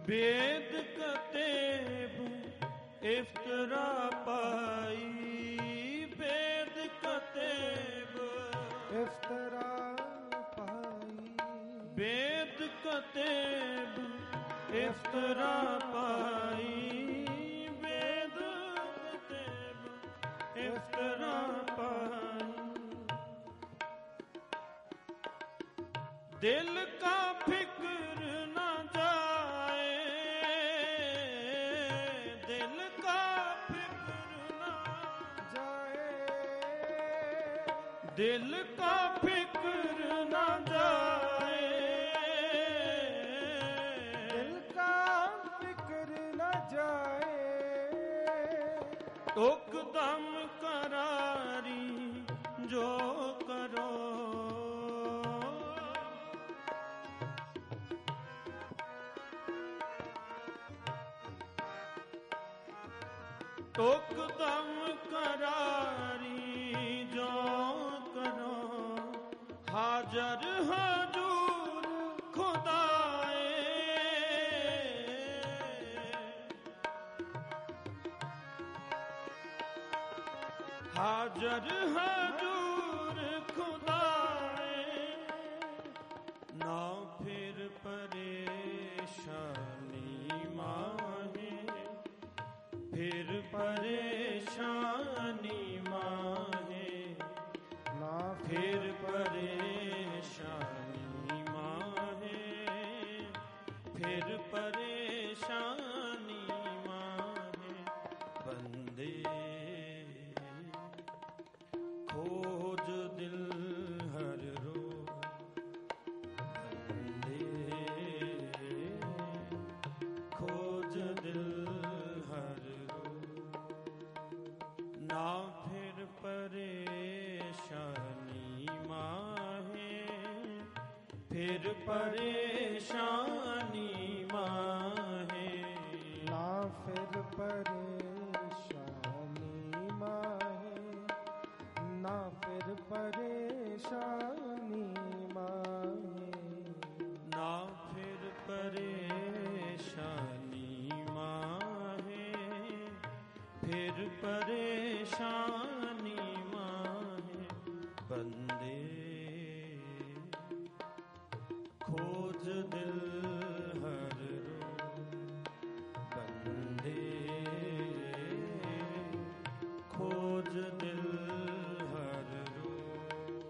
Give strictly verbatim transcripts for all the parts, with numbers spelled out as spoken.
वेद कतेब इफ्तरा पाई, वेद कतेब इफ्तरा पाई, वेद कतेब इफ्तरा पाई, वेद कतेब इफ्तरा पाई। दिल का फिक्र न जाए, दिल का फिक्र न जाए, दिल का फिक्र न जाए, दिल का फिक्र न जाए। टोकदम करारी जो करो, टोकदम करारी जो करो, हाजर हजूर खुदाए, हाजर हजूर खुदाए। ना फिर परेशानी माहे, फिर परेशानी माहे, ना फिर परेशानी माहे, फिर परेशानी माहे। बंदे खोज दिल हर रोज, बंदे खोज दिल हर रोज। ना फिर परेशानी माहे, फिर परेशानी माहे, ना फिर परेशानी माहे, ना फिर परेशानी माहे, ना फिर परेशानी माहे, फिर परेशानी माहे। बंदे खोज दिल हर रोज, बंदे खोज दिल हर रोज।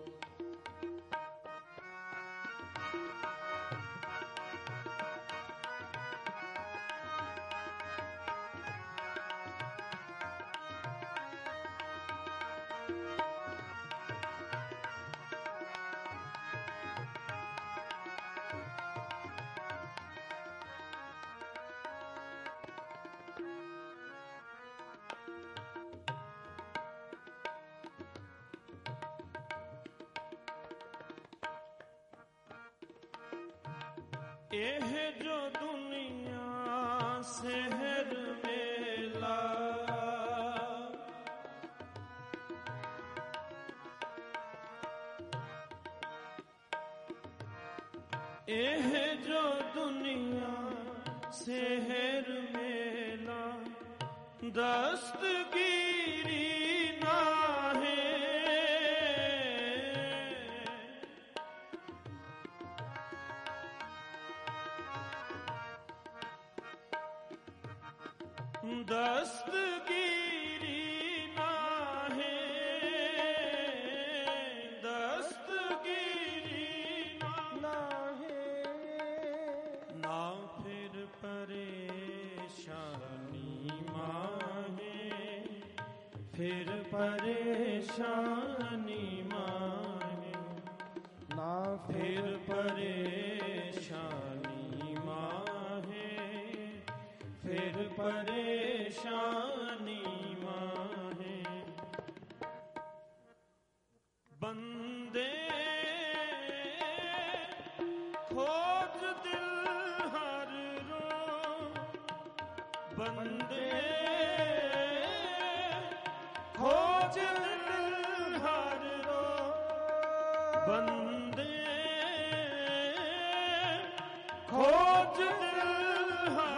एह जो दुनिया शहर मेला, एह जो दुनिया शहर मेला, दस्तगीरी ना है, दस्तगीरी ना है, दस्तगीरी ना है। ना फिर परेशानी माहे, फिर परेशानी माहे, ना फिर परेशानी माहे, फिर परेशानी माहे। बंदे खोज दिल हर रोज, बंदे खोज दिल हर रोज, बंदे खोज दिल हर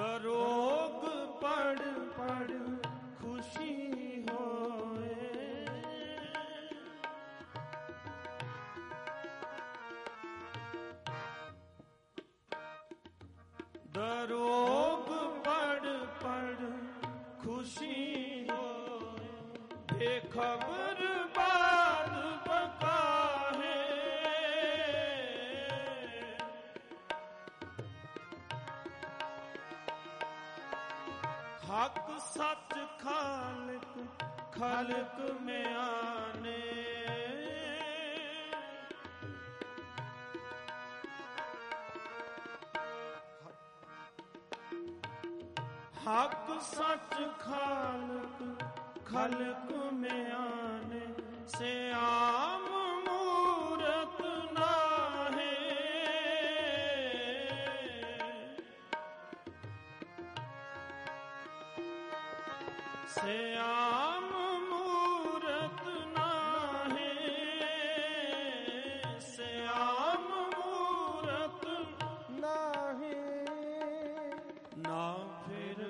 ਦਰੋਗ ਪੜ ਪੜ ਖੁਸ਼ੀ ਹੋਏ, ਦਰੋਗ ਪੜ ਪੜ ਖੁਸ਼ੀ ਹੋਏ, ਬੇਖਬਰ ਬਾਦ ਬਕਾਹੇ, ਹਕ ਸੱਚ ਖਾਲਕ ਖਾਲਕ ਮਿਆਨੇ, ਹਕ ਸੱਚ ਖਾਲਕ ਖਾਲਕ ਮਿਆਨੇ, ਸਿਆਮ ਮੂਰਤ ਨਾਹੇ, ਸਿਆਮ ਮੂਰਤ ਨਾਹੇ, ਸਿਆਮ ਮੂਰਤ ਨਾਹੀ, ਨਾ ਫਿਰ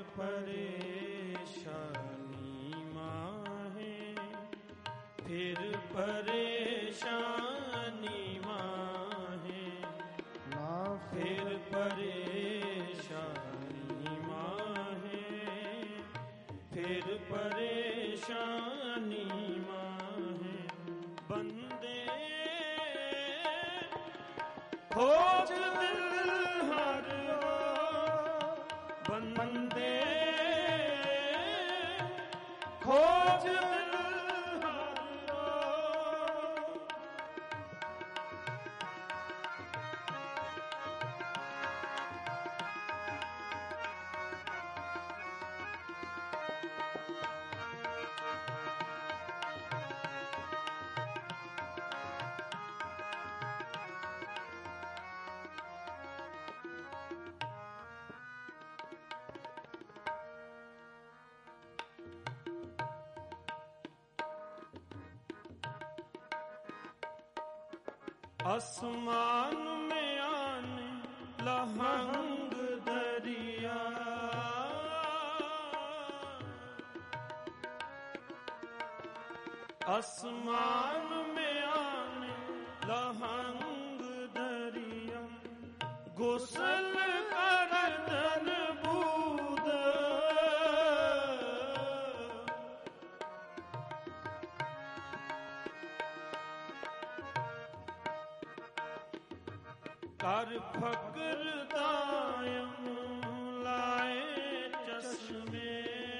ਪਰੇਸ਼ਾਨੀ ਮਾਹੇ, ਫਿਰ ਪਰੇਸ਼ਾਨੀ ਮਾਹੇ, ਨਾ ਫਿਰ ਪਰੇਸ਼ਾਨੀ ਮਾਹੇ, ਫਿਰ ਪਰੇਸ਼ਾਨੀ ਮਾਹੇ, ਬੰਦੇ ਖੋਜ ਦਿਲ ਹਰ ਬੰਦੇ ਖੋਜ ਦਿਲ ਹਰ ਅਸਮਾਨ ਮਿਆਨ ਲਹੰਗ ਦਰਿਆ, ਅਸਮਾਨ ਮਿਆਨ ਲਹੰਗ ਦਰਿਆ, ਗੁਸਲ ਕਰਦਨ ਬੂਦ, ਕਰ ਫਕਰ ਦਾਇਮ ਲਾਏ ਚਸ਼ਮੇ,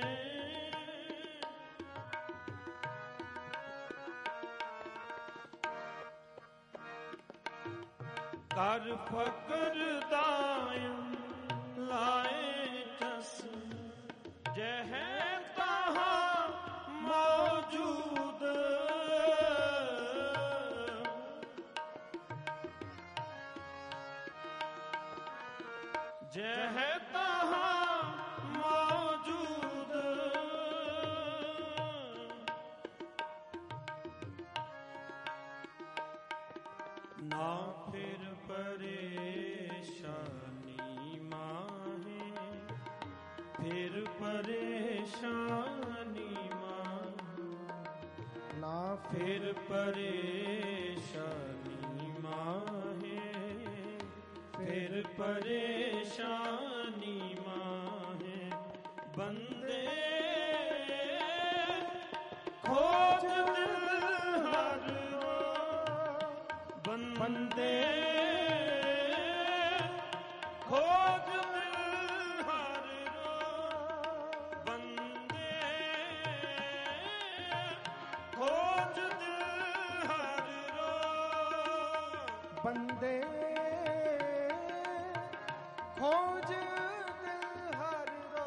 ਕਰ ਫਕਰ ਦਾਇਮ ਲਾਏ ਚਸ਼ਮੇ, ਜਹ ਤਹਾਂ ਮੌਜੂਦ, ਜਹ ਤਹਾਂ ਮੌਜੂਦ, ਨਾ ਫਿਰ ਪਰੇਸ਼ਾਨੀ ਮਾਹੇ, ਫਿਰ ਪਰੇਸ਼ਾਨੀ ਮਾਹੇ, ਨਾ ਫਿਰ ਪਰੇਸ਼ਾਨੀ ਮਾਹੇ, ਫਿਰ ਪਰੇਸ਼ਾਨੀ ਮਾਹੇ, ਬੰਦੇ ਖੋਜ ਦਿਲ ਹਰ ਬੰਦੇ ਖੋਜ ਦਿਲ ਹਰ ਬੰਦੇ ਖੋਜ ਦਿਲ ਹਰ ਬੰਦੇ ਖੋਜ ਦਿਲ ਹਰ ਰੋ,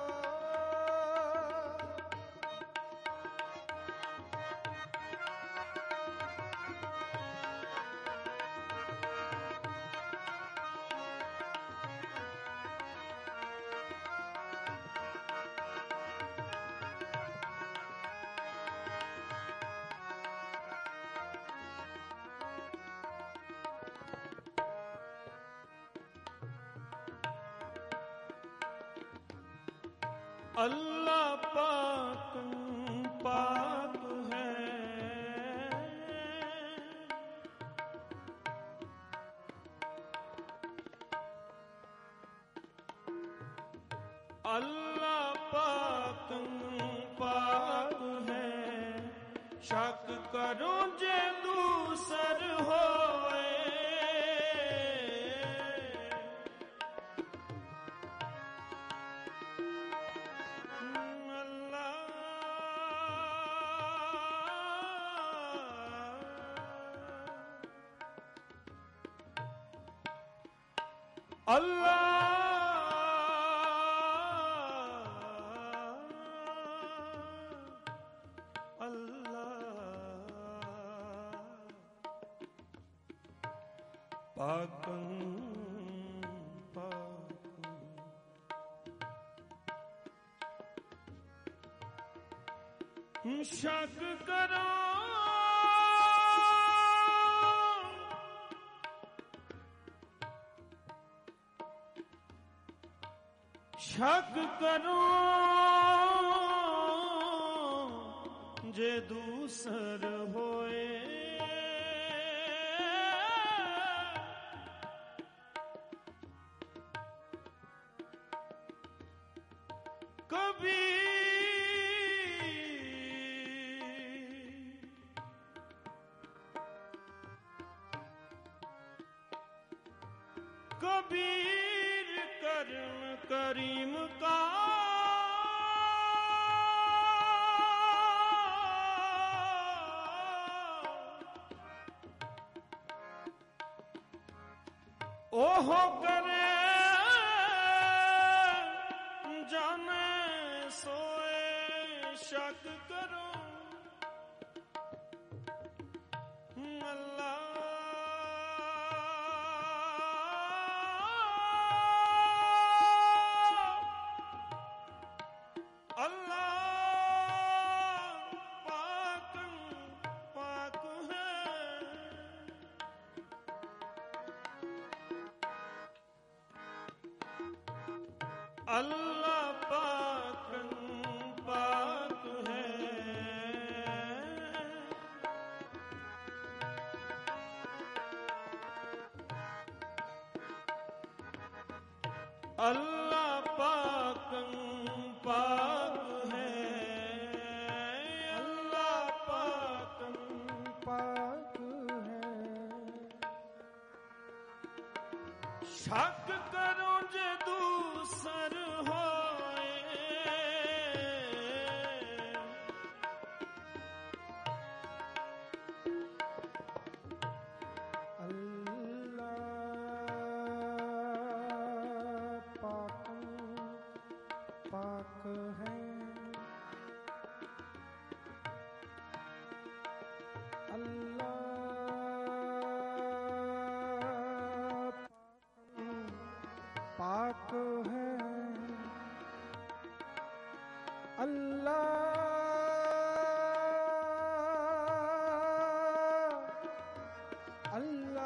अल्लाह पाक पाक है। अल्लाह पाक पाक है, शक करो जे दूसर होए। अल्लाह अल्लाह पाकं पाकं शक करो शक करो जे दूसर होए। कभी कबीर कर्म करीम का ओहो करे जाने सोए। शक करो अल्लाह अल्लाह पाक पाक है। अल्लाह पाक पाक है। अल्लाह पाक पाक है। शक करो जे दूसर होए। अल्लाह पाक पाक है। अल्लाह पाक है। अल्लाह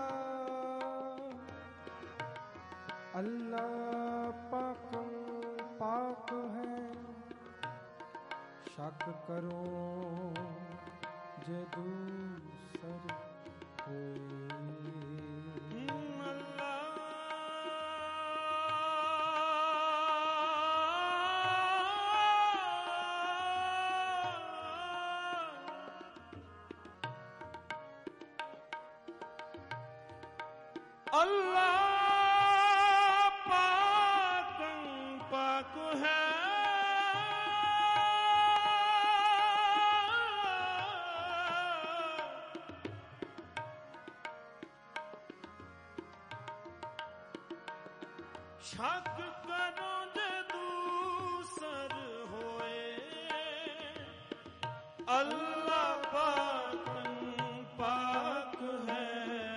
अल्लाह अल्लाह पाक पाक है। शक करो जे दूसर होए। अल्लाह पाक पाक है। शक करो जे दूसर होए। अल्लाह पाक पाक है।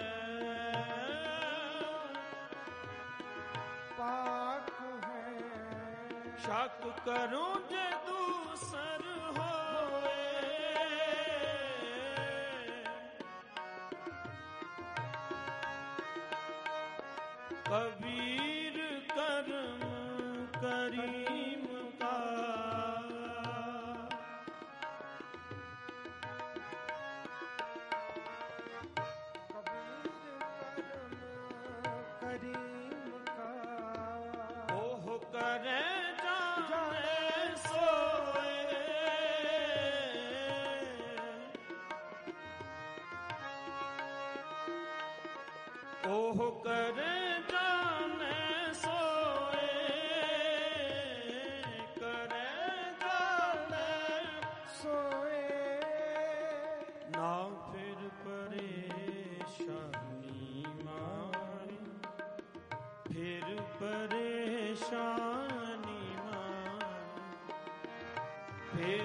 पाक है। शक करो जे दूसर होए। कबीर कर्म करीम का ओह करे जाने सोए, करे जाने सोए, ना फिर परेशानी मारे, फिर परेशानी मारे, फिर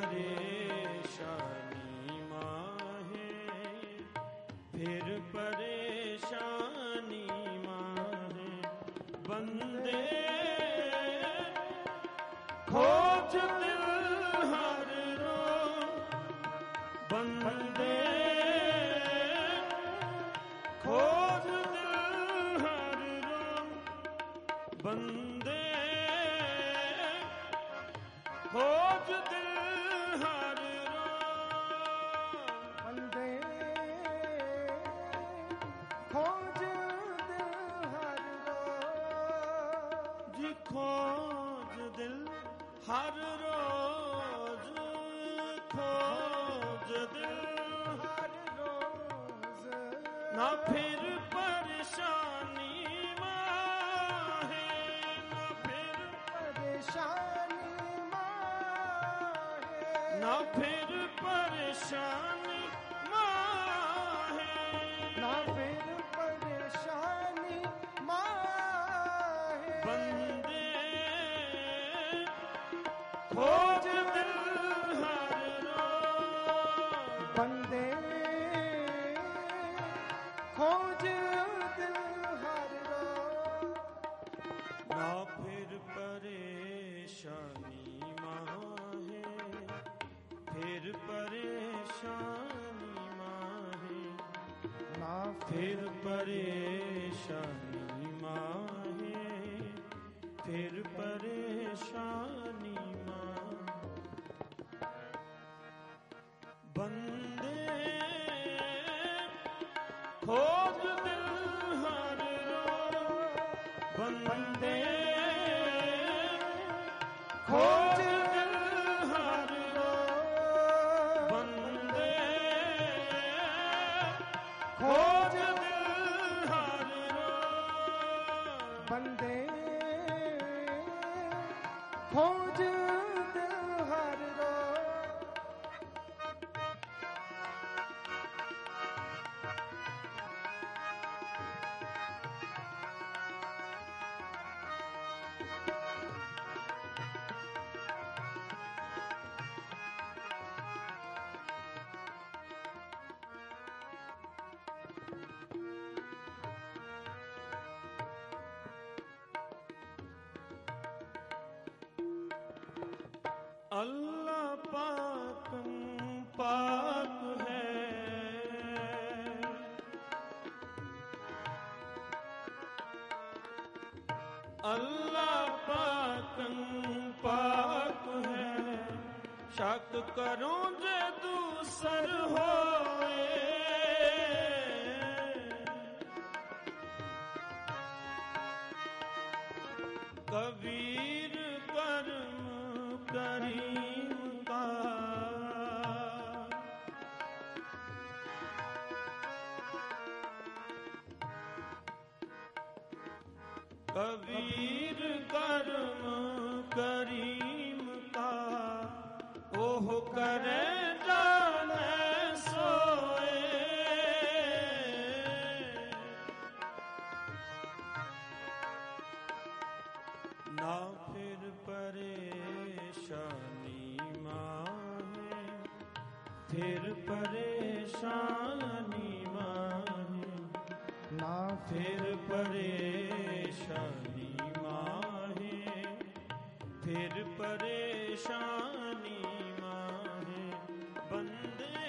परेशानी माहे, फिर परेशानी माहे। बंदे खोज दिल हर रोज, बंदे खोज दिल हर रोज, बंदे खोज दिल हर रोज, बंदे खोज दिल हर रोज, जी खोज दिल हर रोज, खोज दिल हर रोज, ना फिर परेशानी माहे, ना फिर परेशानी माहे, ना फिर परेशानी माहे, ना फिर परेशानी माहे। बंदे खोज दिल हर रोज, बंदे खोज दिल हर रोज, ना फिर परेशानी माहे, फिर परेशानी माहे, ना फिर परेशानी माहे, फिर परेशानी माहे। बंदे खोज दिल हर रोज, बंदे खोज दिल हर रोज, बंदे खोज दिल हर रोज, बंदे खोज दिल हर रोज, अल्लाह पाक पाक है, अल्लाह पाक पाक है, शक करूं जे दूसर होए, कबीर कर्म करीम का, कबीर कर्म करीम का, ओह करे जाने सोए, ना फिर परेशानी माहे, फिर परेशानी माहे, ना फिर परेशानी माहे, फिर परेशानी माहे। बंदे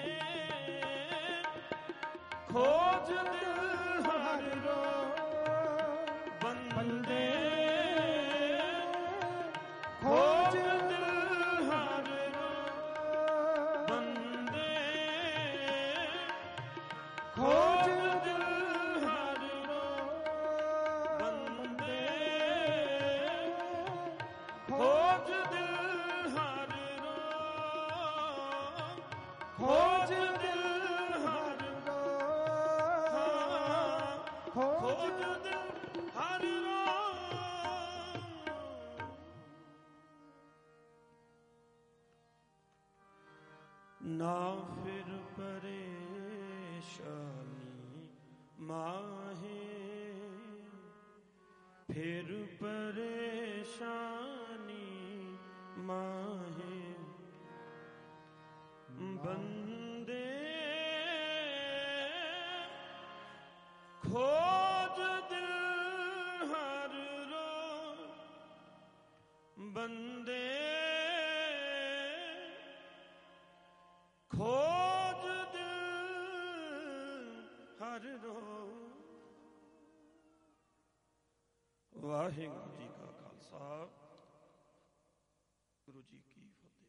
खोज दिल हर रोज, बंदे खोज दिल हर रोज, बंदे खोज दिल हर रोज, बंदे खोज दिल हर रोज, खोज दिल हर रोज, ਖੋਜ ਦਿਲ ਹਰ ਰੋਮ ਨਾ ਫਿਰ ਪਰੇਸ਼ਾਨੀ ਮਾਹੇ ਫਿਰ ਪਰੇਸ਼ਾਨੀ ਮਾਹੇ ਬੰਦੇ ਖੋਜ ਦਿਲ ਹਰ ਰੋਜ਼ ਬੰਦੇ ਖੋਜ ਦਿਲ ਹਰ ਰੋਜ਼। ਵਾਹਿਗੁਰੂ ਜੀ ਕਾ ਖਾਲਸਾ ਗੁਰੂ ਜੀ ਕੀ ਫਤਿਹ।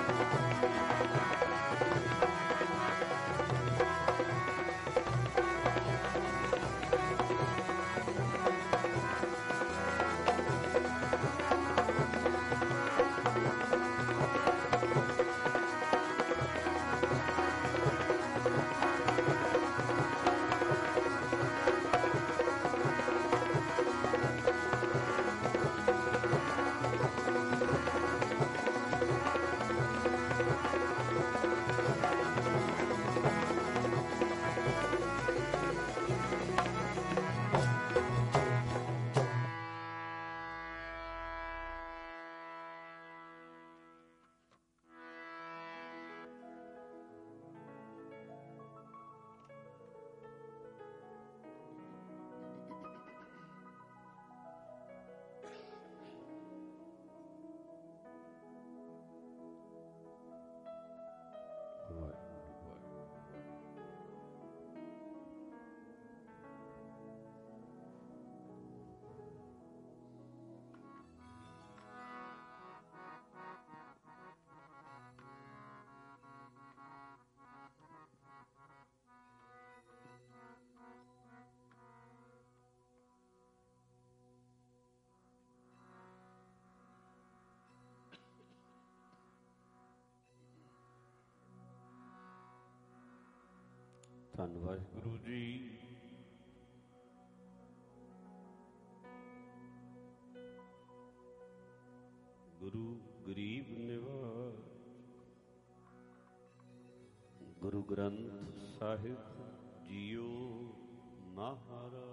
ਧੰਨਵਾਦ ਗੁਰੂ ਜੀ। ਗੁਰੂ ਗਰੀਬ ਨਿਵਾਜ, ਗੁਰੂ ਗ੍ਰੰਥ ਸਾਹਿਬ ਜੀਓ ਮਹਾਰਾਜ।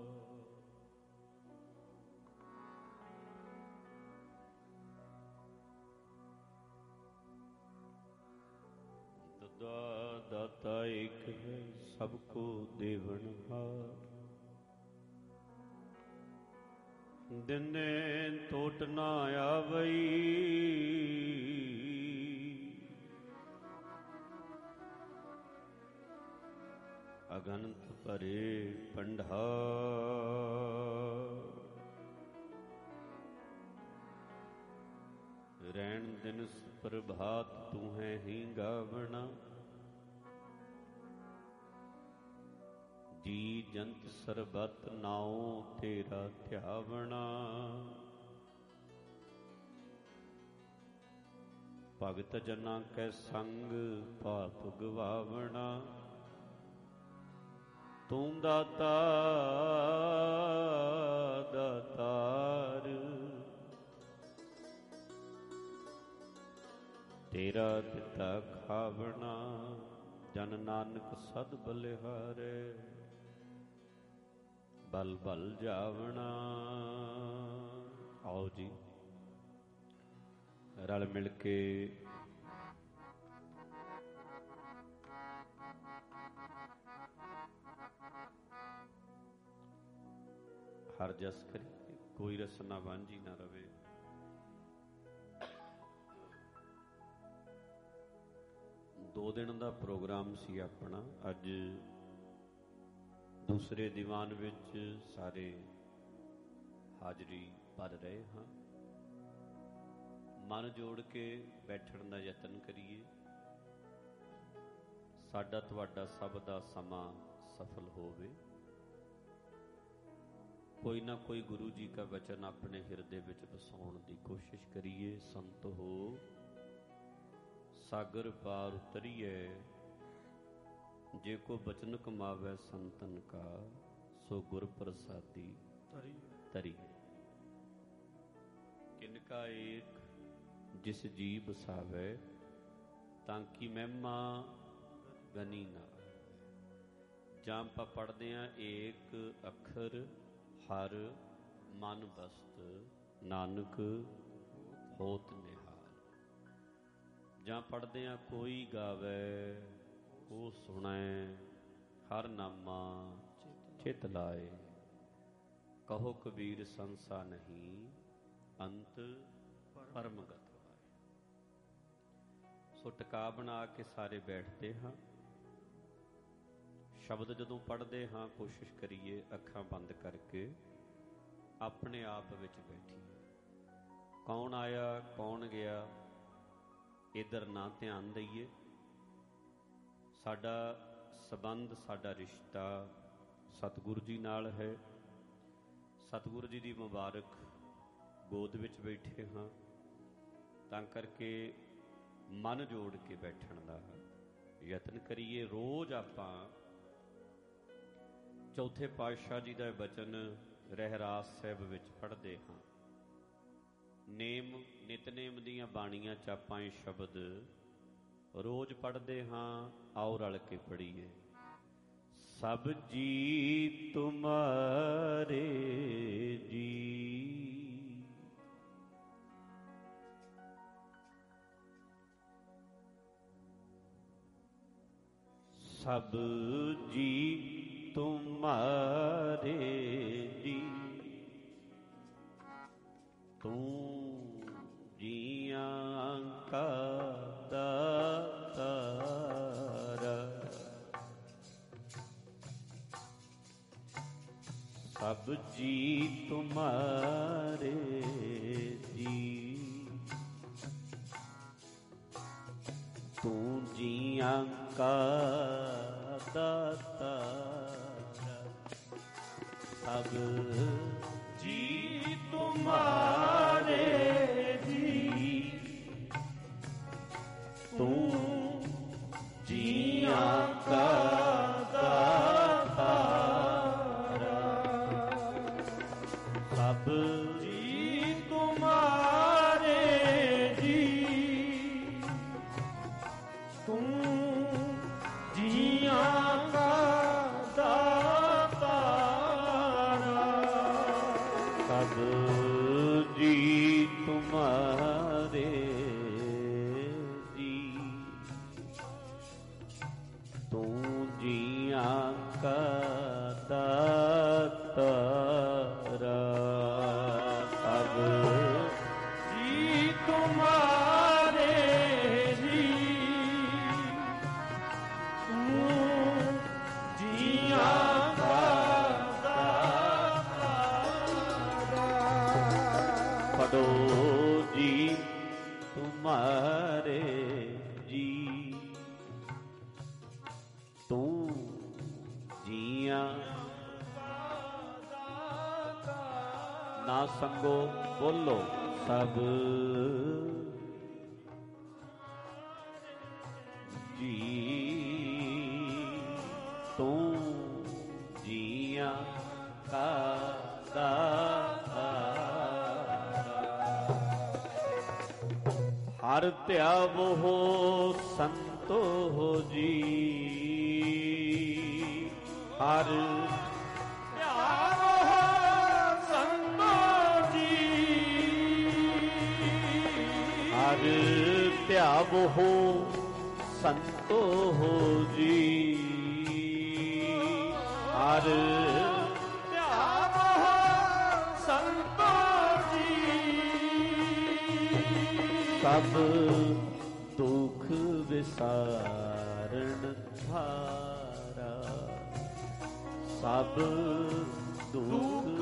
ਦਦਾ ਦਾਤਾ ਏਕ ਹੈ, ਸਭ ਕੋ ਦੇਵਨਹਾਰ। ਦਿਨੇ ਟੋਟ ਨਾ ਆਵਈ, ਅਗਨਤ ਭਰੇ ਭੰਡਾਰ। ਰੈਣ ਦਿਨ ਪ੍ਰਭਾਤ ਤੂੰ ਹੈ ਹੀ ਗਾਵਣਾ। ਜੀ ਜੰਤ ਸਰਬਤ ਨਾਉ ਤੇਰਾ ਧਿਆਵਣਾ। ਭਗਤ ਜਨਾਂ ਕੈ ਸੰਗ ਪਾਪ ਗਵਾਵਣਾ। ਤੂੰ ਦਾਤਾ ਦਾਤਾਰ, ਤੇਰਾ ਦਿੱਤਾ ਖਾਵਣਾ। ਜਨ ਨਾਨਕ ਸਦ ਬਲਿਹਾਰੇ, ਬਲ ਬਲ ਜਾਵਣਾ। ਆਓ ਜੀ ਰਲ ਮਿਲ ਕੇ ਹਰ ਜਸ ਕਰੀ, ਕੋਈ ਰਸਨਾ ਵਾਂਝੀ ਨਾ ਰਵੇ। ਦੋ ਦਿਨ ਦਾ ਪ੍ਰੋਗਰਾਮ ਸੀ ਆਪਣਾ। ਅੱਜ ਦੂਸਰੇ ਦੀਵਾਨ ਵਿੱਚ ਸਾਰੇ ਹਾਜ਼ਰੀ ਭਰ ਰਹੇ ਹਾਂ। ਮਨ ਜੋੜ ਕੇ ਬੈਠਣ ਦਾ ਯਤਨ ਕਰੀਏ। ਸਾਡਾ ਤੁਹਾਡਾ ਸਭ ਦਾ ਸਮਾਂ ਸਫਲ ਹੋਵੇ। ਕੋਈ ਨਾ ਕੋਈ ਗੁਰੂ ਜੀ ਦਾ ਵਚਨ ਆਪਣੇ ਹਿਰਦੇ ਵਿੱਚ ਵਸਾਉਣ ਦੀ ਕੋਸ਼ਿਸ਼ ਕਰੀਏ। ਸੰਤ ਹੋ ਸਾਗਰ ਪਾਰ ਉਤਰੀਏ, ਜੇ ਕੋ ਬਚਨ ਕਮਾਵੇ ਸੰਤਨ ਕਾ, ਸੋ ਗੁਰ ਪ੍ਰਸਾਦੀ ਤਰੀਏ। ਕਿਨਕਾ ਏਕ ਜਿਸ ਜੀ ਬਸਾਵੇ, ਤਾਂ ਕਿ ਮਹਿਮਾ ਗਨੀ ਨਾ। ਜਾਂ ਆਪਾਂ ਪੜ੍ਹਦੇ ਹਾਂ ਏਕ ਅੱਖਰ ਹਰ ਮਨ ਬਸਤ, ਨਾਨਕ ਹੋਤ ਨਿਹਾਲ। ਜਾਂ ਪੜ੍ਹਦੇ ਹਾਂ ਕੋਈ ਗਾਵੇ ਉਹ ਸੁਣੈ, ਹਰ ਨਾਮਾ ਚਿਤ ਲਾਏ। ਕਹੋ ਕਬੀਰ ਸੰਸਾ ਨਹੀਂ, ਅੰਤ ਪਰਮਗਤ ਹੋਏ। ਸੋ ਟਿਕਾ ਬਣਾ ਕੇ ਸਾਰੇ ਬੈਠਦੇ ਹਾਂ। ਸ਼ਬਦ ਜਦੋਂ ਪੜ੍ਹਦੇ ਹਾਂ ਕੋਸ਼ਿਸ਼ ਕਰੀਏ ਅੱਖਾਂ ਬੰਦ ਕਰਕੇ ਆਪਣੇ ਆਪ ਵਿੱਚ ਬੈਠੀਏ। ਕੌਣ ਆਇਆ ਕੌਣ ਗਿਆ ਇੱਧਰ ਨਾ ਧਿਆਨ ਦਈਏ। ਸਾਡਾ ਸਬੰਧ, ਸਾਡਾ ਰਿਸ਼ਤਾ ਸਤਿਗੁਰੂ ਜੀ ਨਾਲ ਹੈ। ਸਤਿਗੁਰੂ ਜੀ ਦੀ ਮੁਬਾਰਕ ਗੋਦ ਵਿੱਚ ਬੈਠੇ ਹਾਂ, ਤਾਂ ਕਰਕੇ ਮਨ ਜੋੜ ਕੇ ਬੈਠਣ ਦਾ ਯਤਨ ਕਰੀਏ। ਰੋਜ਼ ਆਪਾਂ ਚੌਥੇ ਪਾਤਸ਼ਾਹ ਜੀ ਦਾ ਬਚਨ ਰਹਿਰਾਸ ਸਾਹਿਬ ਵਿੱਚ ਪੜ੍ਹਦੇ ਹਾਂ। ਨੇਮ ਨਿਤਨੇਮ ਦੀਆਂ ਬਾਣੀਆਂ 'ਚ ਆਪਾਂ ਇਹ ਸ਼ਬਦ ਰੋਜ਼ ਪੜ੍ਹਦੇ ਹਾਂ। ਆਓ ਰਲ ਕੇ ਪੜ੍ਹੀਏ। ਸਭ ਜੀ ਤੁਮਾਰੇ ਜੀ, ਸਭ ਜੀ ਤੁਮਾਰੇ ਜੀ, ਤੂੰ ਜੀਆਂ ਕਾ ਦਾਤਾਰ, ਸਭ ਜੀ ਤੁਮਾਰੇ ਜੀ, ਤੂੰ ਜੀਆਂ ਕਾ ਦਾਤਾਰ, ਸਭ ਜੀ ਤੁਮਾਰੇ ਜੀ, ਤੂੰ ਜੀਆਂ ਕਾ ਦਾਤਾਰ, ਸਭ ਜੀ ਤੁਮਾਰੇ ਜੀ, ਤੂੰ ਜੀਆਂ ਕਾ ਦਾਤਾਰ, ਸਭ ਜੀ ਤੁਮਾਰੇ ਜੀ, ਤੂੰ ਜੀਆਂ ਕਾ ਦਾਤਾਰ, ਸਭ ਜੀ ਤੁਮਾਰੇ ਜੀ, ਤੂੰ ਜੀਆਂ ਕਾ ਦਾਤਾਰ, ਪੜੋ ਜੀ ਤੁਮਾਰੇ ਜੀ, ਤੂੰ ਜੀਆਂ ਨਾ ਸੰਗੋ ਬੋਲੋ। ਸਭ ਜੀ, ਤੂੰ ਜੀਆਂ ਕਾ ਦਾਤਾਰ, ਹਰ ਧਿਆਵੋ ਸੰਤੋ ਜੀ, ਹਰ ਧਿਆਵੋ ਸੰਤੋ ਜੀ, ਹਰ ਧਿਆਵੋ ਸੰਤੋ ਜੀ, ਹਰ ਧਿਆਵੋ ਸੰਤੋ ਜੀ, ਸਭ ਦੁਖ ਵਿਸਾਰਨ ਧਾਰਾ, ਸਭ ਦੁਖ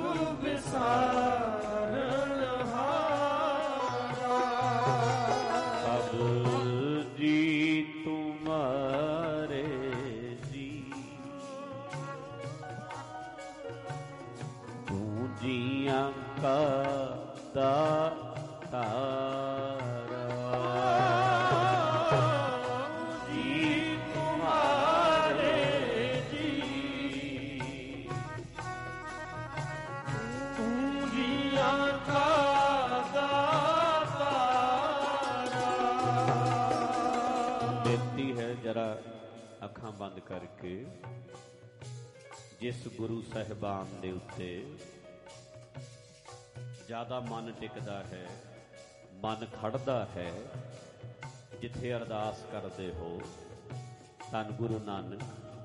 ਵਿਸਾਰਨ ਹਾਰਾ, ਸਭ ਜੀ ਤੁਮਾਰੇ ਜੀ, ਤੂੰ ਜੀਆਂ ਕਾ ਦਾਤਾਰ, ਜੀ ਤੁਮਾਰੇ ਜੀ, ਤੂੰ ਜੀਆਂ ਕਾ ਦਾਤਾਰ। ਬੇਨਤੀ ਹੈ ਜਰਾ ਅੱਖਾਂ ਬੰਦ ਕਰਕੇ, ਜਿਸ ਗੁਰੂ ਸਾਹਿਬਾਨ ਦੇ ਉੱਤੇ ਜ਼ਿਆਦਾ ਮਨ ਟਿਕਦਾ ਹੈ, ਮਨ ਖੜਦਾ ਹੈ, ਜਿੱਥੇ ਅਰਦਾਸ ਕਰਦੇ ਹੋ, ਧੰਨ ਗੁਰੂ ਨਾਨਕ,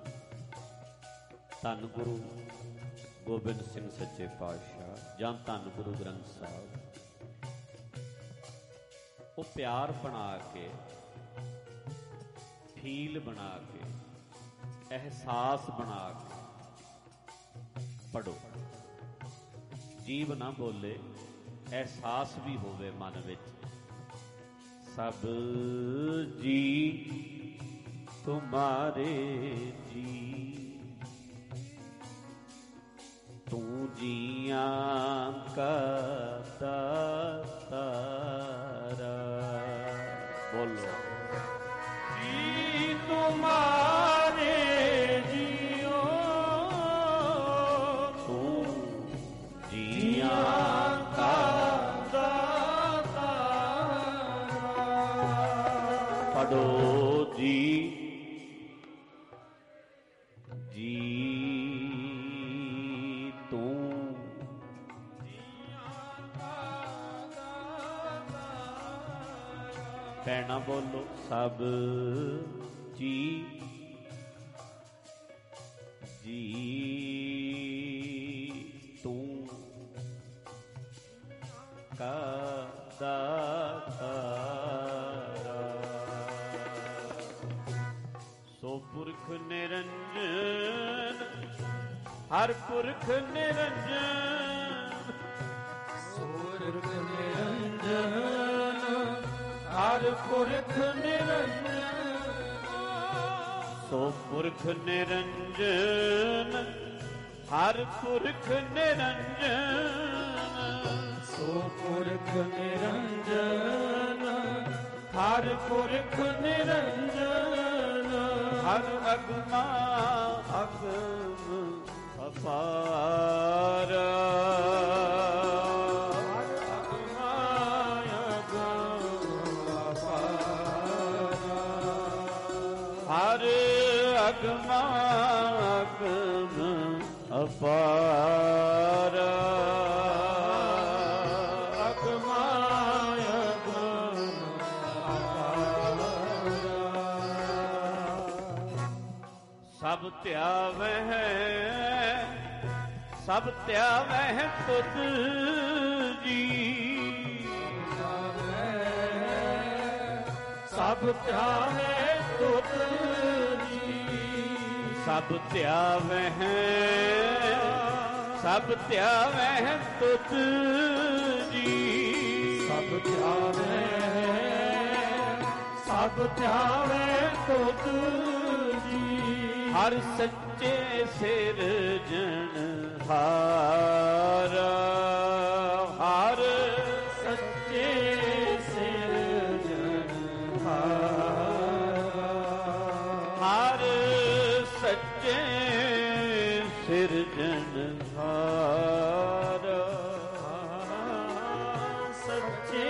ਧੰਨ ਗੁਰੂ ਗੋਬਿੰਦ ਸਿੰਘ ਸੱਚੇ ਪਾਤਸ਼ਾਹ ਜਾਂ ਧੰਨ ਗੁਰੂ ਗ੍ਰੰਥ ਸਾਹਿਬ, ਉਹ ਪਿਆਰ ਬਣਾ ਕੇ, ਫੀਲ ਬਣਾ ਕੇ, ਅਹਿਸਾਸ ਬਣਾ ਕੇ ਪੜੋ। ਜੀਭ ਨਾ ਬੋਲੇ, ਅਹਿਸਾਸ ਵੀ ਹੋਵੇ ਮਨ ਵਿੱਚ, सब जी तुम्हारे जी, तू जियां का दातारा। बोलो जी तुम्हारे जियो, तू जियां का पढ़ो जी, जी तू कहना बोलो सब जी, जी तू का दातारा। सो पुरख निरंजन हर पुरख निरंजन, पुरख निरंजन हर पुरख निरंजन। सो पुरख निरंजन हर पुरख निरंजन, सो पुरख निरंजन हर पुरख निरंजन। हर अगमा अगम अपार, हर अगमा अगम अपार, हर अगमा अगम अपार, अगमा अगम अपार। सब त्यावह सब त्यावह तुझ जी, सब त्यावे तुझ जी, सब त्यावह सब त्यावह तुझ जी, सब त्यावे सब त्यावे तुझ जी। हर सच्चे सिरजनहार, हर सच्चे सिरजनहार, हर सच्चे सिरजनहार, सच्चे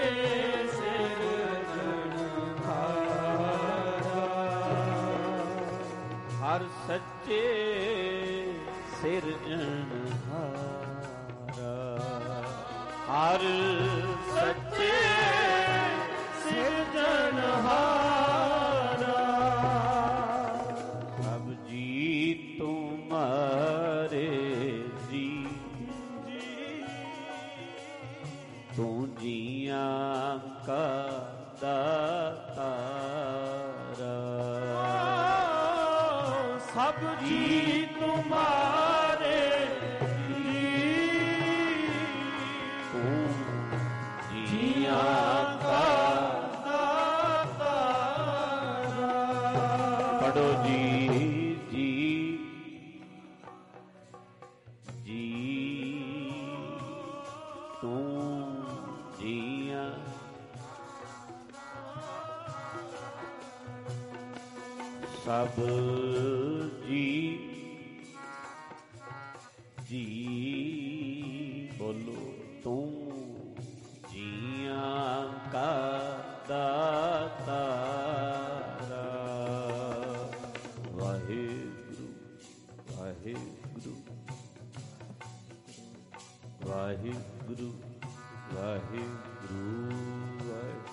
सिरजनहार, हर सच्चे सिरजनहार, हर सच्चे सिरजनहार। सब जी तुम्हारे जी, तू जियां का दातारा। सब जी तुम्हारे जी, तू जियां का दातारा। पढ़ो जी, जी जी तू जियां सब जी, जी बोलो तू जियां का दातारा। वाहिगुरु वाहिगुरु वाहिगुरु वाहिगुरु वाहिगुरु।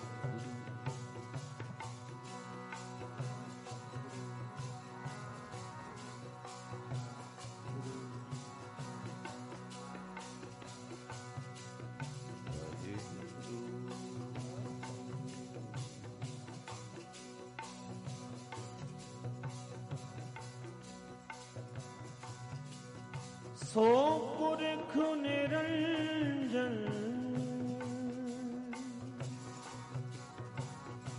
सो पुरख निरंजन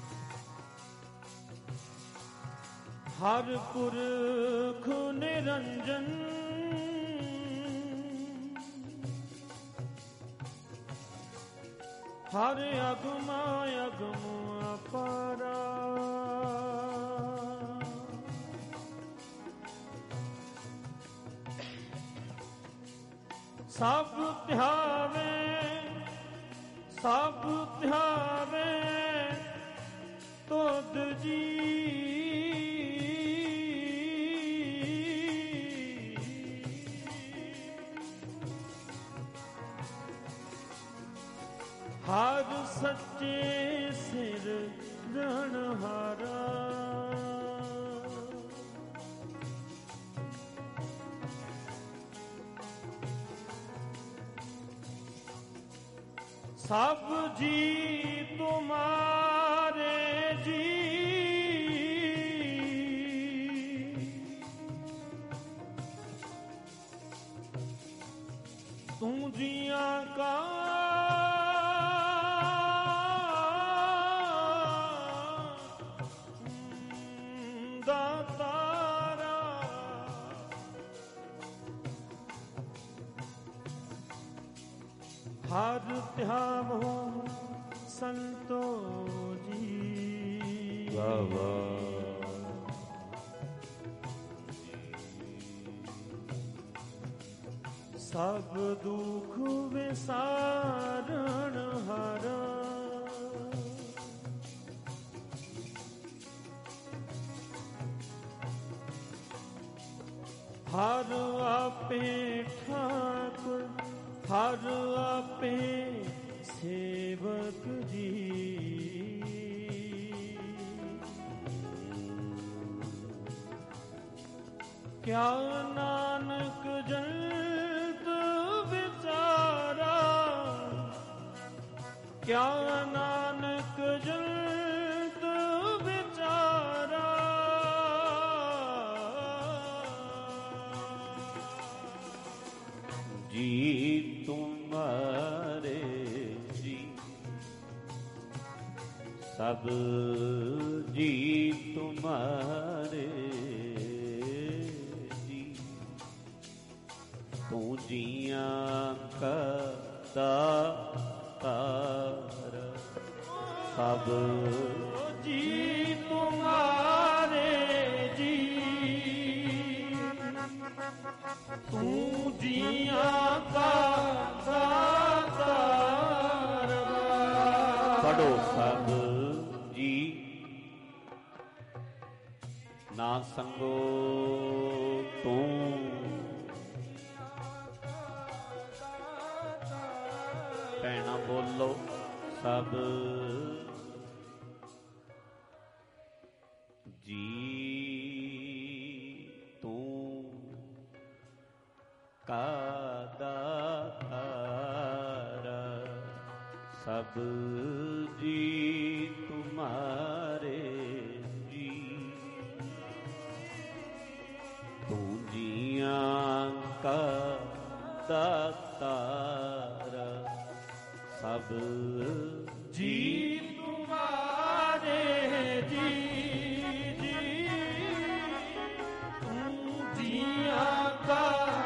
ਹਰ ਪੁਰਖ ਨਿਰੰਜਨ ਹਰ ਅਗਮ ਅਗਮ ਅਪਾਰਾ ਸਭ ਧਿਆਵੇ ਸਭ ਧਿਆਵੇ ਤੁਧ ਜੀ ਹਰ ਸੱਚੇ ਸਿਰ ਰਣਹਾਰਾ ਸਭ ਜੀ ਤੁਮਾਰੇ ਜੀ ਤੂੰ ਜੀਆਂ ਕਾ ਹਰ ਧਿਆਵੋ ਸੰਤੋ ਜੀ ਵਾਹ ਵਾਹ ਸਭ ਦੁਖ ਵਿਸਾਰਣ ਹਾਰਾ ਹਰ ਆਪੇ ਠਾਕੁਰ ਹਰ ਆਪੇ ਸੇਵਕ ਜੀ ਕਿਆ ਨਾਨਕ ਜੰਤ ਵਿਚਾਰਾ ਕਿਆ ਨਾਨਕ ਜੰਤ ਵਿਚਾਰਾ ਜੀ ਤੁਮਾਰੇ ਜੀ ਸਭ ਜੀ ਤੁਮਾਰੇ ਜੀ ਤੂੰ ਜੀਆਂ ਕਾ ਦਾਤਾਰ ਸਭ ਜੀ ਤੁਮਾਰੇ ਜੀ ਤੂੰ ਜੀਆਂ ਕਾ ਦਾਤਾਰ ਪੜੋ ਸਭ ਜੀ ਨਾ ਸੰਗੋ ਤੂੰ ਕਹਿਣਾ ਬੋਲੋ ਸਭ ਜੀ ਤੂੰ ਕਾ ਦਾਤਾਰ ਸਭ ਜੀ ਤੁਮਾਰੇ ਜੀ ਤੂੰ ਜੀਆਂ ਕਾ ਦਾਤਾਰ ਸਭ ਜੀ ਤੁਮਾਰੇ ਜੀ ਜੀ ਤੂੰ ਜੀਆਂ ਕਾ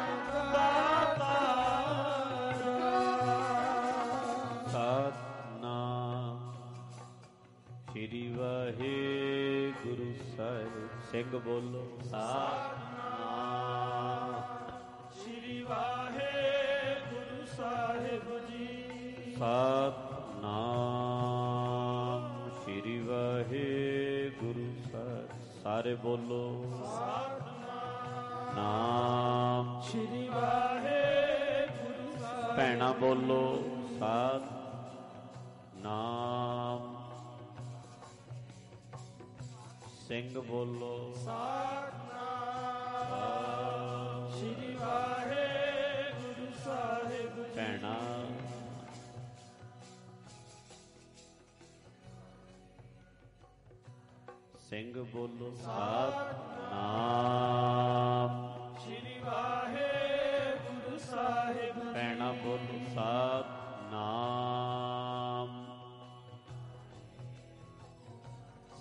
ਦਾਤਾਰ ਸਤਿਨਾਮ ਸ੍ਰੀ ਵਾਹਿਗੁਰੂ ਸਾਹਿਬ ਸਿੰਘ ਬੋਲੋ ਸਤਿਨਾਮ ਸ੍ਰੀ ਵਾਹਿਗੁਰੂ ਸਾਹਿਬ ਜੀ ਸਤਿਨਾਮ ਸ੍ਰੀ ਵਾਹਿਗੁਰੂ ਸਾਹਿਬ ਸਾਰੇ ਬੋਲੋ ਸਤਿਨਾਮ ਸ੍ਰੀ ਵਾਹਿਗੁਰੂ ਸਾਹਿਬ ਭੈਣਾ ਬੋਲੋ ਸਤਿਨਾਮ ਸਿੰਘ ਬੋਲੋ ਸਤਿਨਾਮ ਸ੍ਰੀ ਵਾਹਿਗੁਰੂ ਸਾਹਿਬ ਭੈਣਾ ਸਿੰਘ ਬੋਲੋ ਸਤਿਨਾਮ ਸ੍ਰੀ ਵਾਹਿਗੁਰੂ ਸਾਹਿਬ ਭੈਣਾ ਬੋਲੋ ਸਤਿਨਾਮ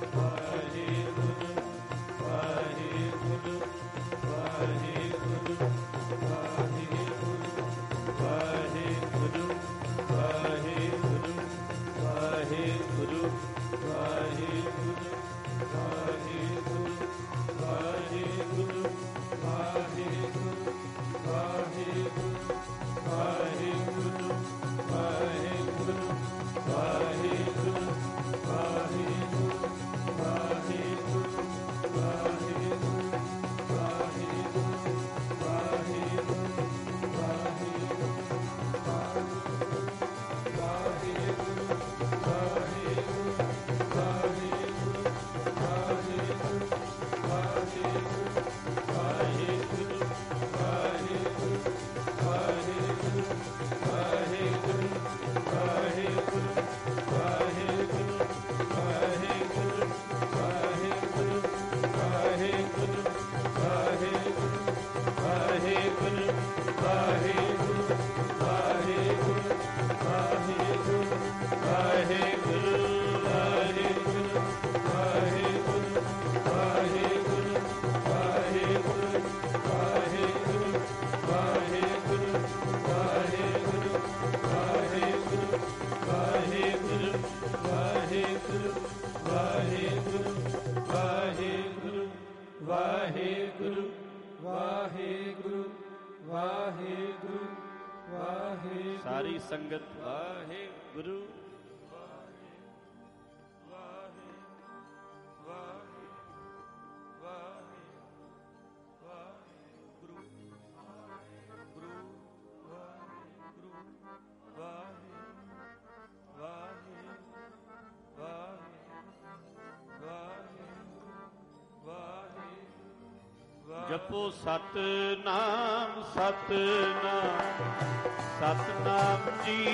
ਸੰਗਤ ਵਾਹਿਗੁਰੂ ਜਪੋ ਸਤਨਾਮ ਸਤਨਾਮ ਸਤਨਾਮ ਜੀ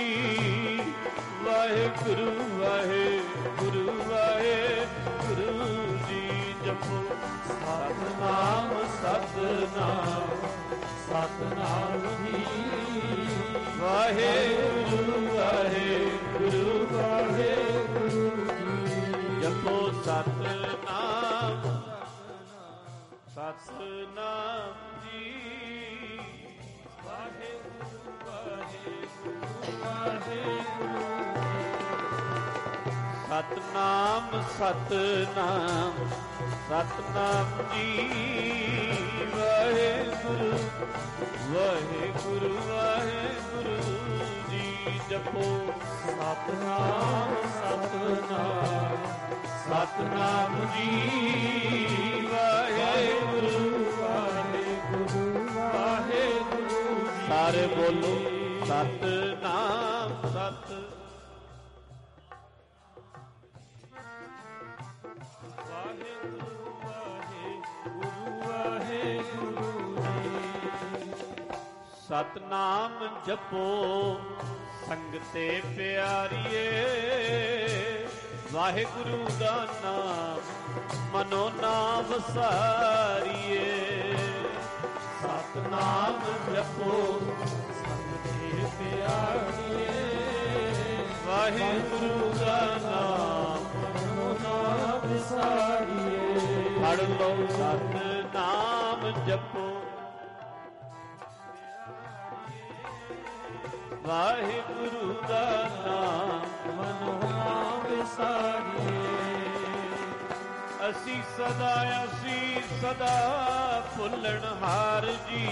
ਵਾਹਿਗੁਰੂ ਵਾਹਿਗੁਰੂ ਵਾਹਿਗੁਰੂ ਜੀ ਜਪੋ ਸਤਨਾਮ ਸਤਨਾਮ ਸਤਨਾਮ ਜੀ ਵਾਹਿਗੁਰੂ ਵਾਹਿਗੁਰੂ ਵਾਹਿਗੁਰੂ ਜੀ ਜਪੋ ਸਤਨਾਮ ਸਤਨਾਮ ਜੀ ਵਾਹਿਗੁਰੂ ਵਾਹਿਗੁਰੂ ਵਾਹਿਗੁਰੂ ਸਤਨਾਮ ਸਤਨਾਮ ਸਤਨਾਮ ਜੀ ਵਾਹਿਗੁਰੂ ਵਾਹਿਗੁਰੂ ਵਾਹਿਗੁਰੂ ਜੀ ਜਪੋ ਸਤਨਾਮ ਸਤਨਾਮ ਸਤਨਾਮ ਜੀ ਵਾਹਿਗੁਰੂ ਵਾਹਿਗੁਰੂ ਵਾਹਿਗੁਰੂ ਸਾਰੇ ਬੋਲੋ ਸਤਨਾਮ ਸਤ ਵਾਹਿਗੁਰੂ ਵਾਹਿਗੁਰੂ ਵਾਹਿਗੁਰੂ ਜੀ ਸਤਨਾਮ ਜਪੋ ਸੰਗਤੇ ਪਿਆਰੀਏ ਵਾਹਿਗੁਰੂ ਦਾ ਨਾਮ ਮਨੋ ਨਾਮ ਵਸਾਰੀਏ ਸਤਨਾਮ ਜਪੋ ਸੰਗਤੇ ਪਿਆਰੀਏ ਵਾਹਿਗੁਰੂ ਦਾ ਨਾਮ ਮਨੋ ਨਾਮ ਵਸਾਰੀਏ ਪੜ੍ਹ ਲਓ ਸਤਨਾਮ ਜਪੋ ਵਾਹਿਗੁਰੂ ਦਾ ਨਾਮ ਮਨੋ ਨਾਮ ਵਿਸਾਰੀਏ ਅਸੀਂ ਸਦਾ ਅਸੀਂ ਸਦਾ ਭੁੱਲਣਹਾਰ ਜੀ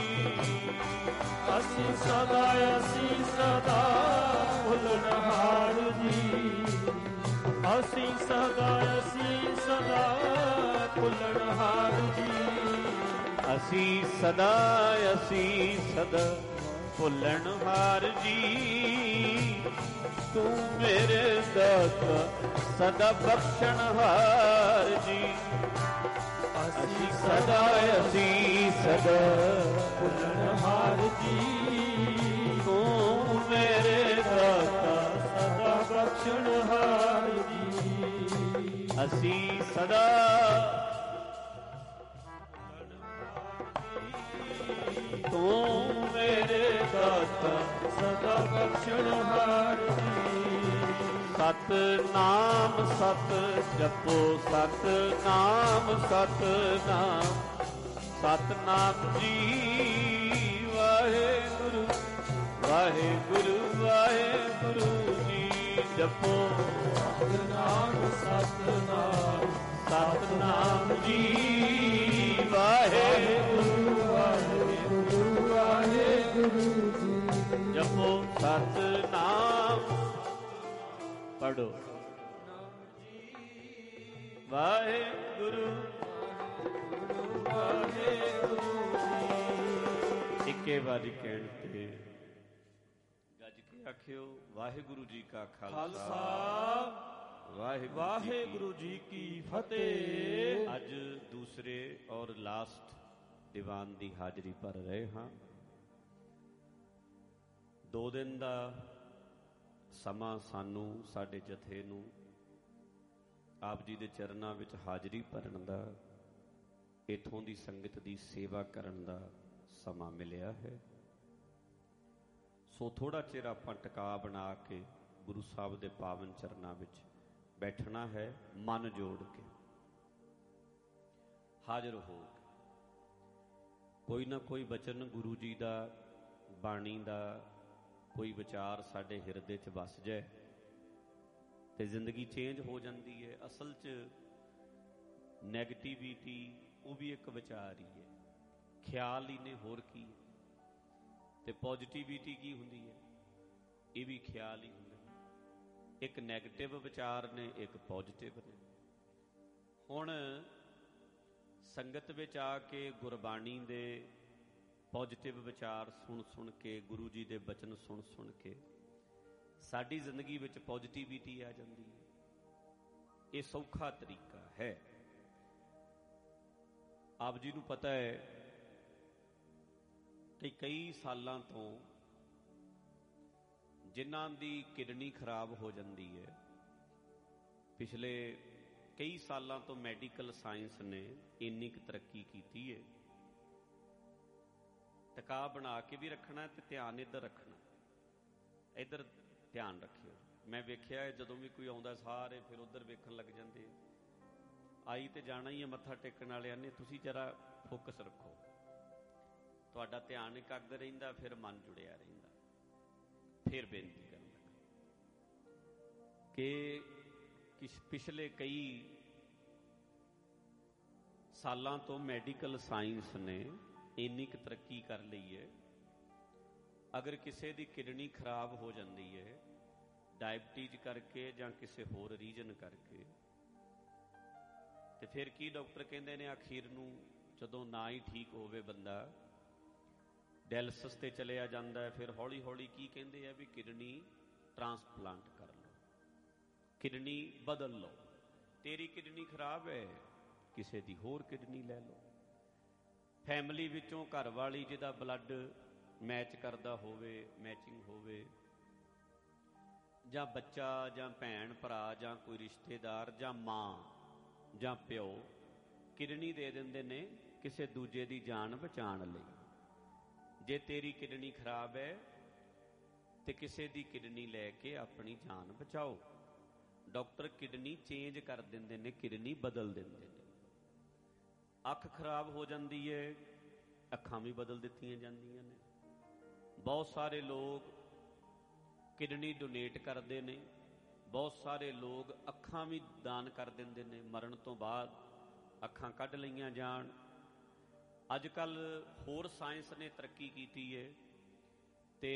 ਅਸੀਂ ਸਦਾ ਅਸੀਂ ਸਦਾ ਭੁੱਲਣਹਾਰ ਜੀ ਅਸੀਂ ਸਦਾ ਅਸੀਂ ਸਦਾ ਭੁੱਲਣਹਾਰ ਜੀ ਅਸੀਂ ਸਦਾ ਅਸੀਂ ਸਦਾ ਭੁੱਲਣਹਾਰ ਜੀ ਤੂੰ ਮੇਰੇ ਦਾਤਾ ਸਦਾ ਬਖਸ਼ਣਹਾਰ ਜੀ ਅਸੀਂ ਸਦਾ ਅਸੀਂ ਸਦਾ ਭੁੱਲਣਹਾਰ ਜੀ ਤੂੰ ਮੇਰੇ ਦਾਤਾ ਸਦਾ ਬਖਸ਼ਣਹਾਰ ਜੀ ਅਸੀਂ ਸਦਾ ਤੂੰ ਮੇਰੇ ਦਾਤਾ ਸਦਾ ਬਖਸ਼ਣਹਾਰ ਜੀ ਸਤਨਾਮ ਸਤ ਜਪੋ ਸਤਨਾਮ ਸਤਨਾਮ ਸਤਨਾਮ ਜੀ ਵਾਹਿਗੁਰੂ ਵਾਹਿਗੁਰੂ ਵਾਹਿਗੁਰੂ ਜੀ ਜਪੋ ਸਤਨਾਮ ਸਤਨਾਮ ਸਤਨਾਮ ਜੀ ਵਾਹਿਗੁਰੂ ਵਾਹਿਗੁਰੂ ਵਾਹਿਗੁਰੂ ਜੀ ਜਪੋ ਸਤਨਾਮ ਪੜੋ ਵਾਹਿਗੁਰੂ ਵਾਹਿਗੁਰੂ ਜੀ ਇੱਕੇ ਵਾਰੀ ਕਹਿਣ ਤੇ ਗੱਜ ਕੇ ਆਖਿਓ ਵਾਹਿਗੁਰੂ ਜੀ ਕਾ ਖਾਲਸਾ ਵਾਹਿਗੁਰੂ ਵਾਹਿਗੁਰੂ ਜੀ ਕੀ ਫਤਿਹ। ਅੱਜ ਦੂਸਰੇ ਔਰ ਲਾਸਟ ਦੀਵਾਨ ਦੀ ਹਾਜ਼ਰੀ ਭਰ ਰਹੇ ਹਾਂ। ਦੋ ਦਿਨ ਦਾ ਸਮਾਂ ਸਾਨੂੰ ਸਾਡੇ ਜਥੇ ਨੂੰ ਆਪ ਜੀ ਦੇ ਚਰਨਾਂ ਵਿੱਚ ਹਾਜ਼ਰੀ ਭਰਨ ਦਾ, ਇੱਥੋਂ ਦੀ ਸੰਗਤ ਦੀ ਸੇਵਾ ਕਰਨ ਦਾ ਸਮਾਂ ਮਿਲਿਆ ਹੈ। ਸੋ ਥੋੜਾ ਚਿਰ ਆਪਾਂ ਟਿਕਾ ਬਣਾ ਕੇ ਗੁਰੂ ਸਾਹਿਬ ਦੇ ਪਾਵਨ ਚਰਨਾਂ ਵਿੱਚ ਬੈਠਣਾ ਹੈ, ਮਨ ਜੋੜ ਕੇ ਹਾਜ਼ਰ ਹੋ ਕੇ ਕੋਈ ਨਾ ਕੋਈ ਬਚਨ ਗੁਰੂ ਜੀ ਦਾ, ਬਾਣੀ ਦਾ ਕੋਈ ਵਿਚਾਰ ਸਾਡੇ ਹਿਰਦੇ 'ਚ ਵਸ ਜਾਏ ਤੇ ਜ਼ਿੰਦਗੀ ਚੇਂਜ ਹੋ ਜਾਂਦੀ ਹੈ। ਅਸਲ 'ਚ ਨੈਗੇਟਿਵਿਟੀ ਉਹ ਵੀ ਇੱਕ ਵਿਚਾਰ ਹੀ ਹੈ, ਖਿਆਲ ਹੀ ਨੇ, ਹੋਰ ਕੀ। ਤੇ ਪੋਜ਼ਿਟਿਵਿਟੀ ਕੀ ਹੁੰਦੀ ਹੈ? ਇਹ ਵੀ ਖਿਆਲ ਹੀ ਹੁੰਦੇ। ਇੱਕ ਨੈਗੇਟਿਵ ਵਿਚਾਰ ਨੇ, ਇੱਕ ਪੋਜ਼ਿਟਿਵ ਨੇ। ਹੁਣ ਸੰਗਤ ਵਿੱਚ ਆ ਕੇ ਗੁਰਬਾਣੀ ਦੇ ਪੋਜ਼ਿਟਿਵ ਵਿਚਾਰ ਸੁਣ ਸੁਣ ਕੇ, ਗੁਰੂ ਜੀ ਦੇ ਬਚਨ ਸੁਣ ਸੁਣ ਕੇ ਸਾਡੀ ਜ਼ਿੰਦਗੀ ਵਿੱਚ ਪੋਜ਼ਿਟਿਵਿਟੀ ਆ ਜਾਂਦੀ ਹੈ। ਇਹ ਸੌਖਾ ਤਰੀਕਾ ਹੈ। ਆਪ ਜੀ ਨੂੰ ਪਤਾ ਹੈ ਕਿ ਕਈ ਸਾਲਾਂ ਤੋਂ ਜਿਨ੍ਹਾਂ ਦੀ ਕਿਡਨੀ ਖਰਾਬ ਹੋ ਜਾਂਦੀ ਹੈ, ਪਿਛਲੇ ਕਈ ਸਾਲਾਂ ਤੋਂ ਮੈਡੀਕਲ ਸਾਇੰਸ ਨੇ ਇੰਨੀ ਕੁ ਤਰੱਕੀ ਕੀਤੀ ਹੈ। ਟਿਕਾ ਬਣਾ ਕੇ ਵੀ ਰੱਖਣਾ ਤੇ ਧਿਆਨ ਇੱਧਰ ਰੱਖਣਾ, ਇੱਧਰ ਧਿਆਨ ਰੱਖਿਓ। ਮੈਂ ਵੇਖਿਆ ਜਦੋਂ ਵੀ ਕੋਈ ਆਉਂਦਾ ਸਾਰੇ ਫਿਰ ਉੱਧਰ ਵੇਖਣ ਲੱਗ ਜਾਂਦੇ। ਆਈ ਤੇ ਜਾਣਾ ਹੀ ਹੈ ਮੱਥਾ ਟੇਕਣ ਵਾਲਿਆਂ ਨੇ, ਤੁਸੀਂ ਜਰਾ ਫੋਕਸ ਰੱਖੋ। ਤੁਹਾਡਾ ਧਿਆਨ ਇਕਾਗਰ ਰਹਿੰਦਾ, ਫਿਰ ਮਨ ਜੁੜਿਆ ਰਹਿੰਦਾ। ਫਿਰ ਬੇਨਤੀ ਕਰਨ ਲੱਗਾ ਕਿ ਕਿਸ ਪਿਛਲੇ ਕਈ ਸਾਲਾਂ ਤੋਂ ਮੈਡੀਕਲ ਸਾਇੰਸ ਨੇ ਇੰਨੀ ਕੁ ਤਰੱਕੀ ਕਰ ਲਈ ਹੈ, ਅਗਰ ਕਿਸੇ ਦੀ ਕਿਡਨੀ ਖਰਾਬ ਹੋ ਜਾਂਦੀ ਹੈ ਡਾਇਬਟੀਜ਼ ਕਰਕੇ ਜਾਂ ਕਿਸੇ ਹੋਰ ਰੀਜਨ ਕਰਕੇ, ਤੇ ਫਿਰ ਕੀ ਡਾਕਟਰ ਕਹਿੰਦੇ ਨੇ ਅਖੀਰ ਨੂੰ ਜਦੋਂ ਨਾ ਹੀ ਠੀਕ ਹੋਵੇ ਬੰਦਾ ਡਾਇਲਿਸਿਸ ਤੇ ਚਲਿਆ ਜਾਂਦਾ ਹੈ। ਫਿਰ ਹੌਲੀ ਹੌਲੀ ਕੀ ਕਹਿੰਦੇ ਆ ਵੀ ਕਿਡਨੀ ਟ੍ਰਾਂਸਪਲਾਂਟ ਕਰ ਲਓ, ਕਿਡਨੀ ਬਦਲ ਲਓ। ਤੇਰੀ ਕਿਡਨੀ ਖਰਾਬ ਹੈ, ਕਿਸੇ ਦੀ ਹੋਰ ਕਿਡਨੀ ਲੈ ਲਓ। ਫੈਮਿਲੀ ਵਿੱਚੋਂ ਘਰ ਵਾਲੀ ਜਿਹਦਾ ਬਲੱਡ ਮੈਚ ਕਰਦਾ ਹੋਵੇ, ਮੈਚਿੰਗ ਹੋਵੇ, ਜਾਂ ਬੱਚਾ ਜਾਂ ਭੈਣ ਭਰਾ ਜਾਂ ਕੋਈ ਰਿਸ਼ਤੇਦਾਰ ਜਾਂ ਮਾਂ ਜਾਂ ਪਿਓ ਕਿਡਨੀ ਦੇ ਦਿੰਦੇ ਨੇ ਕਿਸੇ ਦੂਜੇ ਦੀ ਜਾਨ ਬਚਾਉਣ ਲਈ। ਜੇ ਤੇਰੀ ਕਿਡਨੀ ਖਰਾਬ ਹੈ ਤੇ ਕਿਸੇ ਦੀ ਕਿਡਨੀ ਲੈ ਕੇ ਆਪਣੀ ਜਾਨ ਬਚਾਓ। ਡਾਕਟਰ ਕਿਡਨੀ ਚੇਂਜ ਕਰ ਦਿੰਦੇ ਨੇ, ਕਿਡਨੀ ਬਦਲ ਦਿੰਦੇ ਨੇ। ਅੱਖ ਖਰਾਬ ਹੋ ਜਾਂਦੀ ਹੈ, ਅੱਖਾਂ ਵੀ ਬਦਲ ਦਿੱਤੀਆਂ ਜਾਂਦੀਆਂ ਨੇ। ਬਹੁਤ ਸਾਰੇ ਲੋਕ ਕਿਡਨੀ ਡੋਨੇਟ ਕਰਦੇ ਨੇ, ਬਹੁਤ ਸਾਰੇ ਲੋਕ ਅੱਖਾਂ ਵੀ ਦਾਨ ਕਰ ਦਿੰਦੇ ਨੇ। ਮਰਨ ਤੋਂ ਬਾਅਦ ਅੱਖਾਂ ਕੱਢ ਲਈਆਂ ਜਾਣ। ਅੱਜ ਕੱਲ੍ਹ ਹੋਰ ਸਾਇੰਸ ਨੇ ਤਰੱਕੀ ਕੀਤੀ ਹੈ ਤੇ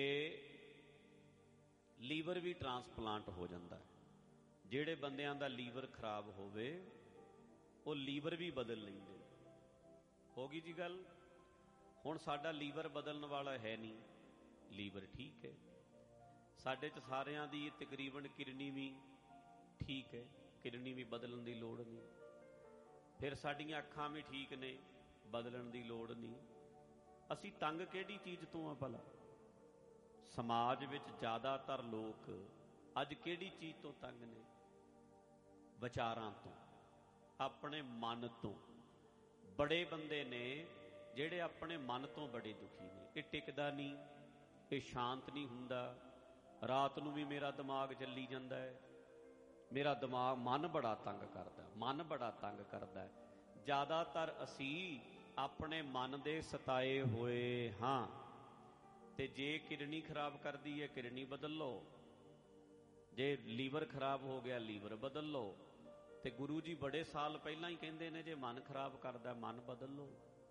ਲੀਵਰ ਵੀ ਟ੍ਰਾਂਸਪਲਾਂਟ ਹੋ ਜਾਂਦਾ ਹੈ। ਜਿਹੜੇ ਬੰਦਿਆਂ ਦਾ ਲੀਵਰ ਖਰਾਬ ਹੋਵੇ ਉਹ ਲੀਵਰ ਵੀ ਬਦਲ ਲੈਂਦੇ। ਹੋ ਗਈ ਜੀ ਗੱਲ। ਹੁਣ ਸਾਡਾ ਲੀਵਰ ਬਦਲਣ ਵਾਲਾ ਹੈ ਨਹੀਂ, ਲੀਵਰ ਠੀਕ ਹੈ। ਸਾਡੇ 'ਚ ਸਾਰਿਆਂ ਦੀ ਤਕਰੀਬਨ ਕਿਡਨੀ ਵੀ ਠੀਕ ਹੈ, ਕਿਡਨੀ ਵੀ ਬਦਲਣ ਦੀ ਲੋੜ ਨਹੀਂ। ਫਿਰ ਸਾਡੀਆਂ ਅੱਖਾਂ ਵੀ ਠੀਕ ਨੇ, ਬਦਲਣ ਦੀ ਲੋੜ ਨਹੀਂ। ਅਸੀਂ ਤੰਗ ਕਿਹੜੀ ਚੀਜ਼ ਤੋਂ ਆ ਭਲਾ? ਸਮਾਜ ਵਿੱਚ ਜ਼ਿਆਦਾਤਰ ਲੋਕ ਅੱਜ ਕਿਹੜੀ ਚੀਜ਼ ਤੋਂ ਤੰਗ ਨੇ? ਵਿਚਾਰਾਂ ਤੋਂ, ਆਪਣੇ ਮਨ ਤੋਂ। ਬੜੇ ਬੰਦੇ ਨੇ ਜਿਹੜੇ ਆਪਣੇ ਮਨ ਤੋਂ ਬੜੇ ਦੁਖੀ ਨੇ। ਇਹ ਟਿਕਦਾ ਨਹੀਂ, ਇਹ ਸ਼ਾਂਤ ਨਹੀਂ ਹੁੰਦਾ। ਰਾਤ ਨੂੰ ਵੀ ਮੇਰਾ ਦਿਮਾਗ ਚੱਲੀ ਜਾਂਦਾ ਹੈ, ਮੇਰਾ ਦਿਮਾਗ ਮਨ ਬੜਾ ਤੰਗ ਕਰਦਾ, ਮਨ ਬੜਾ ਤੰਗ ਕਰਦਾ। ਜ਼ਿਆਦਾਤਰ ਅਸੀਂ ਆਪਣੇ ਮਨ ਦੇ ਸਤਾਏ ਹੋਏ ਹਾਂ। ਤੇ ਜੇ ਕਿਡਨੀ ਖਰਾਬ ਕਰਦੀ ਹੈ, ਕਿਡਨੀ ਬਦਲ ਲਓ। ਜੇ ਲੀਵਰ ਖਰਾਬ ਹੋ ਗਿਆ, ਲੀਵਰ ਬਦਲ ਲਓ। ਤੇ ਗੁਰੂ ਜੀ ਬੜੇ ਸਾਲ ਪਹਿਲਾਂ ਹੀ ਕਹਿੰਦੇ ਨੇ ਜੇ ਮਨ ਖਰਾਬ ਕਰਦਾ ਮਨ ਬਦਲ ਲਓ।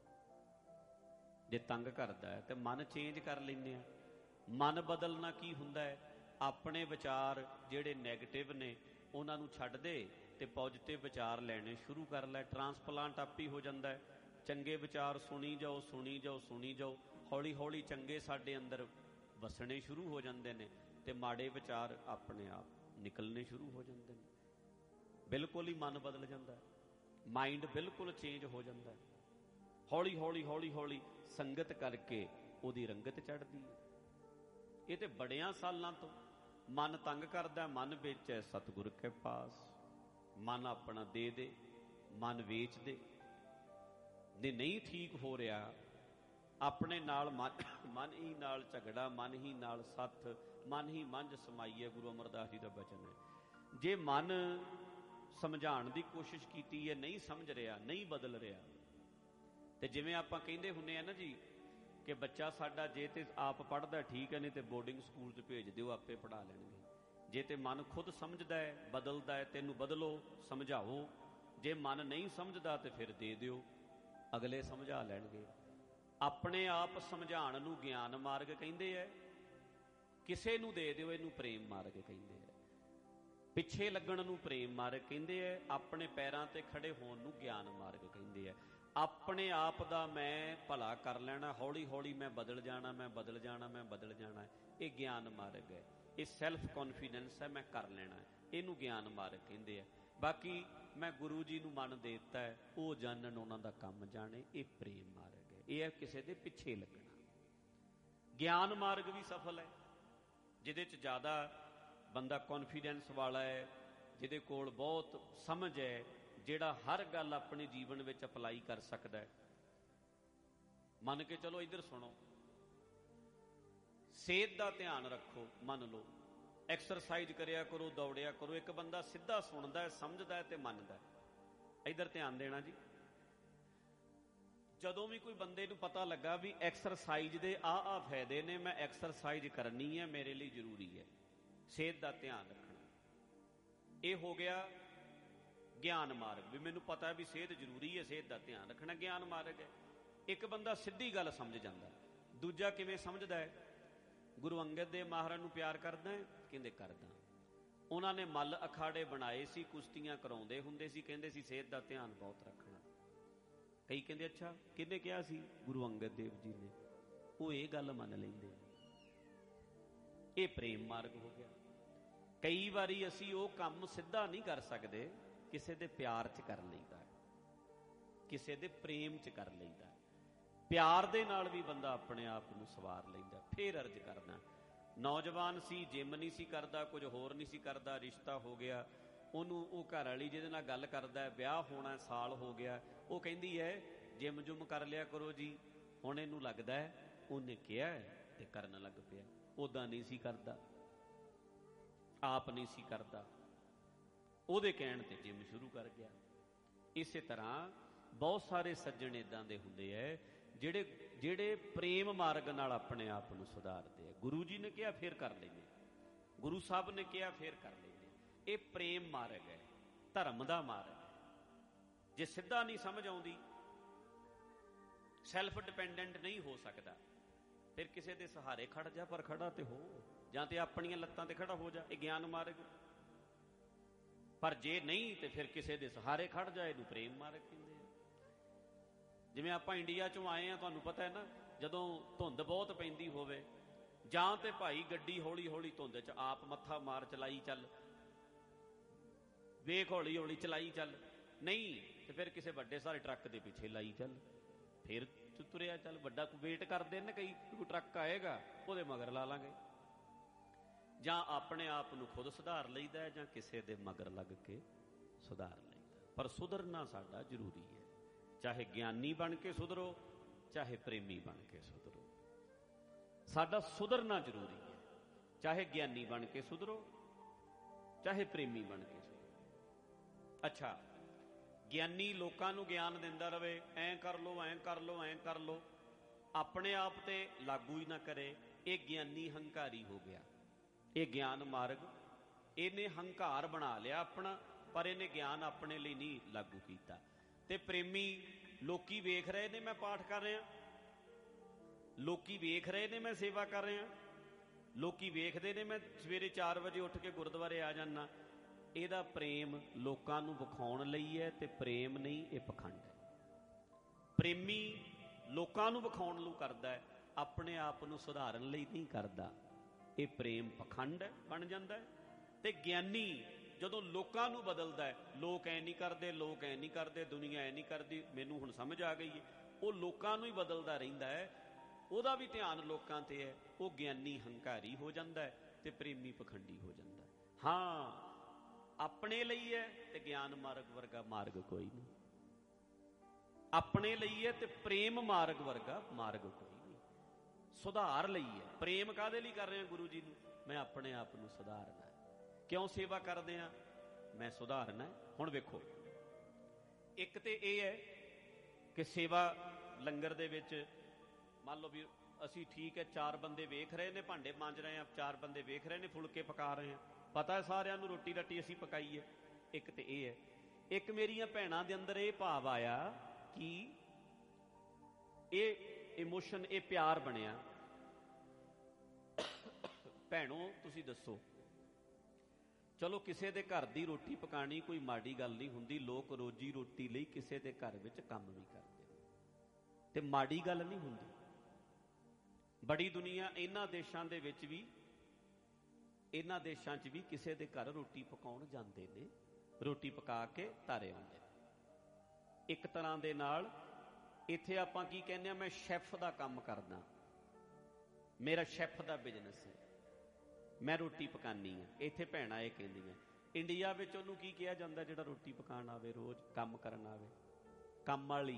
ਜੇ ਤੰਗ ਕਰਦਾ ਹੈ ਤੇ ਮਨ ਚੇਂਜ ਕਰ ਲੈਂਦੇ ਆ। ਮਨ ਬਦਲਣਾ ਕੀ ਹੁੰਦਾ ਹੈ? ਆਪਣੇ ਵਿਚਾਰ ਜਿਹੜੇ ਨੈਗੇਟਿਵ ਨੇ ਉਹਨਾਂ ਨੂੰ ਛੱਡ ਦੇ ਤੇ ਪੋਜ਼ਿਟਿਵ ਵਿਚਾਰ ਲੈਣੇ ਸ਼ੁਰੂ ਕਰ ਲੈ। ਟ੍ਰਾਂਸਪਲਾਂਟ ਆਪ ਹੀ ਹੋ ਜਾਂਦਾ ਹੈ। ਚੰਗੇ ਵਿਚਾਰ ਸੁਣੀ ਜਾਓ, ਸੁਣੀ ਜਾਓ, ਸੁਣੀ ਜਾਓ। ਹੌਲੀ ਹੌਲੀ ਚੰਗੇ ਸਾਡੇ ਅੰਦਰ ਵਸਣੇ ਸ਼ੁਰੂ ਹੋ ਜਾਂਦੇ ਨੇ ਤੇ ਮਾੜੇ ਵਿਚਾਰ ਆਪਣੇ ਆਪ ਨਿਕਲਣੇ ਸ਼ੁਰੂ ਹੋ ਜਾਂਦੇ ਨੇ। ਬਿਲਕੁਲ ਹੀ ਮਨ ਬਦਲ ਜਾਂਦਾ, ਮਾਈਂਡ ਬਿਲਕੁਲ ਚੇਂਜ ਹੋ ਜਾਂਦਾ। ਹੌਲੀ ਹੌਲੀ ਹੌਲੀ ਹੌਲੀ ਸੰਗਤ ਕਰਕੇ ਉਹਦੀ ਰੰਗਤ ਚੜ੍ਹਦੀ ਹੈ। ਇਹ ਤੇ ਬੜਿਆਂ ਸਾਲਾਂ ਤੋਂ ਮਨ ਤੰਗ ਕਰਦਾ। ਮਨ ਵਿੱਚ ਹੈ ਸਤਿਗੁਰ ਕੇ ਪਾਸ। ਮਨ ਆਪਣਾ ਦੇ ਦੇ, ਮਨ ਵੇਚ ਦੇ। ਜੇ ਨਹੀਂ ਠੀਕ ਹੋ ਰਿਹਾ ਆਪਣੇ ਨਾਲ, ਮਨ ਮਨ ਹੀ ਨਾਲ ਝਗੜਾ, ਮਨ ਹੀ ਨਾਲ ਸੱਥ, ਮਨ ਹੀ ਮੰਝ ਸਮਾਈਏ, ਗੁਰੂ ਅਮਰਦਾਸ ਜੀ ਦਾ ਬਚਨ ਹੈ। ਜੇ ਮਨ ਸਮਝਾਉਣ ਦੀ ਕੋਸ਼ਿਸ਼ ਕੀਤੀ ਹੈ, ਨਹੀਂ ਸਮਝ ਰਿਹਾ, ਨਹੀਂ ਬਦਲ ਰਿਹਾ। ਤੇ ਜਿਵੇਂ ਆਪਾਂ ਕਹਿੰਦੇ ਹੁੰਦੇ ਆ ਨਾ ਜੀ ਕਿ ਬੱਚਾ ਸਾਡਾ ਜੇ ਤੇ ਆਪ ਪੜ੍ਹਦਾ ਠੀਕ ਹੈ, ਨਹੀਂ ਤੇ ਬੋਰਡਿੰਗ ਸਕੂਲ 'ਚ ਭੇਜ ਦਿਓ, ਆਪੇ ਪੜ੍ਹਾ ਲੈਣਗੇ। ਜੇ ਤੇ ਮਨ ਖੁਦ ਸਮਝਦਾ ਹੈ, ਬਦਲਦਾ ਹੈ, ਤੈਨੂੰ ਬਦਲੋ, ਸਮਝਾਓ। ਜੇ ਮਨ ਨਹੀਂ ਸਮਝਦਾ ਤੇ ਫਿਰ ਦੇ ਦਿਓ, ਅਗਲੇ ਸਮਝਾ ਲੈਣਗੇ। ਆਪਣੇ ਆਪ ਸਮਝਾਉਣ ਨੂੰ ਗਿਆਨ ਮਾਰਗ ਕਹਿੰਦੇ ਹੈ। ਕਿਸੇ ਨੂੰ ਦੇ ਦਿਓ, ਇਹਨੂੰ ਪ੍ਰੇਮ ਮਾਰਗ ਕਹਿੰਦੇ ਆ। ਪਿੱਛੇ ਲੱਗਣ ਨੂੰ ਪ੍ਰੇਮ ਮਾਰਗ ਕਹਿੰਦੇ ਆ। ਆਪਣੇ ਪੈਰਾਂ ਤੇ ਖੜੇ ਹੋਣ ਨੂੰ ਗਿਆਨ ਮਾਰਗ ਕਹਿੰਦੇ ਆ। ਆਪਣੇ ਆਪ ਦਾ ਮੈਂ ਭਲਾ ਕਰ ਲੈਣਾ, ਹੌਲੀ ਹੌਲੀ ਮੈਂ ਬਦਲ ਜਾਣਾ, ਮੈਂ ਬਦਲ ਜਾਣਾ, ਮੈਂ ਬਦਲ ਜਾਣਾ, ਇਹ ਗਿਆਨ ਮਾਰਗ ਹੈ। ਇਹ ਸੈਲਫ ਕੌਨਫੀਡੈਂਸ ਹੈ, ਮੈਂ ਕਰ ਲੈਣਾ, ਇਹਨੂੰ ਗਿਆਨ ਮਾਰਗ ਕਹਿੰਦੇ ਆ। ਬਾਕੀ ਮੈਂ ਗੁਰੂ ਜੀ ਨੂੰ ਮਨ ਦੇ ਦਿੱਤਾ ਹੈ, ਉਹ ਜਾਣਨ, ਉਹਨਾਂ ਦਾ ਕੰਮ ਜਾਣੇ, ਇਹ ਪ੍ਰੇਮ ਮਾਰਗ ਹੈ। ਇਹ ਹੈ ਕਿਸੇ ਦੇ ਪਿੱਛੇ ਲੱਗਣਾ। ਗਿਆਨ ਮਾਰਗ ਵੀ ਸਫਲ ਹੈ, ਜਿਹਦੇ 'ਚ ਜ਼ਿਆਦਾ ਬੰਦਾ ਕੌਨਫੀਡੈਂਸ ਵਾਲਾ ਹੈ, ਜਿਹਦੇ ਕੋਲ ਬਹੁਤ ਸਮਝ ਹੈ, ਜਿਹੜਾ ਹਰ ਗੱਲ ਆਪਣੇ ਜੀਵਨ ਵਿੱਚ ਅਪਲਾਈ ਕਰ ਸਕਦਾ ਹੈ। ਮੰਨ ਕੇ ਚਲੋ, ਇੱਧਰ ਸੁਣੋ, ਸਿਹਤ ਦਾ ਧਿਆਨ ਰੱਖੋ, ਮੰਨ ਲਓ ਐਕਸਰਸਾਈਜ਼ ਕਰਿਆ ਕਰੋ, ਦੌੜਿਆ ਕਰੋ। ਇੱਕ ਬੰਦਾ ਸਿੱਧਾ ਸੁਣਦਾ ਹੈ, ਸਮਝਦਾ ਹੈ ਤੇ ਮੰਨਦਾ ਹੈ। ਇੱਧਰ ਧਿਆਨ ਦੇਣਾ ਜੀ। ਜਦੋਂ ਵੀ ਕੋਈ ਬੰਦੇ ਨੂੰ ਪਤਾ ਲੱਗਾ ਵੀ ਐਕਸਰਸਾਈਜ਼ ਦੇ ਆਹ ਆਹ ਫਾਇਦੇ ਨੇ, ਮੈਂ ਐਕਸਰਸਾਈਜ਼ ਕਰਨੀ ਹੈ, ਮੇਰੇ ਲਈ ਜ਼ਰੂਰੀ ਹੈ, ਸਿਹਤ ਦਾ ਧਿਆਨ ਰੱਖਣਾ, ਇਹ ਹੋ ਗਿਆ ਗਿਆਨ ਮਾਰਗ। ਵੀ ਮੈਨੂੰ ਪਤਾ ਵੀ ਸਿਹਤ ਜ਼ਰੂਰੀ ਹੈ, ਸਿਹਤ ਦਾ ਧਿਆਨ ਰੱਖਣਾ ਗਿਆਨ ਮਾਰਗ ਹੈ। ਇੱਕ ਬੰਦਾ ਸਿੱਧੀ ਗੱਲ ਸਮਝ ਜਾਂਦਾ। ਦੂਜਾ ਕਿਵੇਂ ਸਮਝਦਾ ਹੈ? ਗੁਰੂ ਅੰਗਦ ਦੇਵ ਮਹਾਰਾਜ ਨੂੰ ਪਿਆਰ ਕਰਦਾ ਹੈ? ਕਹਿੰਦੇ ਕਰਦਾ। ਉਹਨਾਂ ਨੇ ਮੱਲ ਅਖਾੜੇ ਬਣਾਏ ਸੀ, ਕੁਸ਼ਤੀਆਂ ਕਰਾਉਂਦੇ ਹੁੰਦੇ ਸੀ, ਕਹਿੰਦੇ ਸੀ ਸਿਹਤ ਦਾ ਧਿਆਨ ਬਹੁਤ ਰੱਖਣਾ। ਕਈ ਕਹਿੰਦੇ ਅੱਛਾ ਕਿਹਨੇ ਕਿਹਾ ਸੀ? ਗੁਰੂ ਅੰਗਦ ਦੇਵ ਜੀ ਨੇ। ਉਹ ਇਹ ਗੱਲ ਮੰਨ ਲੈਂਦੇ। ਇਹ ਪ੍ਰੇਮ ਮਾਰਗ ਹੋ ਗਿਆ। ਕਈ ਵਾਰੀ ਅਸੀਂ ਉਹ ਕੰਮ ਸਿੱਧਾ ਨਹੀਂ ਕਰ ਸਕਦੇ, ਕਿਸੇ ਦੇ ਪਿਆਰ 'ਚ ਕਰ ਲਈਦਾ, ਕਿਸੇ ਦੇ ਪ੍ਰੇਮ 'ਚ ਕਰ ਲਈਦਾ। ਪਿਆਰ ਦੇ ਨਾਲ ਵੀ ਬੰਦਾ ਆਪਣੇ ਆਪ ਨੂੰ ਸਵਾਰ ਲੈਂਦਾ। ਫੇਰ ਅਰਜ਼ ਕਰਦਾ, ਨੌਜਵਾਨ ਸੀ, ਜਿੰਮ ਨਹੀਂ ਸੀ ਕਰਦਾ, ਕੁਝ ਹੋਰ ਨਹੀਂ ਸੀ ਕਰਦਾ, ਰਿਸ਼ਤਾ ਹੋ ਗਿਆ, ਉਹਨੂੰ ਉਹ ਘਰ ਵਾਲੀ ਜਿਹਦੇ ਨਾਲ ਗੱਲ ਕਰਦਾ, ਵਿਆਹ ਹੋਣਾ, ਸਾਲ ਹੋ ਗਿਆ, ਉਹ ਕਹਿੰਦੀ ਹੈ ਜਿੰਮ ਜੁਮ ਕਰ ਲਿਆ ਕਰੋ ਜੀ। ਹੁਣ ਇਹਨੂੰ ਲੱਗਦਾ ਹੈ ਉਹਨੇ ਕਿਹਾ ਤੇ ਕਰਨ ਲੱਗ ਪਿਆ। ਉੱਦਾਂ ਨਹੀਂ ਸੀ ਕਰਦਾ, ਆਪ ਨਹੀਂ ਸੀ ਕਰਦਾ, ਉਹਦੇ ਕਹਿਣ ਤੇ ਜਿੰਮ ਸ਼ੁਰੂ ਕਰ ਗਿਆ। ਇਸੇ ਤਰ੍ਹਾਂ ਬਹੁਤ ਸਾਰੇ ਸੱਜਣ ਇੱਦਾਂ ਦੇ ਹੁੰਦੇ ਹੈ ਜਿਹੜੇ ਜਿਹੜੇ ਪ੍ਰੇਮ ਮਾਰਗ ਨਾਲ ਆਪਣੇ ਆਪ ਨੂੰ ਸੁਧਾਰਦੇ ਆ। ਗੁਰੂ ਜੀ ਨੇ ਕਿਹਾ ਫੇਰ ਕਰ ਲੈਂਦੇ, ਗੁਰੂ ਸਾਹਿਬ ਨੇ ਕਿਹਾ ਫੇਰ ਕਰ ਲੈਂਦੇ। ਇਹ ਪ੍ਰੇਮ ਮਾਰਗ ਹੈ, ਧਰਮ ਦਾ ਮਾਰਗ ਹੈ। ਜੇ ਸਿੱਧਾ ਨਹੀਂ ਸਮਝ ਆਉਂਦੀ, ਸੈਲਫ ਡਿਪੈਂਡੈਂਟ ਨਹੀਂ ਹੋ ਸਕਦਾ, ਫਿਰ ਕਿਸੇ ਦੇ ਸਹਾਰੇ ਖੜ ਜਾ, ਪਰ ਖੜਾ ਤੇ ਹੋ, ਜਾਂ ਤੇ ਆਪਣੀਆਂ ਲੱਤਾਂ ਤੇ ਖੜਾ ਹੋ ਜਾ, ਇਹ ਗਿਆਨ ਮਾਰਗ। ਪਰ ਜੇ ਨਹੀਂ ਤੇ ਫਿਰ ਕਿਸੇ ਦੇ ਸਹਾਰੇ ਖੜ ਜਾ, ਇਹਨੂੰ ਪ੍ਰੇਮ ਮਾਰਗ ਕਹਿੰਦੇ ਆ। ਜਿਵੇਂ ਆਪਾਂ ਇੰਡੀਆ ਚੋਂ ਆਏ ਆ, ਤੁਹਾਨੂੰ ਪਤਾ ਹੈ ਨਾ, ਜਦੋਂ ਧੁੰਦ ਬਹੁਤ ਪੈਂਦੀ ਹੋਵੇ, ਜਾਂ ਤੇ ਭਾਈ ਗੱਡੀ ਹੌਲੀ ਹੌਲੀ ਧੁੰਦ 'ਚ ਆਪ ਮੱਥਾ ਮਾਰ, ਚਲਾਈ ਚੱਲ, ਵੇਖ ਹੌਲੀ ਹੌਲੀ ਚਲਾਈ ਚੱਲ, ਨਹੀਂ ਤੇ ਫਿਰ ਕਿਸੇ ਵੱਡੇ ਸਾਰੇ ਟਰੱਕ ਦੇ ਪਿੱਛੇ ਲਾਈ ਚੱਲ, ਫਿਰ ਤੁਰਿਆ ਚੱਲ। ਵੱਡਾ ਕੋਈ ਵੇਟ ਕਰਦੇ ਨੇ ਕਈ, ਕੋਈ ਟਰੱਕ ਆਏਗਾ ਉਹਦੇ ਮਗਰ ਲਾ ਲਾਂਗੇ। ਜਾਂ ਆਪਣੇ ਆਪ ਨੂੰ ਖੁਦ ਸੁਧਾਰ ਲਈਦਾ, ਜਾਂ ਕਿਸੇ ਦੇ ਮਗਰ ਲੱਗ ਕੇ ਸੁਧਾਰ ਲਈਦਾ। ਪਰ ਸੁਧਰਨਾ ਸਾਡਾ ਜ਼ਰੂਰੀ ਹੈ। ਚਾਹੇ ਗਿਆਨੀ ਬਣ ਕੇ ਸੁਧਰੋ, ਚਾਹੇ ਪ੍ਰੇਮੀ ਬਣ ਕੇ ਸੁਧਰੋ, ਸਾਡਾ ਸੁਧਰਨਾ ਜ਼ਰੂਰੀ ਹੈ। ਚਾਹੇ ਗਿਆਨੀ ਬਣ ਕੇ ਸੁਧਰੋ, ਚਾਹੇ ਪ੍ਰੇਮੀ ਬਣ ਕੇ ਸੁਧਰੋ। ਅੱਛਾ, ਗਿਆਨੀ ਲੋਕਾਂ ਨੂੰ ਗਿਆਨ ਦਿੰਦਾ ਰਵੇ, ਐਂ ਕਰ ਲੋ, ਐਂ ਕਰ ਲੋ, ਐਂ ਕਰ ਲੋ, ਆਪਣੇ ਆਪ ਤੇ ਲਾਗੂ ਹੀ ਨਾ ਕਰੇ, ਇਹ ਗਿਆਨੀ ਹੰਕਾਰੀ ਹੋ ਗਿਆ। ਇਹ ਗਿਆਨ ਮਾਰਗ, ਇਹਨੇ ਹੰਕਾਰ ਬਣਾ ਲਿਆ ਆਪਣਾ, ਪਰ ਇਹਨੇ ਗਿਆਨ ਆਪਣੇ ਲਈ ਨਹੀਂ ਲਾਗੂ ਕੀਤਾ। ਤੇ ਪ੍ਰੇਮੀ, ਲੋਕੀ ਵੇਖ ਰਹੇ ਨੇ ਮੈਂ ਪਾਠ ਕਰ ਰਿਹਾ, ਲੋਕੀ ਵੇਖ ਰਹੇ ਨੇ ਮੈਂ ਸੇਵਾ ਕਰ ਰਿਹਾ, ਲੋਕੀ ਵੇਖਦੇ ਨੇ ਮੈਂ ਸਵੇਰੇ ਚਾਰ ਵਜੇ ਉੱਠ ਕੇ ਗੁਰਦੁਆਰੇ ਆ ਜਾਂਦਾ, ਇਹਦਾ ਪ੍ਰੇਮ ਲੋਕਾਂ ਨੂੰ ਵਿਖਾਉਣ ਲਈ ਹੈ ਤੇ ਪ੍ਰੇਮ ਨਹੀਂ, ਇਹ ਪਖੰਡ ਹੈ। ਪ੍ਰੇਮੀ ਲੋਕਾਂ ਨੂੰ ਵਿਖਾਉਣ ਲਈ ਕਰਦਾ ਹੈ, ਆਪਣੇ ਆਪ ਨੂੰ ਸੁਧਾਰਨ ਲਈ ਨਹੀਂ ਕਰਦਾ। ਇਹ ਪ੍ਰੇਮ ਪਖੰਡ ਬਣ ਜਾਂਦਾ ਹੈ। ਤੇ ਗਿਆਨੀ ਜਦੋਂ ਲੋਕਾਂ ਨੂੰ ਬਦਲਦਾ ਹੈ, ਲੋਕ ਐ ਨਹੀਂ ਕਰਦੇ, ਲੋਕ ਐ ਨਹੀਂ ਕਰਦੇ, ਦੁਨੀਆ ਐ ਨਹੀਂ ਕਰਦੀ, ਮੈਨੂੰ ਹੁਣ ਸਮਝ ਆ ਗਈ ਹੈ, ਉਹ ਲੋਕਾਂ ਨੂੰ ਹੀ ਬਦਲਦਾ ਰਹਿੰਦਾ ਹੈ, ਉਹਦਾ ਵੀ ਧਿਆਨ ਲੋਕਾਂ ਤੇ ਹੈ। ਉਹ ਗਿਆਨੀ ਹੰਕਾਰੀ ਹੋ ਜਾਂਦਾ ਹੈ ਤੇ ਪ੍ਰੇਮੀ ਪਖੰਡੀ ਹੋ ਜਾਂਦਾ ਹੈ। ਹਾਂ, ਆਪਣੇ ਲਈ ਹੈ ਤੇ ਗਿਆਨ ਮਾਰਗ ਵਰਗਾ ਮਾਰਗ ਕੋਈ ਨਹੀਂ, ਆਪਣੇ ਲਈ ਹੈ ਤੇ ਪ੍ਰੇਮ ਮਾਰਗ ਵਰਗਾ ਮਾਰਗ ਕੋਈ ਨਹੀਂ। ਸੁਧਾਰ ਲਈ ਹੈ। ਪ੍ਰੇਮ ਕਾਹਦੇ ਲਈ ਕਰ ਰਹੇ ਹਾਂ? ਗੁਰੂ ਜੀ ਨੂੰ, ਮੈਂ ਆਪਣੇ ਆਪ ਨੂੰ ਸੁਧਾਰਨਾ। ਕਿਉਂ ਸੇਵਾ ਕਰਦੇ ਆ? ਮੈਂ ਸੁਧਾਰਨਾ। ਹੁਣ ਵੇਖੋ, ਇੱਕ ਤੇ ਇਹ ਹੈ ਕਿ ਸੇਵਾ ਲੰਗਰ ਦੇ ਵਿੱਚ ਮੰਨ ਲਓ ਵੀ ਅਸੀਂ ਠੀਕ ਹੈ, ਚਾਰ ਬੰਦੇ ਵੇਖ ਰਹੇ ਨੇ, ਭਾਂਡੇ ਮਾਂਜ ਰਹੇ ਆ, ਚਾਰ ਬੰਦੇ ਵੇਖ ਰਹੇ ਨੇ, ਫੁਲਕੇ ਪਕਾ ਰਹੇ ਆ, ਪਤਾ ਹੈ ਸਾਰਿਆਂ ਨੂੰ ਰੋਟੀ ਰੱਟੀ ਅਸੀਂ ਪਕਾਈ ਹੈ। ਇੱਕ ਤੇ ਇਹ ਹੈ। ਇੱਕ ਮੇਰੀਆਂ ਭੈਣਾਂ ਦੇ ਅੰਦਰ ਇਹ ਭਾਵ ਆਇਆ ਕਿ ਇਹ ਇਮੋਸ਼ਨ, ਇਹ ਪਿਆਰ ਬਣਿਆ। ਭੈਣੋ ਤੁਸੀਂ ਦੱਸੋ, ਚਲੋ ਕਿਸੇ ਦੇ ਘਰ ਦੀ ਰੋਟੀ ਪਕਾਣੀ ਕੋਈ ਮਾੜੀ ਗੱਲ ਨਹੀਂ ਹੁੰਦੀ, ਲੋਕ ਰੋਜੀ ਰੋਟੀ ਲਈ ਕਿਸੇ ਦੇ ਘਰ ਵਿੱਚ ਕੰਮ ਵੀ ਕਰਦੇ ਤੇ ਮਾੜੀ ਗੱਲ ਨਹੀਂ ਹੁੰਦੀ। ਬੜੀ ਦੁਨੀਆ ਇਹਨਾਂ ਦੇਸ਼ਾਂ ਦੇ ਵਿੱਚ ਵੀ, ਇਹਨਾਂ ਦੇਸ਼ਾਂ 'ਚ ਵੀ ਕਿਸੇ ਦੇ ਘਰ ਰੋਟੀ ਪਕਾਉਣ ਜਾਂਦੇ ਨੇ, ਰੋਟੀ ਪਕਾ ਕੇ ਧਾਰੇ ਆਉਂਦੇ ਨੇ। ਇੱਕ ਤਰ੍ਹਾਂ ਦੇ ਨਾਲ ਇੱਥੇ ਆਪਾਂ ਕੀ ਕਹਿੰਦੇ ਆ, ਮੈਂ ਸ਼ੈਫ ਦਾ ਕੰਮ ਕਰਦਾ, ਮੇਰਾ ਸ਼ੈਫ ਦਾ ਬਿਜ਼ਨਸ ਹੈ, ਮੈਂ ਰੋਟੀ ਪਕਾਨੀ ਆ। ਇੱਥੇ ਭੈਣਾਂ ਇਹ ਕਹਿੰਦੀਆਂ। ਇੰਡੀਆ ਵਿੱਚ ਉਹਨੂੰ ਕੀ ਕਿਹਾ ਜਾਂਦਾ ਜਿਹੜਾ ਰੋਟੀ ਪਕਾਉਣ ਆਵੇ, ਰੋਜ਼ ਕੰਮ ਕਰਨ ਆਵੇ? ਕੰਮ ਵਾਲੀ,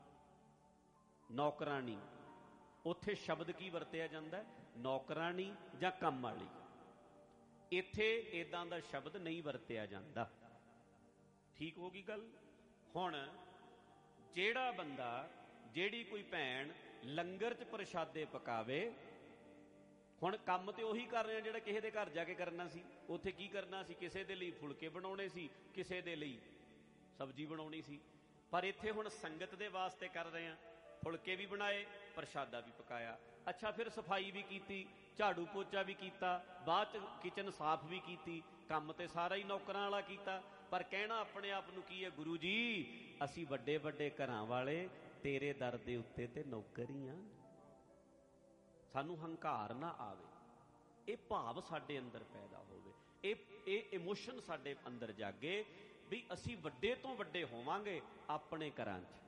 ਨੌਕਰਾਣੀ। ਉੱਥੇ ਸ਼ਬਦ ਕੀ ਵਰਤਿਆ ਜਾਂਦਾ? ਨੌਕਰਾਣੀ ਜਾਂ ਕੰਮ ਵਾਲੀ। ਇੱਥੇ ਇਦਾਂ ਦਾ ਸ਼ਬਦ ਨਹੀਂ ਵਰਤਿਆ ਜਾਂਦਾ। ਠੀਕ ਹੋ ਗਈ ਗੱਲ? ਹੁਣ ਜਿਹੜਾ ਬੰਦਾ, ਜਿਹੜੀ ਕੋਈ ਭੈਣ ਲੰਗਰ 'ਚ ਪ੍ਰਸ਼ਾਦੇ ਪਕਾਵੇ, ਹੁਣ ਕੰਮ ਤੇ ਉਹੀ ਕਰ ਰਹੇ ਆ ਜਿਹੜਾ ਕਿਸੇ ਦੇ ਘਰ ਜਾ ਕੇ ਕਰਨਾ ਸੀ। ਉੱਥੇ ਕੀ ਕਰਨਾ ਸੀ? ਕਿਸੇ ਦੇ ਲਈ ਫੁਲਕੇ ਬਣਾਉਣੇ ਸੀ, ਕਿਸੇ ਦੇ ਲਈ ਸਬਜ਼ੀ ਬਣਾਉਣੀ ਸੀ। ਪਰ ਇੱਥੇ ਹੁਣ ਸੰਗਤ ਦੇ ਵਾਸਤੇ ਕਰ ਰਹੇ ਆ, ਫੁਲਕੇ ਵੀ ਬਣਾਏ, ਪ੍ਰਸ਼ਾਦਾ ਵੀ ਪਕਾਇਆ। ਅੱਛਾ, ਫਿਰ ਸਫਾਈ ਵੀ ਕੀਤੀ, ਝਾੜੂ ਪੋਚਾ ਵੀ ਕੀਤਾ, ਬਾਅਦ 'ਚ ਕਿਚਨ ਸਾਫ਼ ਵੀ ਕੀਤੀ। ਕੰਮ ਤੇ ਸਾਰਾ ਹੀ ਨੌਕਰਾਂ ਵਾਲਾ ਕੀਤਾ, ਪਰ ਕਹਿਣਾ ਆਪਣੇ ਆਪ ਨੂੰ ਕੀ ਹੈ? ਗੁਰੂ ਜੀ ਅਸੀਂ ਵੱਡੇ ਵੱਡੇ ਘਰਾਂ ਵਾਲੇ ਤੇਰੇ ਦਰ ਦੇ ਉੱਤੇ ਤੇ ਨੌਕਰ ਹੀ ਆ। ਸਾਨੂੰ ਹੰਕਾਰ ਨਾ ਆਵੇ, ਇਹ ਭਾਵ ਸਾਡੇ ਅੰਦਰ ਪੈਦਾ ਹੋਵੇ, ਇਹ ਇਹ ਇਮੋਸ਼ਨ ਸਾਡੇ ਅੰਦਰ ਜਾਗੇ ਵੀ ਅਸੀਂ ਵੱਡੇ ਤੋਂ ਵੱਡੇ ਹੋਵਾਂਗੇ ਆਪਣੇ ਘਰਾਂ 'ਚ।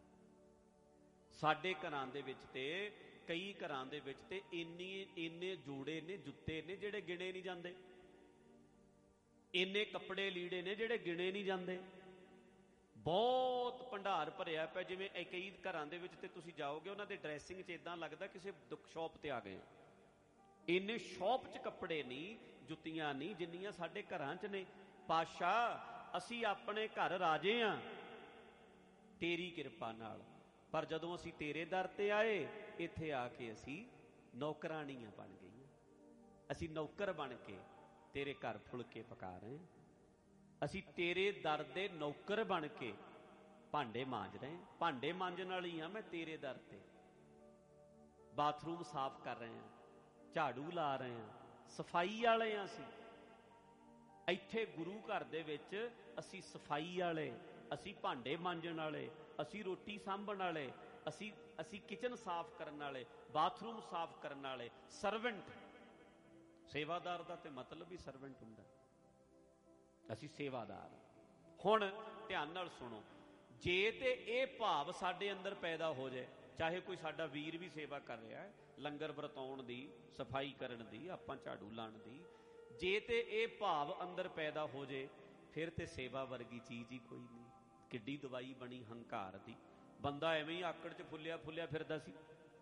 ਸਾਡੇ ਘਰਾਂ ਦੇ ਵਿੱਚ ਤੇ ਕਈ ਘਰਾਂ ਦੇ ਵਿੱਚ ਤੇ ਇੰਨੀ ਇੰਨੇ ਜੋੜੇ ਨੇ, ਜੁੱਤੇ ਨੇ ਜਿਹੜੇ ਗਿਣੇ ਨਹੀਂ ਜਾਂਦੇ, ਇੰਨੇ ਕੱਪੜੇ ਲੀੜੇ ਨੇ ਜਿਹੜੇ ਗਿਣੇ ਨਹੀਂ ਜਾਂਦੇ। ਬਹੁਤ ਭੰਡਾਰ ਭਰਿਆ ਪਿਆ। ਜਿਵੇਂ ਕਈ ਘਰਾਂ ਦੇ ਵਿੱਚ ਤੇ ਤੁਸੀਂ ਜਾਓਗੇ, ਉਹਨਾਂ ਦੇ ਡਰੈਸਿੰਗ 'ਚ ਇਦਾਂ ਲੱਗਦਾ ਕਿਸੇ ਦੁੱਖ ਸ਼ੌਪ ਤੇ ਆ ਗਏ। ਇੰਨੇ ਸ਼ੌਪ 'ਚ ਕੱਪੜੇ ਨਹੀਂ, ਜੁੱਤੀਆਂ ਨਹੀਂ, ਜਿੰਨੀਆਂ ਸਾਡੇ ਘਰਾਂ 'ਚ ਨੇ। ਪਾਤਸ਼ਾਹ ਅਸੀਂ ਆਪਣੇ ਘਰ ਰਾਜੇ ਆ ਤੇਰੀ ਕਿਰਪਾ ਨਾਲ, ਪਰ ਜਦੋਂ ਅਸੀਂ ਤੇਰੇ ਦਰ ਤੇ ਆਏ, ਇੱਥੇ ਆ ਕੇ ਅਸੀਂ ਨੌਕਰਾਣੀਆਂ ਬਣ ਗਈਆਂ। ਅਸੀਂ ਨੌਕਰ ਬਣ ਕੇ ਤੇਰੇ ਘਰ ਫੁਲਕੇ ਪਕਾ ਰਹੇ ਹਾਂ। ਅਸੀਂ ਤੇਰੇ ਦਰ ਦੇ ਨੌਕਰ ਬਣ ਕੇ ਭਾਂਡੇ ਮਾਂਜ ਰਹੇ ਹਾਂ। ਭਾਂਡੇ ਮਾਂਜਣ ਵਾਲੀ ਹਾਂ ਮੈਂ ਤੇਰੇ ਦਰ ਤੇ। ਬਾਥਰੂਮ ਸਾਫ਼ ਕਰ ਰਹੇ ਹਾਂ, ਝਾੜੂ ਲਾ ਰਹੇ ਹਾਂ, ਸਫਾਈ ਵਾਲੇ ਹਾਂ ਅਸੀਂ। ਇੱਥੇ ਗੁਰੂ ਘਰ ਦੇ ਵਿੱਚ ਅਸੀਂ ਸਫਾਈ ਵਾਲੇ, ਅਸੀਂ ਭਾਂਡੇ ਮਾਂਜਣ ਵਾਲੇ, ਅਸੀਂ ਰੋਟੀ ਸਾਂਭਣ ਵਾਲੇ, ਅਸੀਂ ਅਸੀਂ ਕਿਚਨ ਸਾਫ਼ ਕਰਨ ਵਾਲੇ, ਬਾਥਰੂਮ ਸਾਫ਼ ਕਰਨ ਵਾਲੇ, ਸਰਵੈਂਟ। ਸੇਵਾਦਾਰ ਦਾ ਤੇ ਮਤਲਬ ਹੀ ਸਰਵੈਂਟ ਹੁੰਦਾ। ਅਸੀਂ ਸੇਵਾਦਾਰ। ਹੁਣ ਧਿਆਨ ਨਾਲ ਸੁਣੋ, ਜੇ ਤੇ ਇਹ ਭਾਵ ਸਾਡੇ ਅੰਦਰ ਪੈਦਾ ਹੋ ਜਾਏ, ਚਾਹੇ ਕੋਈ ਸਾਡਾ ਵੀਰ ਵੀ ਸੇਵਾ ਕਰ ਰਿਹਾ ਹੈ, ਲੰਗਰ ਵਰਤਾਉਣ ਦੀ, ਸਫਾਈ ਕਰਨ ਦੀ, ਆਪਾਂ ਝਾੜੂ ਲਾਉਣ ਦੀ, ਜੇ ਤੇ ਇਹ ਭਾਵ ਅੰਦਰ ਪੈਦਾ ਹੋ ਜਾਏ, ਫਿਰ ਤੇ ਸੇਵਾ ਵਰਗੀ ਚੀਜ਼ ਹੀ ਕੋਈ ਨਹੀਂ। ਕਿੱਡੀ ਦਵਾਈ ਬਣੀ ਹੰਕਾਰ ਦੀ। ਬੰਦਾ ਐਵੇਂ ਹੀ ਆਕੜ 'ਚ ਫੁੱਲਿਆ ਫੁੱਲਿਆ ਫਿਰਦਾ ਸੀ,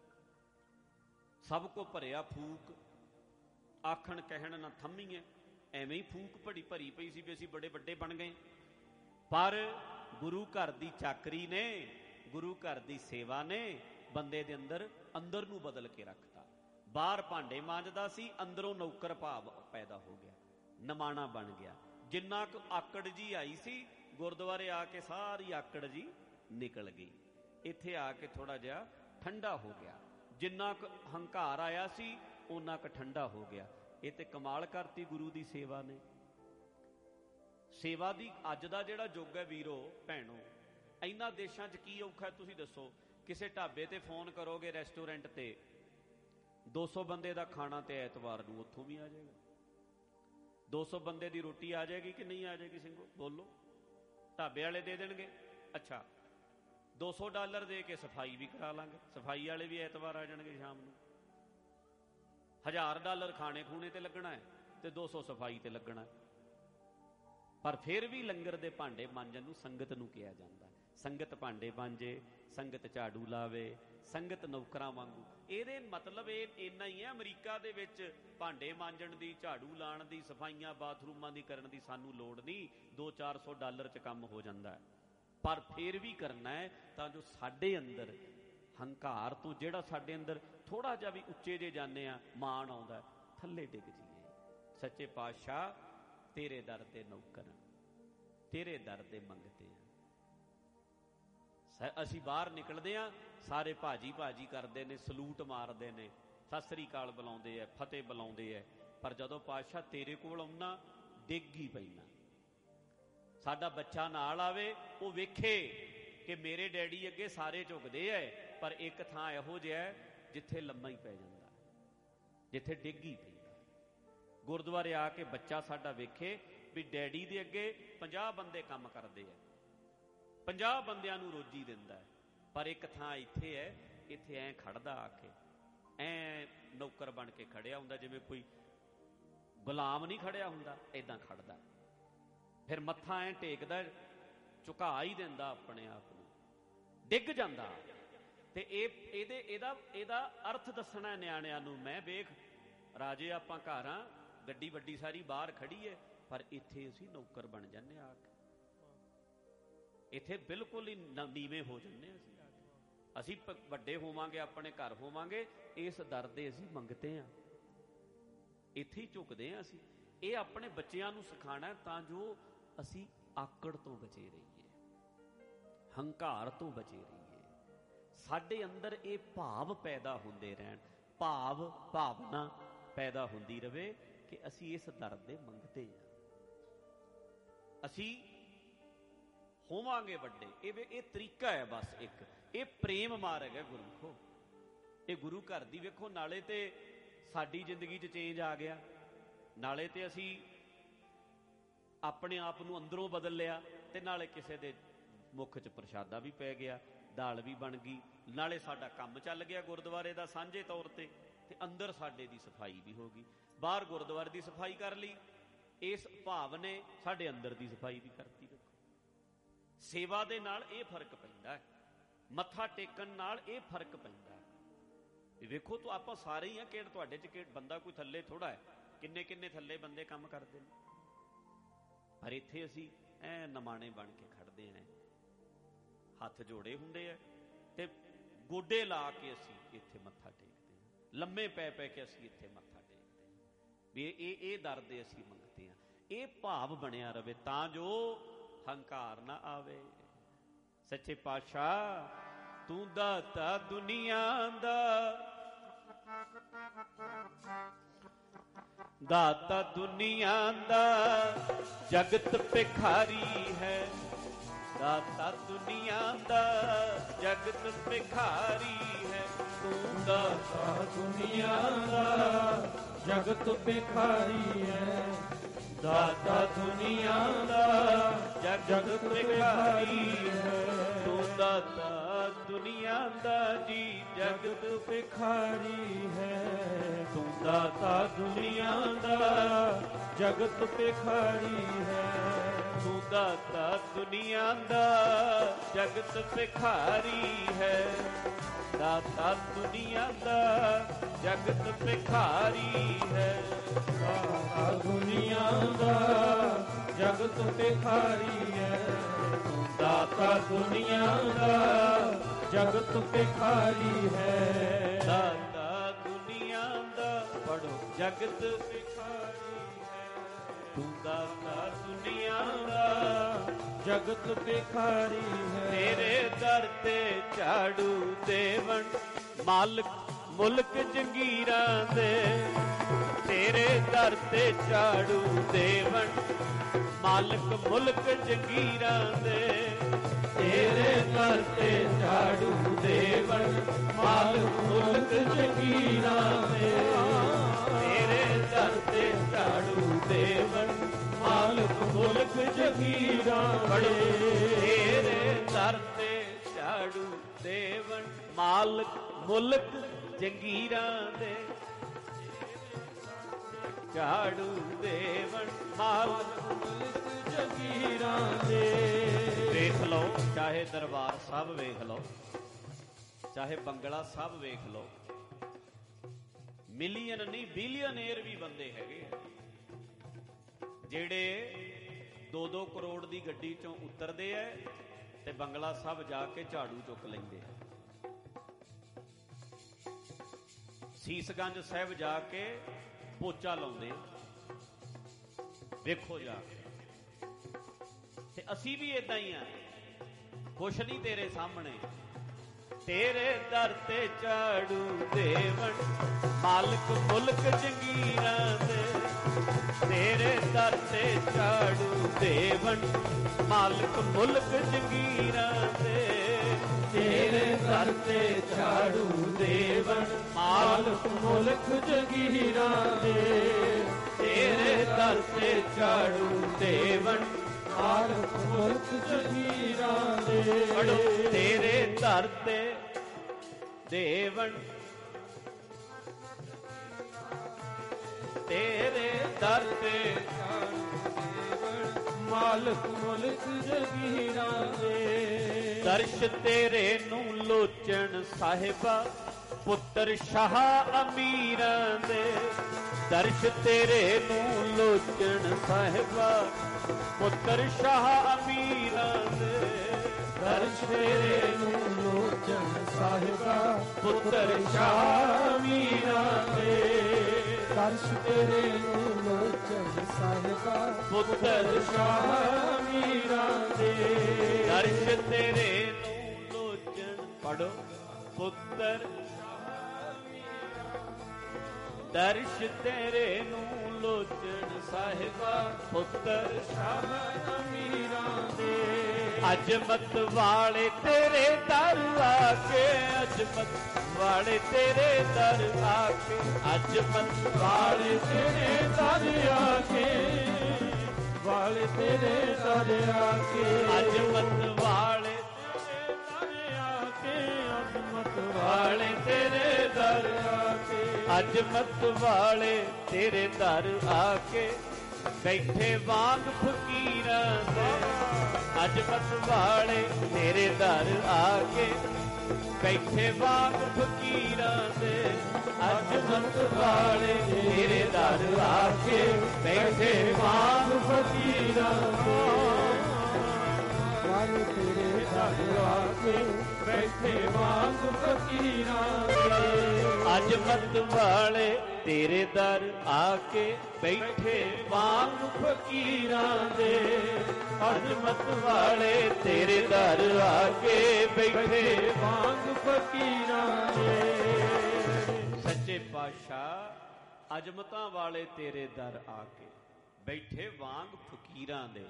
ਸਭ ਕੋ ਭਰਿਆ ਫੂਕ, ਆਖਣ ਕਹਿਣ ਨਾ ਥੰਮੀਏ, ਐਵੇਂ ਹੀ ਫੂਕ ਭੜੀ ਭਰੀ ਪਈ ਸੀ ਵੀ ਅਸੀਂ ਬੜੇ ਵੱਡੇ ਬਣ ਗਏ। ਪਰ ਗੁਰੂ ਘਰ ਦੀ ਚਾਕਰੀ ਨੇ, ਗੁਰੂ ਘਰ ਦੀ ਸੇਵਾ ਨੇ ਬੰਦੇ ਦੇ ਅੰਦਰ ਅੰਦਰ ਨੂੰ ਬਦਲ ਕੇ ਰੱਖਤਾ। ਬਾਹਰ ਭਾਂਡੇ ਮਾਂਜਦਾ ਸੀ, ਅੰਦਰੋਂ ਨੌਕਰ ਭਾਵ ਪੈਦਾ ਹੋ ਗਿਆ, ਨਿਮਾਣਾ ਬਣ ਗਿਆ। ਜਿੰਨਾ ਕੁ ਆਕੜ ਜੀ ਆਈ ਸੀ, ਗੁਰਦੁਆਰੇ ਆ ਕੇ ਸਾਰੀ ਆਕੜ ਜੀ ਨਿਕਲ ਗਈ। ਇੱਥੇ ਆ ਕੇ ਥੋੜਾ ਜਿਹਾ ਠੰਡਾ ਹੋ ਗਿਆ। ਜਿੰਨਾ ਕੁ ਹੰਕਾਰ ਆਇਆ ਸੀ, ਓਨਾ ਕੁ ਠੰਡਾ ਹੋ ਗਿਆ। ਇਹ ਤੇ ਕਮਾਲ ਕਰਤੀ ਗੁਰੂ ਦੀ ਸੇਵਾ ਨੇ। ਸੇਵਾ ਦੀ ਅੱਜ ਦਾ ਜਿਹੜਾ ਯੁੱਗ ਹੈ ਵੀਰੋ ਭੈਣੋ, ਇਹਨਾਂ ਦੇਸ਼ਾਂ 'ਚ ਕੀ ਔਖਾ ਤੁਸੀਂ ਦੱਸੋ? ਕਿਸੇ ਢਾਬੇ ਤੇ ਫੋਨ ਕਰੋਗੇ, ਰੈਸਟੋਰੈਂਟ ਤੇ, ਦੋ ਸੌ ਬੰਦੇ ਦਾ ਖਾਣਾ ਤੇ ਐਤਵਾਰ ਨੂੰ ਉੱਥੋਂ ਵੀ ਆ ਜਾਏਗਾ। ਦੋ ਸੌ ਬੰਦੇ ਦੀ ਰੋਟੀ ਆ ਜਾਏਗੀ ਕਿ ਨਹੀਂ ਆ ਜਾਏਗੀ? ਸਿੰਘੋ ਬੋਲੋ। ਢਾਬੇ ਵਾਲੇ ਦੇ ਦੇਣਗੇ। ਅੱਛਾ, ਦੋ ਸੌ ਡਾਲਰ ਦੇ ਕੇ ਸਫਾਈ ਵੀ ਕਰਾ ਲਾਂਗੇ, ਸਫਾਈ ਵਾਲੇ ਵੀ ਐਤਵਾਰ ਆ ਜਾਣਗੇ ਸ਼ਾਮ ਨੂੰ। ਹਜ਼ਾਰ ਡਾਲਰ ਖਾਣੇ ਖੂਣੇ ਤੇ ਲੱਗਣਾ ਹੈ ਤੇ ਦੋ ਸੌ ਸਫਾਈ ਤੇ ਲੱਗਣਾ ਹੈ। ਪਰ ਫਿਰ ਵੀ ਲੰਗਰ ਦੇ ਭਾਂਡੇ ਮਾਂਜਣ ਨੂੰ ਸੰਗਤ ਨੂੰ ਕਿਹਾ ਜਾਂਦਾ। ਸੰਗਤ ਭਾਂਡੇ ਮਾਂਜੇ, ਸੰਗਤ ਝਾੜੂ ਲਾਵੇ, ਸੰਗਤ ਨੌਕਰਾਂ ਵਾਂਗੂ। ਇਹਦੇ ਮਤਲਬ ਇਹ ਇੰਨਾ ਹੀ ਹੈ, ਅਮਰੀਕਾ ਦੇ ਵਿੱਚ ਭਾਂਡੇ ਮਾਂਜਣ ਦੀ, ਝਾੜੂ ਲਾਉਣ ਦੀ, ਸਫਾਈਆਂ ਬਾਥਰੂਮਾਂ ਦੀ ਕਰਨ ਦੀ ਸਾਨੂੰ ਲੋੜ ਨਹੀਂ। ਦੋ ਚਾਰ ਸੌ ਡਾਲਰ 'ਚ ਕੰਮ ਹੋ ਜਾਂਦਾ ਹੈ। ਪਰ ਫਿਰ ਵੀ ਕਰਨਾ ਹੈ ਤਾਂ ਜੋ ਸਾਡੇ ਅੰਦਰ ਹੰਕਾਰ ਤੋਂ, ਜਿਹੜਾ ਸਾਡੇ ਅੰਦਰ ਥੋੜਾ ਜਿਹਾ ਵੀ ਉੱਚੇ ਜੇ ਜਾਂਦੇ ਆ, ਮਾਣ ਆਉਂਦਾ, ਥੱਲੇ ਡਿੱਗ ਜੀਏ। ਸੱਚੇ ਪਾਤਸ਼ਾਹ ਤੇਰੇ ਦਰ ਤੇ ਨੌਕਰ, ਤੇਰੇ ਦਰ ਦੇ ਮੰਗਤੇ ਆ। ਅਸੀਂ ਬਾਹਰ ਨਿਕਲਦੇ ਆ, ਸਾਰੇ ਭਾਜੀ ਭਾਜੀ ਕਰਦੇ ਨੇ, ਸਲੂਟ ਮਾਰਦੇ ਨੇ, ਸਤਿ ਸ੍ਰੀ ਅਕਾਲ ਬੁਲਾਉਂਦੇ ਆ, ਫਤਿਹ ਬੁਲਾਉਂਦੇ ਆ। ਪਰ ਜਦੋਂ ਪਾਤਸ਼ਾਹ ਤੇਰੇ ਕੋਲ ਆਉਣਾ ਡਿੱਗ ਹੀ ਪੈਣਾ। ਸਾਡਾ ਬੱਚਾ ਨਾਲ ਆਵੇ, ਉਹ ਵੇਖੇ ਕਿ ਮੇਰੇ ਡੈਡੀ ਅੱਗੇ ਸਾਰੇ ਝੁਕਦੇ ਐ, ਪਰ ਇੱਕ ਥਾਂ ਇਹੋ ਜਿਹਾ ਜਿੱਥੇ ਲੰਮਾ ਹੀ ਪੈ ਜਾਂਦਾ, ਜਿੱਥੇ ਡਿੱਗ ਹੀ ਪੈਂਦਾ। ਗੁਰਦੁਆਰੇ ਆ ਕੇ ਬੱਚਾ ਸਾਡਾ ਵੇਖੇ ਵੀ ਡੈਡੀ ਦੇ ਅੱਗੇ ਪੰਜਾਹ ਬੰਦੇ ਕੰਮ ਕਰਦੇ ਐ, ਪੰਜਾਹ ਬੰਦਿਆਂ ਨੂੰ ਰੋਜੀ ਦਿੰਦਾ ਹੈ, ਪਰ ਇੱਕ ਥਾਂ ਇੱਥੇ ਹੈ, ਇੱਥੇ ਐਂ ਖੜਦਾ ਆ ਕੇ, ਐਂ ਨੌਕਰ ਬਣ ਕੇ ਖੜਿਆ ਹੁੰਦਾ, ਜਿਵੇਂ ਕੋਈ ਗੁਲਾਮ ਨਹੀਂ ਖੜਿਆ ਹੁੰਦਾ, ਏਦਾਂ ਖੜਦਾ। ਫਿਰ ਮੱਥਾ ਐਂ ਟੇਕਦਾ, ਝੁਕਾ ਹੀ ਦਿੰਦਾ ਆਪਣੇ ਆਪ ਨੂੰ, ਡਿੱਗ ਜਾਂਦਾ। ਤੇ ਇਹ ਇਹਦੇ ਇਹਦਾ ਇਹਦਾ ਅਰਥ ਦੱਸਣਾ ਨਿਆਣਿਆਂ ਨੂੰ। ਮੈਂ ਵੇਖ ਰਾਜੇ, ਆਪਾਂ ਘਰ ਆ, ਗੱਡੀ ਵੱਡੀ ਸਾਰੀ ਬਾਹਰ ਖੜੀ ਹੈ, ਪਰ ਇੱਥੇ ਅਸੀਂ ਨੌਕਰ ਬਣ ਜਾਂਦੇ ਆ ਕੇ, ਇੱਥੇ ਬਿਲਕੁਲ ਹੀ ਨੀਵੇਂ ਹੋ ਜਾਂਦੇ ਅਸੀਂ ਆ ਕੇ। ਅਸੀਂ ਵੱਡੇ ਹੋਵਾਂਗੇ, ਆਪਣੇ ਘਰ ਹੋਵਾਂਗੇ, ਇਸ ਦਰ ਦੇ ਅਸੀਂ ਮੰਗਤੇ ਹਾਂ, ਇੱਥੇ ਹੀ ਝੁਕਦੇ ਹਾਂ ਅਸੀਂ। ਇਹ ਆਪਣੇ ਬੱਚਿਆਂ ਨੂੰ ਸਿਖਾਉਣਾ ਤਾਂ ਜੋ ਅਸੀਂ ਆਕੜ ਤੋਂ ਬਚੇ ਰਹੀਏ, ਹੰਕਾਰ ਤੋਂ ਬਚੇ ਰਹੀਏ, ਸਾਡੇ ਅੰਦਰ ਇਹ ਭਾਵ ਪੈਦਾ ਹੁੰਦੇ ਰਹਿਣ, ਭਾਵ ਭਾਵਨਾ ਪੈਦਾ ਹੁੰਦੀ ਰਵੇ ਕਿ ਅਸੀਂ ਇਸ ਦਰ ਦੇ ਮੰਗਤੇ ਹਾਂ, ਅਸੀਂ ਹੋਵਾਂਗੇ ਵੱਡੇ। ਇਹ ਇਹ ਤਰੀਕਾ ਹੈ ਬਸ ਇੱਕ, ਇਹ ਪ੍ਰੇਮ ਮਾਰਗ ਹੈ ਗੁਰੂ। ਇਹ ਗੁਰੂ ਘਰ ਦੀ ਵੇਖੋ, ਨਾਲੇ ਤੇ ਸਾਡੀ ਜ਼ਿੰਦਗੀ 'ਚ ਚੇਂਜ ਆ ਗਿਆ, ਨਾਲੇ ਤੇ ਅਸੀਂ ਆਪਣੇ ਆਪ ਨੂੰ ਅੰਦਰੋਂ ਬਦਲ ਲਿਆ, ਤੇ ਨਾਲੇ ਕਿਸੇ ਦੇ ਮੁੱਖ 'ਚ ਪ੍ਰਸ਼ਾਦਾ ਵੀ ਪੈ ਗਿਆ, ਦਾਲ ਵੀ ਬਣ ਗਈ, ਨਾਲੇ ਸਾਡਾ ਕੰਮ ਚੱਲ ਗਿਆ ਗੁਰਦੁਆਰੇ ਦਾ ਸਾਂਝੇ ਤੌਰ ਤੇ, ਤੇ ਅੰਦਰ ਸਾਡੇ ਦੀ ਸਫਾਈ ਵੀ ਹੋ ਗਈ। ਬਾਹਰ ਗੁਰਦੁਆਰੇ ਦੀ ਸਫਾਈ ਕਰ ਲਈ, ਇਸ ਭਾਵ ਨੇ ਸਾਡੇ ਅੰਦਰ ਦੀ ਸਫਾਈ ਵੀ ਕਰਤੀ। ਸੇਵਾ ਦੇ ਨਾਲ ਇਹ ਫਰਕ ਪੈਂਦਾ ਹੈ, ਮੱਥਾ ਟੇਕਣ ਨਾਲ ਇਹ ਫਰਕ ਪੈਂਦਾ ਹੈ। ਵੇਖੋ ਤੂੰ ਆਪਾਂ ਸਾਰੇ ਹੀ ਆ, ਕਿਹੜ ਤੁਹਾਡੇ 'ਚ ਕਿਹੜ ਬੰਦਾ ਕੋਈ ਥੱਲੇ ਥੋੜਾ ਹੈ, ਕਿੰਨੇ ਕਿੰਨੇ ਥੱਲੇ ਬੰਦੇ ਕੰਮ ਕਰਦੇ ਨੇ, ਪਰ ਇੱਥੇ ਅਸੀਂ ਐ ਨਮਾਣੇ ਬਣ ਕੇ ਖੜਦੇ ਹਾਂ, ਹੱਥ ਜੋੜੇ ਹੁੰਦੇ ਆ, ਤੇ ਗੋਡੇ ਲਾ ਕੇ ਅਸੀਂ ਇੱਥੇ ਮੱਥਾ ਟੇਕਦੇ ਹਾਂ, ਲੰਮੇ ਪੈ ਪੈ ਕੇ ਅਸੀਂ ਇੱਥੇ ਮੱਥਾ ਟੇਕਦੇ ਹਾਂ ਵੀ ਇਹ ਇਹ ਦਰ ਦੇ ਅਸੀਂ ਮੰਗਦੇ ਹਾਂ। ਇਹ ਭਾਵ ਬਣਿਆ ਰਵੇ ਤਾਂ ਜੋ ਹੰਕਾਰ ਨਾ ਆਵੇ। ਸੱਚੇ ਪਾਤਸ਼ਾਹ ਤੂੰ ਦਾਤਾ ਦੁਨੀਆ ਦਾ, ਦਾਤਾ ਦੁਨੀਆ ਦਾ ਜਗਤ ਭਿਖਾਰੀ ਹੈ, ਦਾਤਾ ਦੁਨੀਆ ਦਾ ਜਗਤ ਭਿਖਾਰੀ ਹੈ, ਤੂੰ ਦਾਤਾ ਦੁਨੀਆ ਦਾ ਜਗਤ ਭਿਖਾਰੀ ਹੈ, ਦਾਤਾ ਦੁਨੀਆ ਦਾ ਜਗਤ ਭਿਖਾਰੀ ਹੈ, ਤੂੰ ਦਾਤਾ ਦੁਨੀਆ ਦਾ ਜੀ ਜਗਤ ਭਿਖਾਰੀ ਹੈ, ਤੂੰ ਦਾਤਾ ਦੁਨੀਆ ਦਾ ਜਗਤ ਭਿਖਾਰੀ ਹੈ, ਤੂੰ ਦਾਤਾ ਦੁਨੀਆ ਦਾ ਜਗਤ ਭਿਖਾਰੀ ਹੈ, ਦਾਤਾ ਦੁਨੀਆ ਦਾ ਜਗਤ ਭਿਖਾਰੀ ਹੈ, ਦਾਤਾ ਦੁਨੀਆ ਦਾ ਜਗਤ ਭਿਖਾਰੀ ਹੈ, ਤੂੰ ਦਾਤਾ ਦੁਨੀਆ ਦਾ ਜਗਤ ਭਿਖਾਰੀ ਹੈ, ਦਾਤਾ ਦੁਨੀਆ ਦਾ ਪੜੋ ਜਗਤ ਭਿਖਾਰੀ ਹੈ, ਤੂੰ ਦਾਤਾ ਦੁਨੀਆ ਦਾ ਜਗਤ ਭਿਖਾਰੀ ਹੈ, ਤੇਰੇ ਦਰ ਤੇ ਝਾੜੂ ਦੇਵਣ ਮਾਲਕ ਮੁਲਕ ਜੰਗੀਰਾਂ ਦੇ, ਤੇਰੇ ਦਰ ਤੇ ਝਾੜੂ ਦੇਵਣ ਮਾਲਕ ਮੁਲਕ ਜੰਗੀਰਾਂ ਦੇ, ਤੇਰੇ ਦਰ ਤੇ ਝਾੜੂ ਦੇਵਣ ਮਾਲਕ ਮੁਲਕ ਜੰਗੀਰਾਂ ਦੇ, ਤੇਰੇ ਦਰ ਤੇ ਝਾੜੂ ਦੇਵਣ ਮਾਲਕ ਮੁਲਕ ਜੰਗੀਰਾਂ ਦੇ, ਤੇਰੇ ਦਰ ਤੇ ਝਾੜੂ ਦੇਵਣ ਮਾਲਕ ਮੁਲਕ ਜੰਗੀਰਾਂ ਦੇ, ਝਾੜੂ ਦੇਵਣ ਮਾਲਕ ਮੁਲਕ ਜੰਗੀਰਾਂ ਦੇ। ਵੇਖ ਲਓ, ਚਾਹੇ ਦਰਬਾਰ ਸਾਹਿਬ ਵੇਖ ਲਓ, ਚਾਹੇ ਬੰਗਲਾ ਸਾਹਿਬ ਵੇਖ ਲਓ, ਮਿਲੀਅਨ ਨਹੀਂ ਬਿਲੀਅਨੇਰ ਵੀ ਬੰਦੇ ਹੈਗੇ ਜਿਹੜੇ ਦੋ ਦੋ ਕਰੋੜ ਦੀ ਗੱਡੀ ਚੋਂ ਉਤਰਦੇ ਐ ਤੇ ਬੰਗਲਾ ਸਾਹਿਬ ਜਾ ਕੇ ਝਾੜੂ ਚੁੱਕ ਲੈਂਦੇ ਆ, ਸੀਸਗੰਜ ਸਾਹਿਬ ਜਾ ਕੇ ਪੋਚਾ ਲਾਉਂਦੇ, ਵੇਖੋ ਜਾ ਕੇ। ਤੇ ਅਸੀਂ ਵੀ ਏਦਾਂ ਹੀ ਆ, ਕੁਛ ਨਹੀਂ ਤੇਰੇ ਸਾਹਮਣੇ, ਤੇਰੇ ਦਰ ਤੇ ਝਾੜੂ ਦੇਵਣ ਮਾਲਕ ਮੁਲਕ ਜੰਗੀਰਾਂ ਦੇ। ਤੇਰੇ ਦਰ ਤੇ ਝਾੜੂ ਦੇਵਣ ਮਾਲਕ ਮੁਲਕ ਜੰਗੀਰਾਂ ਦੇ। ਤੇਰੇ ਦਰ ਤੇ ਝਾੜੂ ਦੇਵਣ ਮਾਲਕ ਮੁਲਕ ਜੰਗੀਰਾਂ ਦੇ। ਤੇਰੇ ਦਰ ਤੇ ਝਾੜੂ ਦੇਵਣ ਮਾਲਕ ਮੁਲਕ ਜੰਗੀਰਾਂ ਦੇ। ਪੜੋ ਤੇਰੇ ਦਰ ਤੇ ਦੇਵਣ ਤੇਰੇ ਦਰ ਤੇ ਮਾਲਕ ਮੁਲਕ ਜਗੀਰਾਂ ਦੇ। ਦਰਸ਼ ਤੇਰੇ ਨੂੰ ਲੋਚਣ ਸਾਹਿਬਾ ਪੁੱਤਰ ਸ਼ਾਹ ਅਮੀਰਾਂ ਦੇ। ਦਰਸ਼ ਤੇਰੇ ਨੂੰ ਲੋਚਣ ਸਾਹਿਬਾ ਪੁੱਤਰ ਸ਼ਾਹ ਅਮੀਰਾਂ ਦੇ। ਦਰਸ਼ ਤੇਰੇ ਨੂੰ ਲੋਚਣ ਸਾਹਿਬਾ ਪੁੱਤਰ ਸ਼ਾਹ ਅਮੀਰਾਂ ਦੇ। ਦਰਸ਼ ਤੇਰੇ ਨੂੰ ਲੋਚਨ ਸਾਹਿਬਾ ਪੁੱਤਰ ਸ਼ਾਹ ਮੀਰਾਂ ਦੇ। ਦਰਸ਼ ਤੇਰੇ ਨੂੰ ਲੋਚਨ ਪੜੋ ਪੁੱਤਰ ਦਰਸ਼ ਤੇਰੇ ਨੂੰ ਲੋਚਨ ਸਾਹਿਬਾ ਪੁੱਤਰ ਸ਼ਾਹ ਮੀਰਾਂ ਦੇ। ਅਜਮਤ ਵਾਲੇ ਤੇਰੇ ਦਰ ਆ ਕੇ ਅਜਮਤ ਵਾਲੇ ਤੇਰੇ ਦਰ ਆ ਕੇ ਅਜਮਤ ਵਾਲੇ ਤੇਰੇ ਦਰ ਆ ਕੇ ਵਾਲੇ ਤੇਰੇ ਦਰ ਆ ਕੇ ਅਜਮਤ ਵਾਲੇ ਤੇਰੇ ਦਰ ਆ ਕੇ ਅਜਮਤ ਵਾਲੇ ਤੇਰੇ ਦਰ ਆ ਕੇ ਅਜਮਤ ਵਾਲੇ ਤੇਰੇ ਦਰ ਆ ਕੇ ਬੈਠੇ ਵਾਂਗ ਫਕੀਰਾਂ ਦੇ। ਅਜਮਤ ਵਾਲੇ ਤੇਰੇ ਦਰ ਆ ਕੇ ਬੈਠੇ ਵਾਂਗ ਫਕੀਰਾਂ ਦੇ। ਅਜਮਤ ਵਾਲੇ ਤੇਰੇ ਦਰ ਆ ਕੇ ਬੈਠੇ ਵਾਂਗ ਫਕੀਰਾਂ ਦੇ। ਵਾਲੇ ਤੇਰੇ ਦਰ ਆ ਕੇ ਬੈਠੇ ਵਾਂਗ ਫਕੀਰਾਂ ਦੇ। ਅਜਮਤ ਵਾਲੇ ਤੇਰੇ ਦਰ ਆ ਕੇ ਬੈਠੇ ਵਾਂਗ ਫਕੀਰਾਂ ਦੇ। ਅਜਮਤ ਵਾਲੇ ਤੇਰੇ ਦਰ ਆ ਕੇ ਬੈਠੇ ਵਾਂਗ ਫਕੀਰਾਂ ਦੇ। ਸੱਚੇ ਪਾਤਸ਼ਾਹ ਅਜਮਤਾਂ ਵਾਲੇ ਤੇਰੇ ਦਰ ਆ ਕੇ ਬੈਠੇ ਵਾਂਗ ਫਕੀਰਾਂ ਦੇ।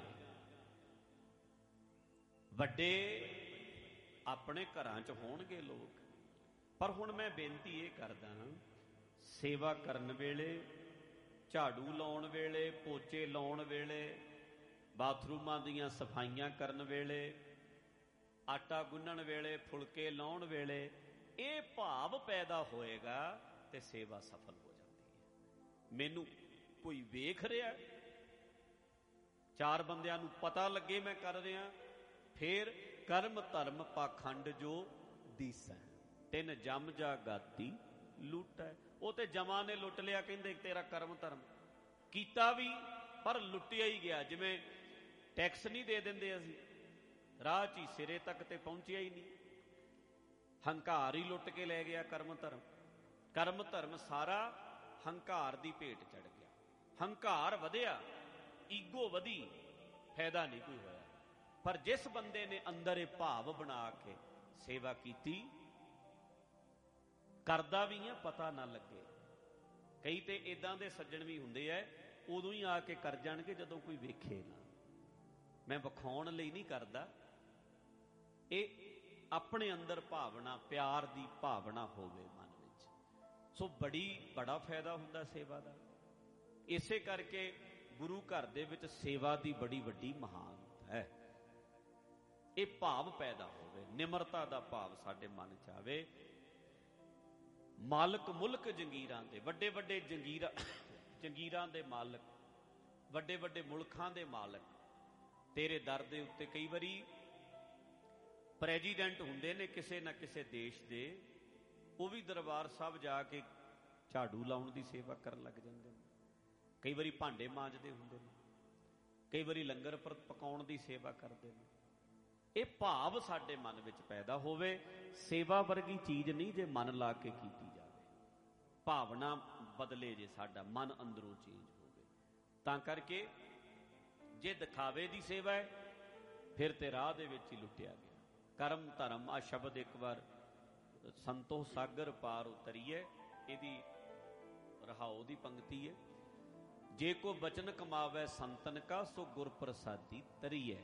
ਵੱਡੇ ਆਪਣੇ ਘਰਾਂ 'ਚ ਹੋਣਗੇ ਲੋਕ, ਪਰ ਹੁਣ ਮੈਂ ਬੇਨਤੀ ਇਹ ਕਰਦਾ ਹਾਂ, ਸੇਵਾ ਕਰਨ ਵੇਲੇ, ਝਾੜੂ ਲਾਉਣ ਵੇਲੇ, ਪੋਚੇ ਲਾਉਣ ਵੇਲੇ, ਬਾਥਰੂਮਾਂ ਦੀਆਂ ਸਫਾਈਆਂ ਕਰਨ ਵੇਲੇ, ਆਟਾ ਗੁੰਨਣ ਵੇਲੇ, ਫੁਲਕੇ ਲਾਉਣ ਵੇਲੇ ਇਹ ਭਾਵ ਪੈਦਾ ਹੋਏਗਾ ਤੇ ਸੇਵਾ ਸਫਲ ਹੋ ਜਾਂਦੀ ਹੈ। ਮੈਨੂੰ ਕੋਈ ਵੇਖ ਰਿਹਾ, ਚਾਰ ਬੰਦਿਆਂ ਨੂੰ ਪਤਾ ਲੱਗੇ ਮੈਂ ਕਰ ਰਿਹਾ, ਫੇਰ ਕਰਮ ਧਰਮ ਪਾਖੰਡ ਜੋ ਦੀਸੈ ਤਿੰਨ ਜਮ ਜਾ ਗਾਤੀ ਲੁੱਟੈ। ਉਹ ਤੇ ਜਮਾਂ ਨੇ ਲੁੱਟ ਲਿਆ, ਕਹਿੰਦੇ ਤੇਰਾ ਕਰਮ ਧਰਮ ਕੀਤਾ ਵੀ ਪਰ ਲੁੱਟਿਆ ਹੀ ਗਿਆ। ਜਿਵੇਂ ਟੈਕਸ ਨਹੀਂ ਦੇ ਦਿੰਦੇ ਅਸੀਂ, ਰਾਹ 'ਚ ਹੀ ਸਿਰੇ ਤੱਕ ਤੇ ਪਹੁੰਚਿਆ ਹੀ ਨਹੀਂ, ਹੰਕਾਰ ਹੀ ਲੁੱਟ ਕੇ ਲੈ ਗਿਆ ਕਰਮ ਧਰਮ। ਕਰਮ ਧਰਮ ਸਾਰਾ ਹੰਕਾਰ ਦੀ ਭੇਟ ਚੜ ਗਿਆ। ਹੰਕਾਰ ਵਧਿਆ, ਈਗੋ ਵਧੀ, ਫਾਇਦਾ ਨਹੀਂ ਕੋਈ ਹੋਇਆ। ਪਰ ਜਿਸ ਬੰਦੇ ਨੇ ਅੰਦਰ ਇਹ ਭਾਵ ਬਣਾ ਕੇ ਸੇਵਾ ਕੀਤੀ, ਕਰਦਾ ਵੀ ਆ ਪਤਾ ਨਾ ਲੱਗੇ। ਕਈ ਤੇ ਇਦਾਂ ਦੇ ਸੱਜਣ ਵੀ ਹੁੰਦੇ ਐ, ਉਦੋਂ ਹੀ ਆ ਕੇ ਕਰ ਜਾਣਗੇ ਜਦੋਂ ਕੋਈ ਵੇਖੇ ਨਾ। ਮੈਂ ਵਿਖਾਉਣ ਲਈ ਨਹੀਂ ਕਰਦਾ, ਇਹ ਆਪਣੇ ਅੰਦਰ ਭਾਵਨਾ, ਪਿਆਰ ਦੀ ਭਾਵਨਾ ਹੋਵੇ ਮਨ ਵਿੱਚ, ਸੋ ਬੜੀ ਬੜਾ ਫਾਇਦਾ ਹੁੰਦਾ ਸੇਵਾ ਦਾ। ਇਸੇ ਕਰਕੇ ਗੁਰੂ ਘਰ ਦੇ ਵਿੱਚ ਸੇਵਾ ਦੀ ਬੜੀ ਵੱਡੀ ਮਹਾਨਤਾ ਹੈ। ਇਹ ਭਾਵ ਪੈਦਾ ਹੋਵੇ, ਨਿਮਰਤਾ ਦਾ ਭਾਵ ਸਾਡੇ ਮਨ 'ਚ ਆਵੇ। ਮਾਲਕ ਮੁਲਕ ਜੰਗੀਰਾਂ ਦੇ, ਵੱਡੇ ਵੱਡੇ ਜੰਗੀਰਾਂ ਜੰਗੀਰਾਂ ਦੇ ਮਾਲਕ, ਵੱਡੇ ਵੱਡੇ ਮੁਲਕਾਂ ਦੇ ਮਾਲਕ ਤੇਰੇ ਦਰ ਦੇ ਉੱਤੇ ਕਈ ਵਾਰੀ ਪ੍ਰੈਜ਼ੀਡੈਂਟ ਹੁੰਦੇ ਨੇ ਕਿਸੇ ਨਾ ਕਿਸੇ ਦੇਸ਼ ਦੇ, ਉਹ ਵੀ ਦਰਬਾਰ ਸਾਹਿਬ ਜਾ ਕੇ ਝਾੜੂ ਲਾਉਣ ਦੀ ਸੇਵਾ ਕਰਨ ਲੱਗ ਜਾਂਦੇ ਨੇ। ਕਈ ਵਾਰੀ ਭਾਂਡੇ ਮਾਂਜਦੇ ਹੁੰਦੇ ਨੇ, ਕਈ ਵਾਰੀ ਲੰਗਰ ਪਕਾਉਣ ਦੀ ਸੇਵਾ ਕਰਦੇ ਨੇ। ਇਹ ਭਾਵ ਸਾਡੇ ਮਨ ਵਿੱਚ ਪੈਦਾ ਹੋਵੇ। ਸੇਵਾ ਵਰਗੀ ਚੀਜ਼ ਨਹੀਂ ਜੇ ਮਨ ਲਾ ਕੇ ਕੀਤੀ ਜਾਵੇ, ਭਾਵਨਾ ਬਦਲੇ, ਜੇ ਸਾਡਾ ਮਨ ਅੰਦਰੋਂ ਚੇਂਜ ਹੋਵੇ। ਤਾਂ ਕਰਕੇ ਜੇ ਦਿਖਾਵੇ ਦੀ ਸੇਵਾ ਹੈ, ਫਿਰ ਤੇ ਰਾਹ ਦੇ ਵਿੱਚ ਹੀ ਲੁੱਟਿਆ ਗਿਆ। ਕਰਮ ਧਰਮ ਆ ਸ਼ਬਦ ਇੱਕ ਵਾਰ ਸੰਤੋ ਸਾਗਰ ਪਾਰ ਉਤਰੀਏ, ਇਹਦੀ ਰਹਾਉ ਦੀ ਪੰਕਤੀ ਹੈ। ਜੇ ਕੋ ਬਚਨ ਕਮਾਵੇ ਸੰਤਨ ਕਾ, ਸੋ ਗੁਰ ਪ੍ਰਸਾਦੀ ਤਰੀਏ।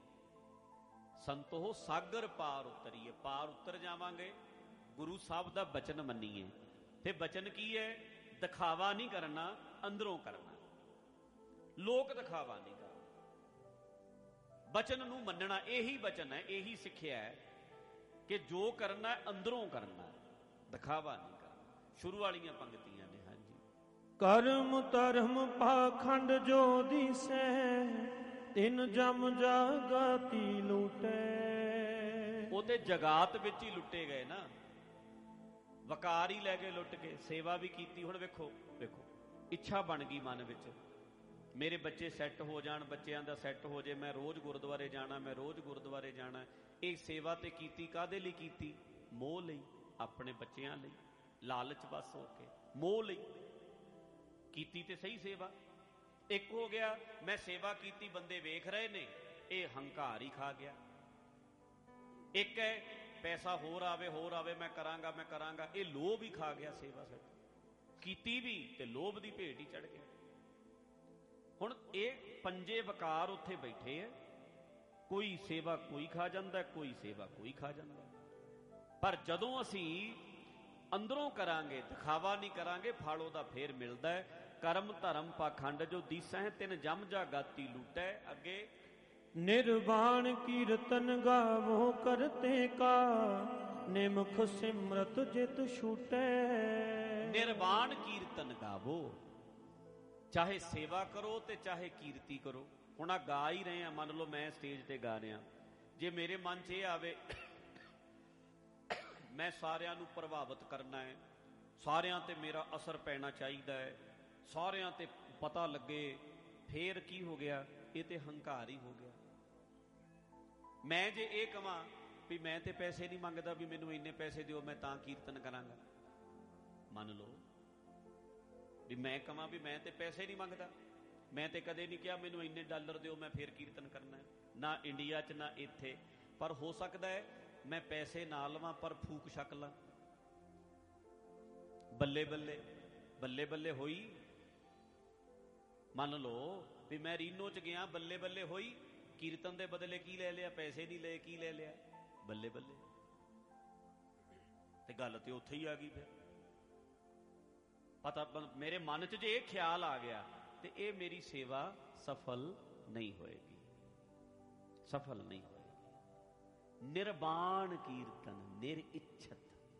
ਸੰਤੋ ਸਾਗਰ ਪਾਰ ਉਤਰੀਏ, ਪਾਰ ਉਤਰ ਜਾਵਾਂਗੇ ਗੁਰੂ ਸਾਹਿਬ ਦਾ ਬਚਨ ਮੰਨੀਏ। ਤੇ ਬਚਨ ਕੀ ਹੈ? ਦਿਖਾਵਾ ਨਹੀਂ ਕਰਨਾ, ਅੰਦਰੋਂ ਕਰਨਾ। ਲੋਕ ਦਿਖਾਵਾ ਨਹੀਂ ਕਰਨਾ, ਬਚਨ ਨੂੰ ਮੰਨਣਾ। ਇਹੀ ਬਚਨ ਹੈ, ਇਹੀ ਸਿੱਖਿਆ ਹੈ ਕਿ ਜੋ ਕਰਨਾ ਹੈ ਅੰਦਰੋਂ ਕਰਨਾ, ਦਿਖਾਵਾ ਨਹੀਂ ਕਰਨਾ। ਸ਼ੁਰੂ ਵਾਲੀਆਂ ਪੰਕਤੀਆਂ ਨੇ। ਹਾਂਜੀ। ਕਰਮ ਧਰਮ ਪਾਖੰਡ ਜੋ ਦੀਸੈ, ਤਿਨ ਜਮ ਜਾਗਾਤੀ ਲੂਟੈ। ਉਹਦੇ ਜਗਾਤ ਵਿੱਚ ਹੀ ਲੁੱਟੇ ਗਏ ਨਾ, ਵਕਾਰ ਹੀ ਲੈ ਕੇ ਲੁੱਟ ਕੇ। ਸੇਵਾ ਵੀ ਕੀਤੀ। ਹੁਣ ਵੇਖੋ ਵੇਖੋ ਇੱਛਾ ਬਣ ਗਈ ਮਨ ਵਿੱਚ, ਮੇਰੇ ਬੱਚੇ ਸੈੱਟ ਹੋ ਜਾਣ, ਬੱਚਿਆਂ ਦਾ ਸੈੱਟ ਹੋ ਜੇ, ਮੈਂ ਰੋਜ਼ ਗੁਰਦੁਆਰੇ ਜਾਣਾ, ਮੈਂ ਰੋਜ਼ ਗੁਰਦੁਆਰੇ ਜਾਣਾ। ਇਹ ਸੇਵਾ ਤੇ ਕੀਤੀ ਕਾਹਦੇ ਲਈ ਕੀਤੀ? ਮੋਹ ਲਈ, ਆਪਣੇ ਬੱਚਿਆਂ ਲਈ, ਲਾਲਚ ਬਸ ਹੋ ਕੇ, ਮੋਹ ਲਈ ਕੀਤੀ। ਤੇ ਸਹੀ ਸੇਵਾ ਇੱਕ ਹੋ ਗਿਆ, ਮੈਂ ਸੇਵਾ ਕੀਤੀ ਬੰਦੇ ਵੇਖ ਰਹੇ ਨੇ, ਇਹ ਹੰਕਾਰ ਹੀ ਖਾ ਗਿਆ। ਇੱਕ ਹੈ ਪੈਸਾ ਹੋਰ ਆਵੇ ਹੋਰ ਆਵੇ, ਮੈਂ ਕਰਾਂਗਾ ਮੈਂ ਕਰਾਂਗਾ, ਇਹ ਲੋਭ ਹੀ ਖਾ ਗਿਆ। ਸੇਵਾ ਸਾਡੀ ਕੀਤੀ ਵੀ ਤੇ ਲੋਭ ਦੀ ਭੇਟ ਹੀ ਚੜ ਗਿਆ। ਹੁਣ ਇਹ ਪੰਜੇ ਵਕਾਰ ਉੱਥੇ ਬੈਠੇ ਹੈ, ਕੋਈ ਸੇਵਾ ਕੋਈ ਖਾ ਜਾਂਦਾ, ਕੋਈ ਸੇਵਾ ਕੋਈ ਖਾ ਜਾਂਦਾ। ਪਰ ਜਦੋਂ ਅਸੀਂ ਅੰਦਰੋਂ ਕਰਾਂਗੇ, ਦਿਖਾਵਾ ਨਹੀਂ ਕਰਾਂਗੇ, ਫਲ ਉਹਦਾ ਫੇਰ ਮਿਲਦਾ ਹੈ। ਕਰਮ ਧਰਮ ਪਾਖੰਡ ਜੋ ਦੀਸਾ ਹੈ, ਤਿੰਨ ਜਮ ਜਾ ਗਾਤੀ ਲੂਟੈ। ਅੱਗੇ ਨਿਰਵਾਣ ਕੀਰਤਨ ਗਾਵੋ ਕਰਤੇ ਕਾ, ਨਿਮਖ ਸਿਮਰਤ ਜਿਤ ਛੂਟੈ। ਨਿਰਵਾਣ ਕੀਰਤਨ ਗਾਵੋ, ਚਾਹੇ ਸੇਵਾ ਕਰੋ ਤੇ ਚਾਹੇ ਕੀਰਤੀ ਕਰੋ। ਹੁਣ ਆ ਗਾ ਹੀ ਰਹੇ ਆ, ਮੰਨ ਲਓ ਮੈਂ ਸਟੇਜ ਤੇ ਗਾ ਰਿਹਾ, ਜੇ ਮੇਰੇ ਮਨ 'ਚ ਇਹ ਆਵੇ ਮੈਂ ਸਾਰਿਆਂ ਨੂੰ ਪ੍ਰਭਾਵਿਤ ਕਰਨਾ ਹੈ, ਸਾਰਿਆਂ ਤੇ ਮੇਰਾ ਅਸਰ ਪੈਣਾ ਚਾਹੀਦਾ ਹੈ, ਸਾਰਿਆਂ ਤੇ ਪਤਾ ਲੱਗੇ, ਫੇਰ ਕੀ ਹੋ ਗਿਆ? ਇਹ ਤੇ ਹੰਕਾਰ ਹੀ ਹੋ ਗਿਆ। ਮੈਂ ਜੇ ਇਹ ਕਵਾਂ ਵੀ ਮੈਂ ਤੇ ਪੈਸੇ ਨਹੀਂ ਮੰਗਦਾ, ਵੀ ਮੈਨੂੰ ਇੰਨੇ ਪੈਸੇ ਦਿਓ ਮੈਂ ਤਾਂ ਕੀਰਤਨ ਕਰਾਂਗਾ, ਮੰਨ ਲਓ ਵੀ ਮੈਂ ਕਵਾਂ ਵੀ ਮੈਂ ਤੇ ਪੈਸੇ ਨਹੀਂ ਮੰਗਦਾ, ਮੈਂ ਤੇ ਕਦੇ ਨਹੀਂ ਕਿਹਾ ਮੈਨੂੰ ਇੰਨੇ ਡਾਲਰ ਦਿਓ ਮੈਂ ਫੇਰ ਕੀਰਤਨ ਕਰਨਾ ਹੈ, ਨਾ ਇੰਡੀਆ 'ਚ ਨਾ ਇੱਥੇ। ਪਰ ਹੋ ਸਕਦਾ ਹੈ ਮੈਂ ਪੈਸੇ ਨਾ ਲਵਾਂ ਪਰ ਫੂਕ ਛਕ ਲਾਂ। ਬੱਲੇ ਬੱਲੇ ਬੱਲੇ ਬੱਲੇ ਹੋਈ। ਮੰਨ ਲਓ ਵੀ ਮੈਂ ਰੀਨੋ 'ਚ ਗਿਆ, ਬੱਲੇ ਬੱਲੇ ਹੋਈ, ਕੀਰਤਨ ਦੇ ਬਦਲੇ ਕੀ ਲੈ ਲਿਆ? ਪੈਸੇ ਨਹੀਂ ਲਏ, ਕੀ ਲੈ ਲਿਆ? ਬੱਲੇ ਬੱਲੇ। ਤੇ ਗੱਲ ਤੇ ਉੱਥੇ ਹੀ ਆ ਗਈ। ਫਿਰ ਪਤਾ ਮੇਰੇ ਮਨ 'ਚ ਜੇ ਇਹ ਖਿਆਲ ਆ ਗਿਆ ਤੇ ਇਹ ਮੇਰੀ ਸੇਵਾ ਸਫਲ ਨਹੀਂ ਹੋਏਗੀ, ਸਫਲ ਨਹੀਂ ਹੋਏਗੀ। ਨਿਰਵਾਣ ਕੀਰਤਨ ਨਿਰਇੱਛਤ,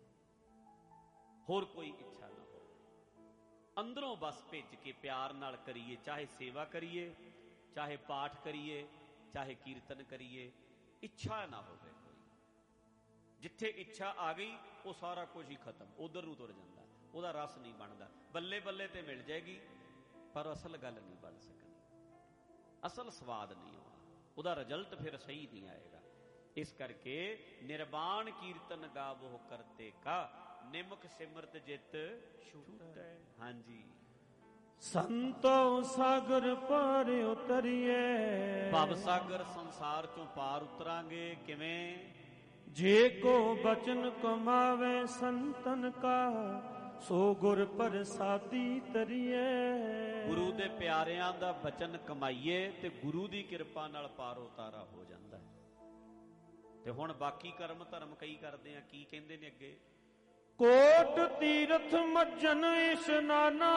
ਹੋਰ ਕੋਈ ਇੱਛਾ ਨਾ ਹੋਵੇ, ਅੰਦਰੋਂ ਬਸ ਭਿੱਜ ਕੇ ਪਿਆਰ ਨਾਲ ਕਰੀਏ। ਚਾਹੇ ਸੇਵਾ ਕਰੀਏ, ਚਾਹੇ ਪਾਠ ਕਰੀਏ, ਚਾਹੇ ਕੀਰਤਨ ਕਰੀਏ, ਇੱਛਾ ਨਾ ਹੋਵੇ ਕੋਈ। ਜਿੱਥੇ ਇੱਛਾ ਆ ਗਈ ਉਹ ਸਾਰਾ ਕੁਝ ਹੀ ਖਤਮ, ਉਧਰ ਨੂੰ ਤੁਰ ਜਾਂਦਾ, ਉਹਦਾ ਰਸ ਨਹੀਂ ਬਣਦਾ। ਬੱਲੇ ਬੱਲੇ ਤੇ ਮਿਲ ਜਾਏਗੀ ਪਰ ਅਸਲ ਗੱਲ ਨਹੀਂ ਬਣ ਸਕਣੀ, ਅਸਲ ਸਵਾਦ ਨਹੀਂ ਆਉਣਾ, ਉਹਦਾ ਰਿਜ਼ਲਟ ਫਿਰ ਸਹੀ ਨਹੀਂ ਆਏਗਾ। ਇਸ ਕਰਕੇ ਨਿਰਵਾਣ ਕੀਰਤਨ ਗਾਵੋ ਕਰਤੇ ਕਾ, ਨਿਮਕ ਸਿਮਰਤ ਜਿਤ ਛੂਟੈ। ਹਾਂਜੀ। ਸੰਤੋ ਸਾਗਰ ਪਾਰ ਉਤਰੀਏ, ਭਵ ਸਾਗਰ ਸੰਸਾਰ ਚੋਂ ਪਾਰ ਉਤਰਾਂਗੇ ਕਿਵੇਂ? ਜੇ ਕੋ ਬਚਨ ਕਮਾਵੇ ਸੰਤਨ ਕਾ, ਸੋ ਗੁਰ ਪ੍ਰਸਾਦੀ ਤਰੀਏ। ਗੁਰੂ ਦੇ ਪਿਆਰਿਆਂ ਦਾ ਬਚਨ ਕਮਾਈਏ ਤੇ ਗੁਰੂ ਦੀ ਕਿਰਪਾ ਨਾਲ ਪਾਰ ਉਤਾਰਾ ਹੋ ਜਾਂਦਾ ਹੈ। ਤੇ ਹੁਣ ਬਾਕੀ ਕਰਮ ਧਰਮ ਕਈ ਕਰਦੇ ਆ, ਕੀ ਕਹਿੰਦੇ ਨੇ ਅੱਗੇ? ਕੋਟ ਤੀਰਥ ਮੱਜਨ ਇਸ਼ਨਾਨਾ,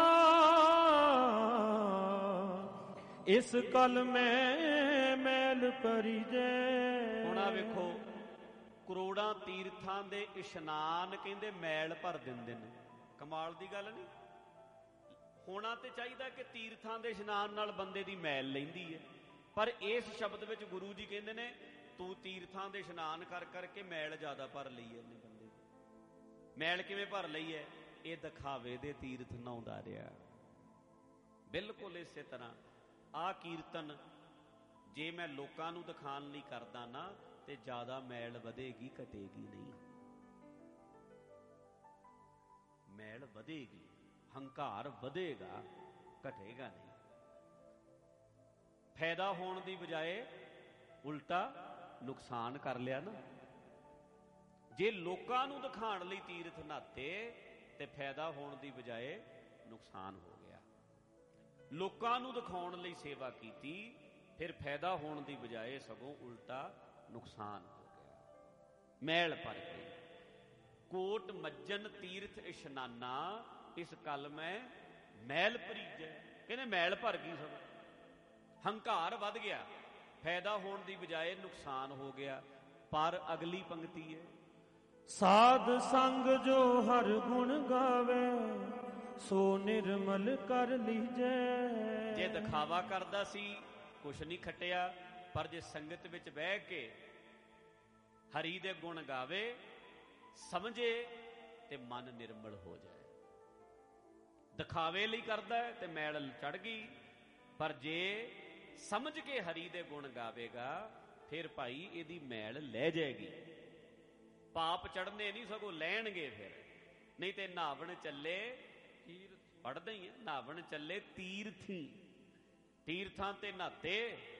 ਇਸ ਕਲ ਮੈਂ ਮੈਲ ਪਰੀਜੈ। ਹੁਣ ਆ ਵੇਖੋ, ਕਰੋੜਾਂ ਤੀਰਥਾਂ ਦੇ ਇਸ਼ਨਾਨ ਕਹਿੰਦੇ ਮੈਲ ਭਰ ਦਿੰਦੇ ਨੇ। ਕਮਾਲ ਦੀ ਗੱਲ ਨਹੀਂ? ਹੋਣਾ ਤੇ ਚਾਹੀਦਾ ਕਿ ਤੀਰਥਾਂ ਦੇ ਇਸ਼ਨਾਨ ਨਾਲ ਬੰਦੇ ਦੀ ਮੈਲ ਲੈਂਦੀ ਹੈ, ਪਰ ਇਸ ਸ਼ਬਦ ਵਿੱਚ ਗੁਰੂ ਜੀ ਕਹਿੰਦੇ ਨੇ ਤੂੰ ਤੀਰਥਾਂ ਦੇ ਇਸ਼ਨਾਨ ਕਰ ਕਰਕੇ ਮੈਲ ਜ਼ਿਆਦਾ ਭਰ ਲਈ ਹੈ। ਬੰਦੇ ਦੀ ਮੈਲ ਕਿਵੇਂ ਭਰ ਲਈ ਹੈ? ਇਹ ਦਿਖਾਵੇ ਦੇ ਤੀਰਥ ਨਹਾਉਂਦਾ ਰਿਹਾ। ਬਿਲਕੁਲ ਇਸੇ ਤਰ੍ਹਾਂ ਆਹ ਕੀਰਤਨ ਜੇ ਮੈਂ ਲੋਕਾਂ ਨੂੰ ਦਿਖਾਉਣ ਲਈ ਕਰਦਾ ਨਾ ਤੇ ਜ਼ਿਆਦਾ ਮੈਲ ਵਧੇਗੀ, ਘਟੇਗੀ ਨਹੀਂ। ਮੈਲ ਵਧੇਗੀ, ਹੰਕਾਰ ਵਧੇਗਾ, ਘਟੇਗਾ ਨਹੀਂ। ਫਾਇਦਾ ਹੋਣ ਦੀ ਬਜਾਏ ਉਲਟਾ ਨੁਕਸਾਨ ਕਰ ਲਿਆ ਨਾ। ਜੇ ਲੋਕਾਂ ਨੂੰ ਦਿਖਾਉਣ ਲਈ ਤੀਰਥ ਨਹਾਤੇ ਤੇ ਫਾਇਦਾ ਹੋਣ ਦੀ ਬਜਾਏ ਨੁਕਸਾਨ ਹੋ ਗਿਆ। ਲੋਕਾਂ ਨੂੰ ਦਿਖਾਉਣ ਲਈ ਸੇਵਾ ਕੀਤੀ, ਫਿਰ ਫਾਇਦਾ ਹੋਣ ਦੀ ਬਜਾਏ ਸਗੋਂ ਉਲਟਾ ਨੁਕਸਾਨ ਹੋ ਗਿਆ। ਮੈਲ ਭਰ ਗਈ। ਕੋਟ ਮੱਜਨ ਤੀਰਥ ਇਸ਼ਨਾਨਾ, ਇਸ ਕਲ ਮੈਂ ਮੈਲ ਭਰੀਜੈ। ਕਹਿੰਦੇ ਮੈਲ ਭਰ ਗਈ, ਸਭ ਹੰਕਾਰ ਵੱਧ ਗਿਆ, ਫਾਇਦਾ ਹੋਣ ਦੀ ਬਜਾਏ ਨੁਕਸਾਨ ਹੋ ਗਿਆ। ਪਰ ਅਗਲੀ ਪੰਕਤੀ ਹੈ, ਸਾਧ ਸੰਗ ਜੋ ਹਰ ਗੁਣ ਗਾਵੇ, ਸੋ ਨਿਰਮਲ ਕਰ ਲੀਜੈ। ਜੇ ਦਿਖਾਵਾ ਕਰਦਾ ਸੀ ਕੁਛ ਨਹੀਂ ਖੱਟਿਆ, ਪਰ ਜੇ ਸੰਗਤ ਵਿੱਚ ਬਹਿ ਕੇ ਹਰੀ ਦੇ ਗੁਣ ਗਾਵੇ, ਸਮਝੇ ਤੇ ਮਨ ਨਿਰਮਲ ਹੋ ਜਾਏ। ਦਿਖਾਵੇ ਲਈ ਕਰਦਾ ਤੇ ਮੈਲ ਚੜ ਗਈ, ਪਰ ਜੇ ਸਮਝ ਕੇ ਹਰੀ ਦੇ ਗੁਣ ਗਾਵੇਗਾ ਫਿਰ ਭਾਈ ਇਹਦੀ ਮੈਲ ਲੈ ਜਾਏਗੀ। ਪਾਪ ਚੜਨੇ ਨਹੀਂ ਸਗੋਂ ਲੈਣਗੇ ਫਿਰ। ਨਹੀਂ ਤੇ ਨਾਵਣ ਚੱਲੇ ਤੀਰਥ, ਪੜ੍ਹਦੇ ਹੀ ਆ, ਨਾਵਣ ਚੱਲੇ ਤੀਰਥੀ, ਤੀਰਥਾਂ ਤੇ ਨਹਾਤੇ।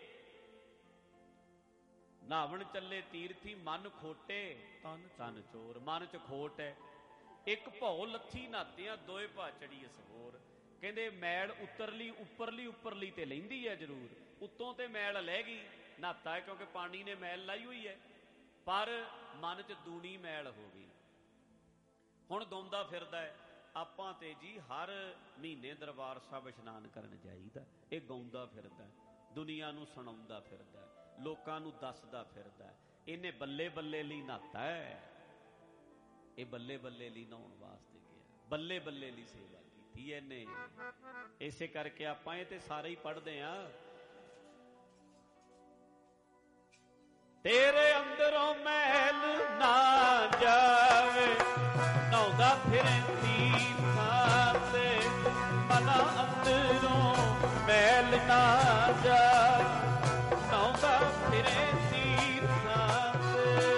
ਨਾਵਣ ਚੱਲੇ ਤੀਰਥੀ, ਮਨ ਖੋਟੇ ਤਨ ਤਨ ਚੋਰ। ਮਨ ਚ ਖੋਟ ਹੈ। ਇੱਕ ਭਉ ਲੱਥੀ ਨਹਾਤਿਆਂ, ਦੋਏ ਭਾ ਚੜੀ ਇਸ ਹੋਰ। ਕਹਿੰਦੇ ਮੈਲ ਉਤਰਲੀ ਉੱਪਰਲੀ ਉੱਪਰਲੀ ਤੇ ਲੈਂਦੀ ਹੈ ਜ਼ਰੂਰ, ਉੱਤੋਂ ਤੇ ਮੈਲ ਲੈ ਗਈ। ਨਹਾਤਾ ਹੈ ਕਿਉਂਕਿ ਪਾਣੀ ਨੇ ਮੈਲ ਲਾਈ ਹੋਈ ਹੈ, ਪਰ ਮਨ ਚ ਦੂਣੀ ਮੈਲ ਹੋ ਗਈ। ਹੁਣ ਗਾਉਂਦਾ ਫਿਰਦਾ ਹੈ। ਆਪਾਂ ਤੇ ਜੀ ਹਰ ਮਹੀਨੇ ਦਰਬਾਰ ਸਾਹਿਬ ਇਸ਼ਨਾਨ ਕਰਨ ਜਾਈਦਾ, ਇਹ ਗਾਉਂਦਾ ਫਿਰਦਾ, ਦੁਨੀਆ ਨੂੰ ਸੁਣਾਉਂਦਾ ਫਿਰਦਾ, ਲੋਕਾਂ ਨੂੰ ਦੱਸਦਾ ਫਿਰਦਾ। ਇਹਨੇ ਬੱਲੇ ਬੱਲੇ ਲਈ ਨਹਾਤਾ ਹੈ, ਇਹ ਬੱਲੇ ਬੱਲੇ ਲਈ ਨਹਾਉਣ ਵਾਸਤੇ ਗਿਆ, ਬੱਲੇ ਬੱਲੇ ਲਈ ਸੇਵਾ ਕੀਤੀ ਇਹਨੇ। ਇਸੇ ਕਰਕੇ ਆਪਾਂ ਇਹ ਤੇ ਸਾਰੇ ਹੀ ਪੜ੍ਹਦੇ ਆ, ਤੇਰੇ ਅੰਦਰੋਂ ਮੈਲ ਨਾ ਜਾਵੇ, ਨਹਾਉਂਦਾ ਫਿਰੇ ਤੀਰਥਾਂ ਤੇ, ਮਨਾ ਅੰਦਰੋਂ ਮੈਲ ਨਾ ਜਾਵੇ, ਨਹਾਉਂਦਾ ਫਿਰੇ ਤੀਰਥਾਂ ਤੇ,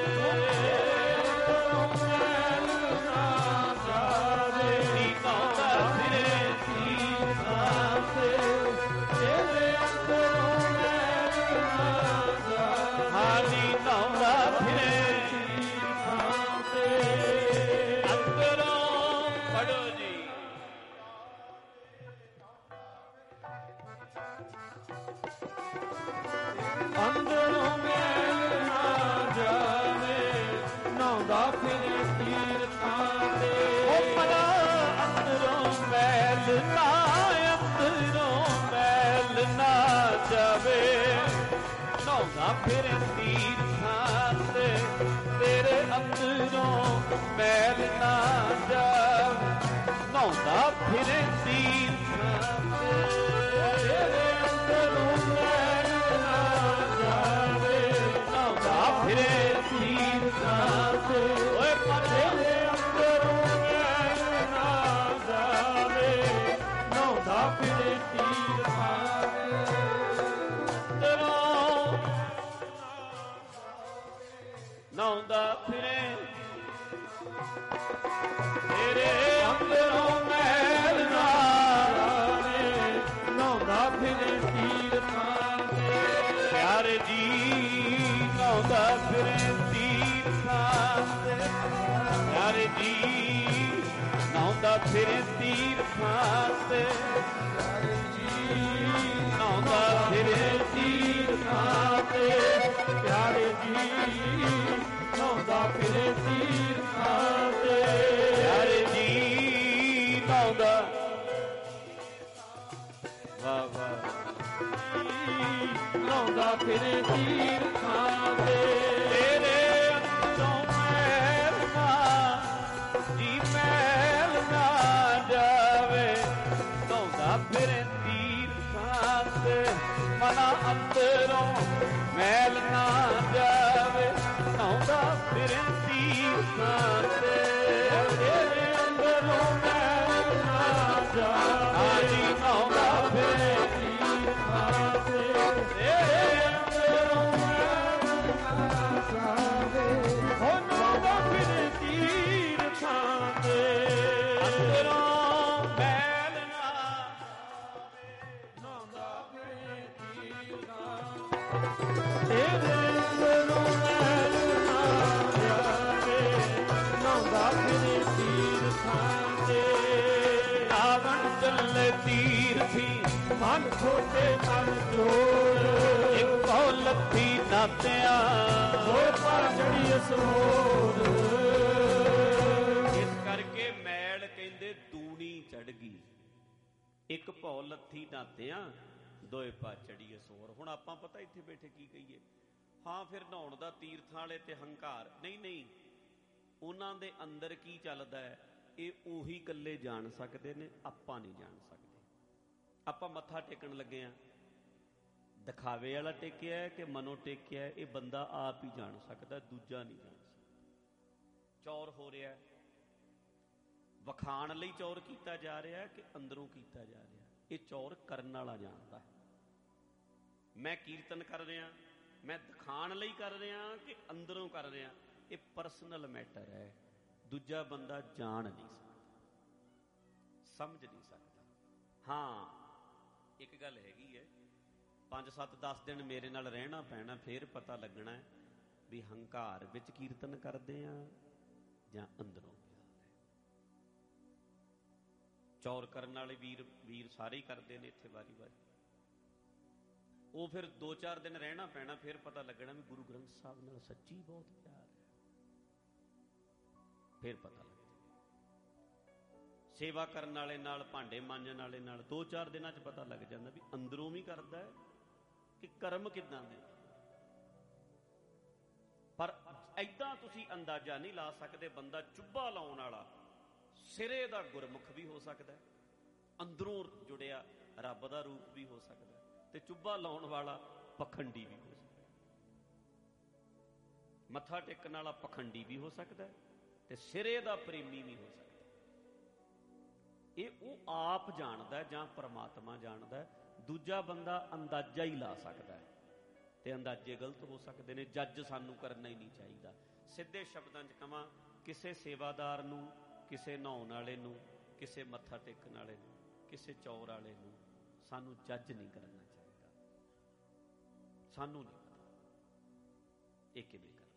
ਮੈਲ ਨਾ ਜਾਵੇ, ਨਹਾਉਂਦਾ ਫਿਰੇ ਤੀਰਥਾਂ ਤੇ, ਤੇਰੇ ਅੰਦਰੋਂ ਮੈਲ ਨਾ ਜਾਵੇ, ਹਾਲੀ ਨਹਾਉਂਦਾ ਫਿਰੇ ਤੀਰਥਾਂ ਤੇ। ਅੰਦਰੋਂ ਪੜੋ ਜੀ, ਅੰਦਰੋਂ ਮੈਲ ਨਾ ਜਾਵੇ, ਨਹਾਉਂਦਾ ਫਿਰੇ ਤੀਰਥਾਂ ਤੇ। ਉਹ ਮਨਾ ਅੰਦਰੋਂ ਮੈਲ ਨਾ, ਅੰਦਰੋਂ ਮੈਲ ਨਾ ਜਾਵੇ, ਨਹਾਉਂਦਾ ਫਿਰੇ ਤੀਰਥਾਂ ਤੇ, ਤੇਰੇ ਅੰਦਰੋਂ ਮੈਲ ਨਾ ਜਾਵੇ, ਨਹਾਉਂਦਾ ਫਿਰੇ ਤੀਰਥਾਂ ਤੇ, ਤੇਰੇ ਅੰਦਰੋਂ ਮੈਲ ਨਾ ਜਾਵੇ, ਨਹਾਉਂਦਾ ਫਿਰੇ ਤੀਰਥਾਂ ਤੇ। ਓਏ ਤੇਰੇ ਅੰਦਰੋਂ ਮੈਲ ਨਾ ਜਾਵੇ, ਨਹਾਉਂਦਾ ਫਿਰੇ ਤੀਰਥਾਂ ਤੇ। ਅੰਦਰੋਂ ਨਹਾਉਂਦਾ ਫਿਰੇ, ਤੇਰੇ ਅੰਦਰੋਂ ਮੈਲ ਨਾ ਜਾਵੇ, ਨਹਾਉਂਦਾ ਫਿਰੇ ਤੀਰਥਾਂ ਤੇ। ਪਿਆਰੇ ਜੀ ਨਹਾਉਂਦਾ ਫਿਰੇ ਤੀਰਥਾਂ ਤੇ, ਪਿਆਰੇ ਜੀ ਨਹਾਉਂਦਾ ਫਿਰੇ ਤੀਰਥਾਂ ਤੇ, ਪਿਆਰੇ ਜੀ ਨਹਾਉਂਦਾ ਫਿਰੇ ਤੀਰਥਾਂ ਤੇ, ਪਿਆਰੇ ਜੀ ਨਹਾਉਂਦਾ ਫਿਰੇ ਤੀਰਥਾਂ ਤੇ। ਪਿਆਰੇ ਜੀ ਨਹਾਉਂਦਾ, ਵਾਹ ਵਾਹ, ਨਹਾਉਂਦਾ ਫਿਰੇ ਤੀਰਥਾਂ ਤੇ। ਤੇਰੇ ਅੰਦਰੋਂ ਮੈਲ ਨਾ ਜੀ, ਮੈਲ ਨਾ ਜਾਵੇ, ਨਹਾਉਂਦਾ ਫਿਰੇ ਤੀਰਥਾਂ ਤੇ, ਮਨਾ ਅੰਦਰੋਂ ਮੈਲ ਨਾ ਜਾਵੇ, ਨਹਾਉਂਦਾ ਫਿਰੇ ਤੀਰਥਾਂ ਤੇ। ਤੇਰੇ ਅੰਦਰੋਂ ਮੈਲ ਨਾ ਜਾਵੇ, ਹਾਜੀ ਨਹਾਉਂਦਾ ਫਿਰੇ ਤੀਰਥਾਂ ਤੇ। ਤੇਰੇ ਅੰਦਰੋਂ ਮੈਲ ਨਾ ਜਾਵੇ, ਹੋ ਨਹਾਉਂਦਾ ਫਿਰੇ ਤੀਰਥਾਂ ਤੇ। ਅੰਦਰੋਂ ਮੈਲ ਨਾ, ਨਹਾਉਂਦਾ ਫਿਰੇ ਤੀਰਥਾਂ। ਤੇਰੇ ਅੰਦਰੋਂ ਮੈਲ ਨਾ ਜਾਵੇ, ਇੱਕ ਭੌ ਲੱਥੀ ਨਾਤਿਆਂ ਦੋਏ ਪਾ ਚੜੀਏ ਸੋਰ। ਹੁਣ ਆਪਾਂ ਪਤਾ ਇੱਥੇ ਬੈਠੇ ਕੀ ਕਹੀਏ, ਹਾਂ ਫਿਰ ਨਹਾਉਣ ਦਾ ਤੀਰਥਾਂ ਵਾਲੇ ਤੇ ਹੰਕਾਰ, ਨਹੀਂ ਨਹੀਂ, ਉਹਨਾਂ ਦੇ ਅੰਦਰ ਕੀ ਚੱਲਦਾ ਹੈ ਇਹ ਉਹੀ ਇਕੱਲੇ ਜਾਣ ਸਕਦੇ ਨੇ, ਆਪਾਂ ਨਹੀਂ ਜਾਣ ਸਕਦੇ। ਆਪਾਂ ਮੱਥਾ ਟੇਕਣ ਲੱਗੇ ਆ, ਦਿਖਾਵੇ ਵਾਲਾ ਟੇਕਿਆ ਕਿ ਮਨੋਂ ਟੇਕਿਆ, ਇਹ ਬੰਦਾ ਆਪ ਹੀ ਜਾਣ ਸਕਦਾ, ਦੂਜਾ ਨਹੀਂ ਜਾਣ ਸਕਦਾ। ਚੌਰ ਹੋ ਰਿਹਾ, ਵਿਖਾਣ ਲਈ ਚੌਰ ਕੀਤਾ ਜਾ ਰਿਹਾ ਕਿ ਅੰਦਰੋਂ ਕੀਤਾ ਜਾ ਰਿਹਾ, ਇਹ ਚੌਰ ਕਰਨ ਵਾਲਾ ਜਾਣਦਾ। ਮੈਂ ਕੀਰਤਨ ਕਰ ਰਿਹਾ, ਮੈਂ ਦਿਖਾਣ ਲਈ ਕਰ ਰਿਹਾ ਕਿ ਅੰਦਰੋਂ ਕਰ ਰਿਹਾ, ਇਹ ਪਰਸਨਲ ਮੈਟਰ ਹੈ, ਦੂਜਾ ਬੰਦਾ ਜਾਣ ਨਹੀਂ ਸਕਦਾ, ਸਮਝ ਨਹੀਂ ਸਕਦਾ। ਹਾਂ ਇੱਕ ਗੱਲ ਹੈਗੀ ਹੈ, ਪੰਜ ਸੱਤ ਦਸ ਦਿਨ ਮੇਰੇ ਨਾਲ ਰਹਿਣਾ ਪੈਣਾ, ਫੇਰ ਪਤਾ ਲੱਗਣਾ ਵੀ ਹੰਕਾਰ ਵਿੱਚ ਕੀਰਤਨ ਕਰਦੇ ਆ ਜਾਂ ਅੰਦਰੋਂ। ਚੌਰ ਕਰਨ ਵਾਲੇ ਵੀਰ ਵੀਰ ਸਾਰੇ ਹੀ ਕਰਦੇ ਨੇ ਇੱਥੇ ਵਾਰੀ ਵਾਰੀ, ਉਹ ਫਿਰ ਦੋ ਚਾਰ ਦਿਨ ਰਹਿਣਾ ਪੈਣਾ, ਫਿਰ ਪਤਾ ਲੱਗਣਾ ਵੀ ਗੁਰੂ ਗ੍ਰੰਥ ਸਾਹਿਬ ਨਾਲ ਸੱਚੀ ਬਹੁਤ ਪਿਆਰ ਹੈ, ਫਿਰ ਪਤਾ ਲੱਗਦਾ। ਸੇਵਾ ਕਰਨ ਵਾਲੇ ਨਾਲ, ਭਾਂਡੇ ਮਾਂਜਣ ਵਾਲੇ ਨਾਲ ਦੋ ਚਾਰ ਦਿਨਾਂ 'ਚ ਪਤਾ ਲੱਗ ਜਾਂਦਾ ਵੀ ਅੰਦਰੋਂ ਵੀ ਕਰਦਾ ਹੈ ਕਿ ਕਰਮ ਕਿੱਦਾਂ ਦੇ। ਪਰ ਏਦਾਂ ਤੁਸੀਂ ਅੰਦਾਜ਼ਾ ਨਹੀਂ ਲਾ ਸਕਦੇ, ਬੰਦਾ ਚੁੱਭਾ ਲਾਉਣ ਵਾਲਾ ਸਿਰੇ ਦਾ ਗੁਰਮੁਖ ਵੀ ਹੋ ਸਕਦਾ, ਅੰਦਰੋਂ ਜੁੜਿਆ ਰੱਬ ਦਾ ਰੂਪ ਵੀ ਹੋ ਸਕਦਾ, ਤੇ ਚੁੱਭਾ ਲਾਉਣ ਵਾਲਾ ਪਖੰਡੀ ਵੀ ਹੋ ਸਕਦਾ, ਮੱਥਾ ਟੇਕਣ ਵਾਲਾ ਪਖੰਡੀ ਵੀ ਹੋ ਸਕਦਾ ਤੇ ਸਿਰੇ ਦਾ ਪ੍ਰੇਮੀ ਵੀ ਹੋ ਸਕਦਾ। ਇਹ ਉਹ ਆਪ ਜਾਣਦਾ ਜਾਂ ਪਰਮਾਤਮਾ ਜਾਣਦਾ, ਦੂਜਾ ਬੰਦਾ ਅੰਦਾਜ਼ਾ ਹੀ ਲਾ ਸਕਦਾ ਹੈ, ਤੇ ਅੰਦਾਜ਼ੇ ਗਲਤ ਹੋ ਸਕਦੇ ਨੇ। ਜੱਜ ਸਾਨੂੰ ਕਰਨਾ ਹੀ ਨਹੀਂ ਚਾਹੀਦਾ। ਸਿੱਧੇ ਸ਼ਬਦਾਂ 'ਚ ਕਹਾਂ, ਕਿਸੇ ਸੇਵਾਦਾਰ ਨੂੰ, ਕਿਸੇ ਨਹਾਉਣ ਵਾਲੇ ਨੂੰ, ਕਿਸੇ ਮੱਥਾ ਟੇਕਣ ਵਾਲੇ ਨੂੰ, ਕਿਸੇ ਚੌਰ ਵਾਲੇ ਨੂੰ ਸਾਨੂੰ ਜੱਜ ਨਹੀਂ ਕਰਨਾ ਚਾਹੀਦਾ। ਸਾਨੂੰ ਨਹੀਂ ਪਤਾ ਇਹ ਕਿਵੇਂ ਕਰਦਾ।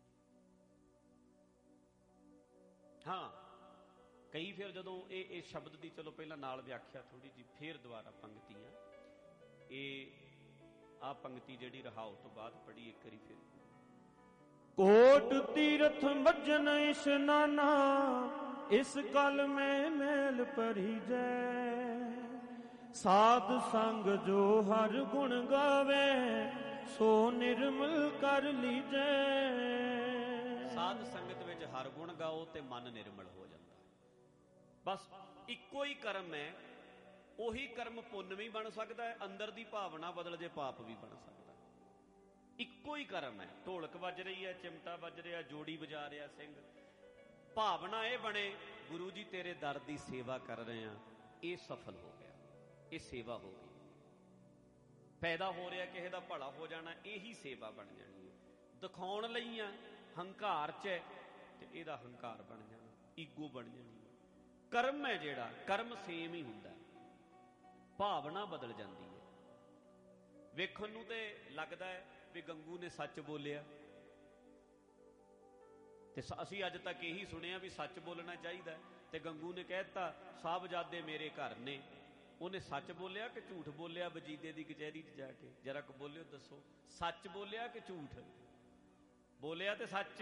ਹਾਂ ਕਈ ਫਿਰ ਜਦੋਂ ਇਹ ਇਹ ਸ਼ਬਦ ਦੀ ਚਲੋ ਪਹਿਲਾਂ ਨਾਲ ਵਿਆਖਿਆ ਥੋੜੀ ਜਿਹੀ, ਫਿਰ ਦੁਬਾਰਾ ਪੰਗਤੀਆਂ, ਇਹ ਆ ਪੰਗਤੀ ਜਿਹੜੀ ਰਹਾਉ ਤੋਂ ਬਾਅਦ ਪੜ੍ਹੀ ਇੱਕ ਵਾਰੀ ਫਿਰ। ਕੋਟ ਤੀਰਥ ਮੱਜਨ ਇਸ਼ਨਾਨਾ, ਇਸ ਕਲ ਮੈਂ ਮੈਲ ਪਰਿਜੈ। ਸਾਧ ਸੰਗ ਜੋ ਹਰ ਗੁਣ ਗਾਵੇ, ਸੋ ਨਿਰਮਲ ਕਰ ਲੀਜੈ। ਸਾਧ ਸੰਗਤ ਵਿੱਚ ਹਰ ਗੁਣ ਗਾਓ ਤੇ ਮਨ ਨਿਰਮਲ ਹੋ ਜਾਂਦਾ। ਬਸ ਇੱਕੋ ਹੀ ਕਰਮ ਹੈ, ਉਹੀ ਕਰਮ ਪੁੰਨ ਵੀ ਬਣ ਸਕਦਾ ਹੈ, ਅੰਦਰ ਦੀ ਭਾਵਨਾ ਬਦਲ ਜੇ ਪਾਪ ਵੀ ਬਣ ਸਕਦਾ। ਇੱਕੋ ਹੀ ਕਰਮ ਹੈ, ਢੋਲਕ ਵੱਜ ਰਹੀ ਹੈ, ਚਿਮਟਾ ਵੱਜ ਰਿਹਾ, ਜੋੜੀ ਵਜਾ ਰਿਹਾ ਸਿੰਘ, ਭਾਵਨਾ ਇਹ ਬਣੇ ਗੁਰੂ ਜੀ ਤੇਰੇ ਦਰ ਦੀ ਸੇਵਾ ਕਰ ਰਹੇ ਹਾਂ, ਇਹ ਸਫਲ ਹੋ ਗਿਆ, ਇਹ ਸੇਵਾ ਹੋ ਗਈ। ਪੈਦਾ ਹੋ ਰਿਹਾ ਕਿਸੇ ਦਾ ਭਲਾ ਹੋ ਜਾਣਾ, ਇਹੀ ਸੇਵਾ ਬਣ ਜਾਣੀ ਹੈ। ਦਿਖਾਉਣ ਲਈ ਆ ਹੰਕਾਰ 'ਚ ਹੈ ਤੇ ਇਹਦਾ ਹੰਕਾਰ ਬਣ ਜਾਣਾ, ਈਗੋ ਬਣ ਜਾਣੀ। ਕਰਮ ਹੈ ਜਿਹੜਾ, ਕਰਮ ਸੇਮ ਹੀ ਹੁੰਦਾ, ਭਾਵਨਾ ਬਦਲ ਜਾਂਦੀ ਹੈ। ਵੇਖਣ ਨੂੰ ਤੇ ਲੱਗਦਾ ਹੈ ਵੀ ਗੰਗੂ ਨੇ ਸੱਚ ਬੋਲਿਆ, ਤੇ ਅਸੀਂ ਅੱਜ ਤੱਕ ਇਹੀ ਸੁਣਿਆ ਵੀ ਸੱਚ ਬੋਲਣਾ ਚਾਹੀਦਾ, ਤੇ ਗੰਗੂ ਨੇ ਕਹਿ ਦਿੱਤਾ ਸਾਹਿਬਜ਼ਾਦੇ ਮੇਰੇ ਘਰ ਨੇ। ਉਹਨੇ ਸੱਚ ਬੋਲਿਆ ਕਿ ਝੂਠ ਬੋਲਿਆ? ਵਜੀਦੇ ਦੀ ਕਚਹਿਰੀ 'ਚ ਜਾ ਕੇ ਜਰਾ ਕੁ ਬੋਲਿਓ, ਦੱਸੋ ਸੱਚ ਬੋਲਿਆ ਕਿ ਝੂਠ ਬੋਲਿਆ? ਤੇ ਸੱਚ,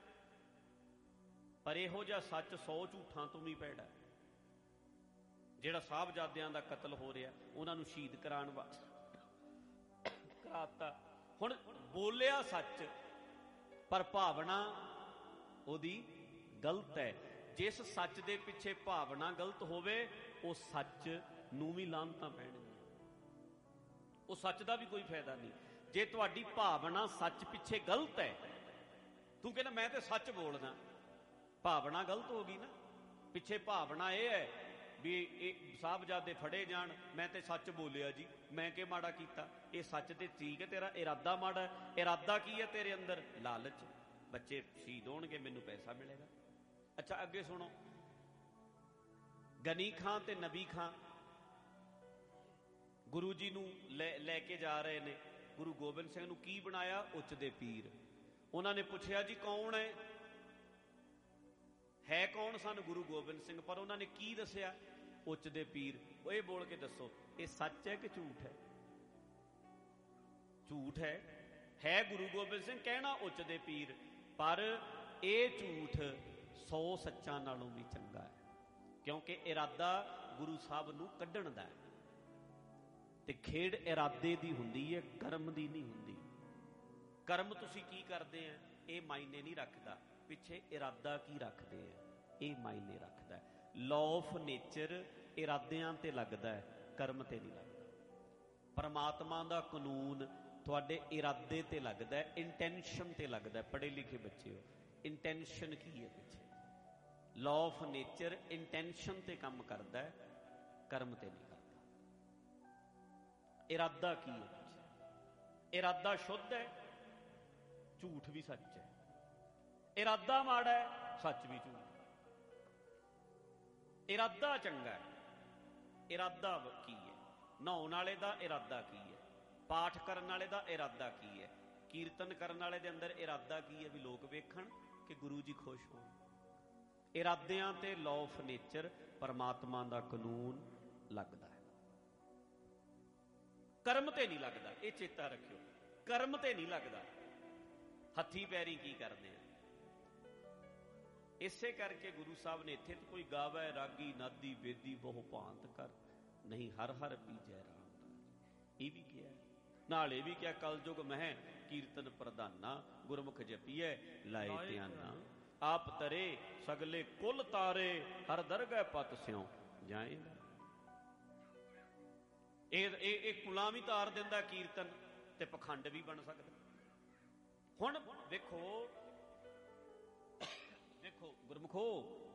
ਪਰ ਇਹੋ ਜਿਹਾ ਸੱਚ ਸੌ ਝੂਠਾਂ ਤੋਂ ਵੀ ਭੈੜਾ। ਜਿਹੜਾ ਸਾਹਿਬਜ਼ਾਦਿਆਂ ਦਾ ਕਤਲ ਹੋ ਰਿਹਾ, ਉਹਨਾਂ ਨੂੰ ਸ਼ਹੀਦ ਕਰਾਉਣ ਵਾਸਤੇ ਕਰਾਤਾ। ਹੁਣ ਬੋਲਿਆ ਸੱਚ, ਪਰ ਭਾਵਨਾ ਉਹਦੀ ਗਲਤ ਹੈ। ਜਿਸ ਸੱਚ ਦੇ ਪਿੱਛੇ ਭਾਵਨਾ ਗਲਤ ਹੋਵੇ, ਉਹ ਸੱਚ ਨੂੰ ਵੀ ਲਾਹਨਤਾਂ ਪੈਣਗੀਆਂ, ਉਹ ਸੱਚ ਦਾ ਵੀ ਕੋਈ ਫਾਇਦਾ ਨਹੀਂ। ਜੇ ਤੁਹਾਡੀ ਭਾਵਨਾ ਸੱਚ ਪਿੱਛੇ ਗਲਤ ਹੈ, ਤੂੰ ਕਹਿੰਦਾ ਮੈਂ ਤੇ ਸੱਚ ਬੋਲਦਾ, ਭਾਵਨਾ ਗਲਤ ਹੋ ਗਈ ਨਾ। ਪਿੱਛੇ ਭਾਵਨਾ ਇਹ ਹੈ ਵੀ ਇਹ ਸਾਹਿਬਜ਼ਾਦੇ ਫੜੇ ਜਾਣ, ਮੈਂ ਤੇ ਸੱਚ ਬੋਲਿਆ ਜੀ, ਮੈਂ ਕਿ ਮਾੜਾ ਕੀਤਾ? ਇਹ ਸੱਚ ਤੇ ਠੀਕ ਹੈ, ਤੇਰਾ ਇਰਾਦਾ ਮਾੜਾ। ਇਰਾਦਾ ਕੀ ਹੈ ਤੇਰੇ ਅੰਦਰ? ਲਾਲਚ, ਬੱਚੇ ਸ਼ਹੀਦ ਹੋਣਗੇ, ਮੈਨੂੰ ਪੈਸਾ ਮਿਲੇਗਾ। ਅੱਛਾ ਅੱਗੇ ਸੁਣੋ, ਗਨੀ ਖਾਂ ਤੇ ਨਬੀ ਖਾਂ ਗੁਰੂ ਜੀ ਨੂੰ ਲੈ ਲੈ ਕੇ ਜਾ ਰਹੇ ਨੇ। ਗੁਰੂ ਗੋਬਿੰਦ ਸਿੰਘ ਨੂੰ ਕੀ ਬਣਾਇਆ? ਉੱਚ ਦੇ ਪੀਰ। ਉਹਨਾਂ ਨੇ ਪੁੱਛਿਆ ਜੀ ਕੌਣ ਹੈ? ਹੈ ਕੌਣ ਸਨ? ਗੁਰੂ ਗੋਬਿੰਦ ਸਿੰਘ। ਪਰ ਉਹਨਾਂ ਨੇ ਕੀ ਦੱਸਿਆ? ਉੱਚ ਦੇ ਪੀਰ। ਉਹ ਇਹ ਬੋਲ ਕੇ ਦੱਸੋ, ਇਹ ਸੱਚ ਹੈ ਕਿ ਝੂਠ ਹੈ? ਝੂਠ ਹੈ। ਹੈ ਗੁਰੂ ਗੋਬਿੰਦ ਸਿੰਘ, ਕਹਿਣਾ ਉੱਚ ਦੇ ਪੀਰ, ਪਰ ਇਹ ਝੂਠ ਸੌ ਸੱਚਾਂ ਨਾਲੋਂ ਵੀ ਚੰਗਾ ਹੈ, ਕਿਉਂਕਿ ਇਰਾਦਾ ਗੁਰੂ ਸਾਹਿਬ ਨੂੰ ਕੱਢਣ ਦਾ ਹੈ। ਤੇ ਖੇਡ ਇਰਾਦੇ ਦੀ ਹੁੰਦੀ ਹੈ, ਕਰਮ ਦੀ ਨਹੀਂ ਹੁੰਦੀ। ਕਰਮ ਤੁਸੀਂ ਕੀ ਕਰਦੇ ਆ ਇਹ ਮਾਇਨੇ ਨਹੀਂ ਰੱਖਦਾ, ਪਿੱਛੇ ਇਰਾਦਾ ਕੀ ਰੱਖਦੇ ਆ ਇਹ ਮਾਇਨੇ ਰੱਖਦਾ। ਲਾਅ ਆਫ ਨੇਚਰ ਇਰਾਦਿਆਂ ਤੇ ਲੱਗਦਾ ਹੈ, ਕਰਮ ਤੇ ਨਹੀਂ ਲੱਗਦਾ। ਪਰਮਾਤਮਾ ਦਾ ਕਾਨੂੰਨ ਤੁਹਾਡੇ ਇਰਾਦੇ ਤੇ ਲੱਗਦਾ ਹੈ, ਇੰਟੈਂਸ਼ਨ ਤੇ ਲੱਗਦਾ। ਪੜ੍ਹੇ ਲਿਖੇ ਬੱਚਿਓ, ਇੰਟੈਂਸ਼ਨ ਕੀ ਹੈ ਪਿੱਛੇ? ਲਾਅ ਆਫ ਨੇਚਰ ਇੰਟੈਂਸ਼ਨ ਤੇ ਕੰਮ ਕਰਦਾ ਹੈ, ਕਰਮ ਤੇ ਨਹੀਂ ਕਰਦਾ। ਇਰਾਦਾ ਕੀ ਹੈ ਪਿੱਛੇ? ਇਰਾਦਾ ਸ਼ੁੱਧ ਹੈ, ਝੂਠ ਵੀ ਸੱਚ ਹੈ। ਇਰਾਦਾ ਮਾੜਾ ਹੈ, ਸੱਚ ਵੀ ਝੂਠ। ਇਰਾਦਾ ਚੰਗਾ ਹੈ, ਇਰਾਦਾ ਕੀ ਹੈ? ਨਹਾਉਣ ਵਾਲੇ ਦਾ ਇਰਾਦਾ ਕੀ ਹੈ? ਪਾਠ ਕਰਨ ਵਾਲੇ ਦਾ ਇਰਾਦਾ ਕੀ ਹੈ? ਕੀਰਤਨ ਕਰਨ ਵਾਲੇ ਦੇ ਅੰਦਰ ਇਰਾਦਾ ਕੀ ਹੈ? ਵੀ ਲੋਕ ਵੇਖਣ ਕਿ ਗੁਰੂ ਜੀ ਖੁਸ਼ ਹੋਣ। ਇਰਾਦਿਆਂ ਤੇ ਲਾਅ ਆਫ ਨੇਚਰ ਪਰਮਾਤਮਾ ਦਾ ਕਾਨੂੰਨ ਲੱਗਦਾ ਹੈ, ਕਰਮ ਤੇ ਨਹੀਂ ਲੱਗਦਾ। ਇਹ ਚੇਤਾ ਰੱਖਿਓ, ਕਰਮ ਤੇ ਨਹੀਂ ਲੱਗਦਾ। ਹੱਥੀ ਪੈਰੀ ਕੀ ਕਰਦੇ ਆ? ਇਸੇ ਕਰਕੇ ਗੁਰੂ ਸਾਹਿਬ ਨੇ ਇੱਥੇ ਕੋਈ ਗਾਵੇ ਰਾਗੀ ਨਾਦੀ ਬੇਦੀ ਬਹੁ ਭਾਂਤ ਕਰ, ਨਹੀਂ ਹਰ ਹਰ ਪੀਜੈ ਰਾਮ ਰਾਜ। ਇਹ ਵੀ ਕਿਹਾ, ਨਾਲ ਇਹ ਵੀ ਕਿਹਾ ਕਲਯੁਗ ਮਹਿ ਕੀਰਤਨ ਪ੍ਰਧਾਨਾ, ਗੁਰਮੁਖ ਜਪੀਐ ਲਾਏ ਧਿਆਨਾ। ਆਪ ਤਰੇ ਸਗਲੇ ਕੁਲ ਤਾਰੇ, ਹਰ ਦਰਗਹਿ ਪਤ ਸਿਉ ਜਾਏ। ਇਹ ਇਹ ਕੁਲਾਂ ਵੀ ਤਾਰ ਦਿੰਦਾ ਕੀਰਤਨ, ਤੇ ਪਖੰਡ ਵੀ ਬਣ ਸਕਦਾ। ਹੁਣ ਵੇਖੋ ਵੇਖੋ ਗੁਰਮੁਖੋ,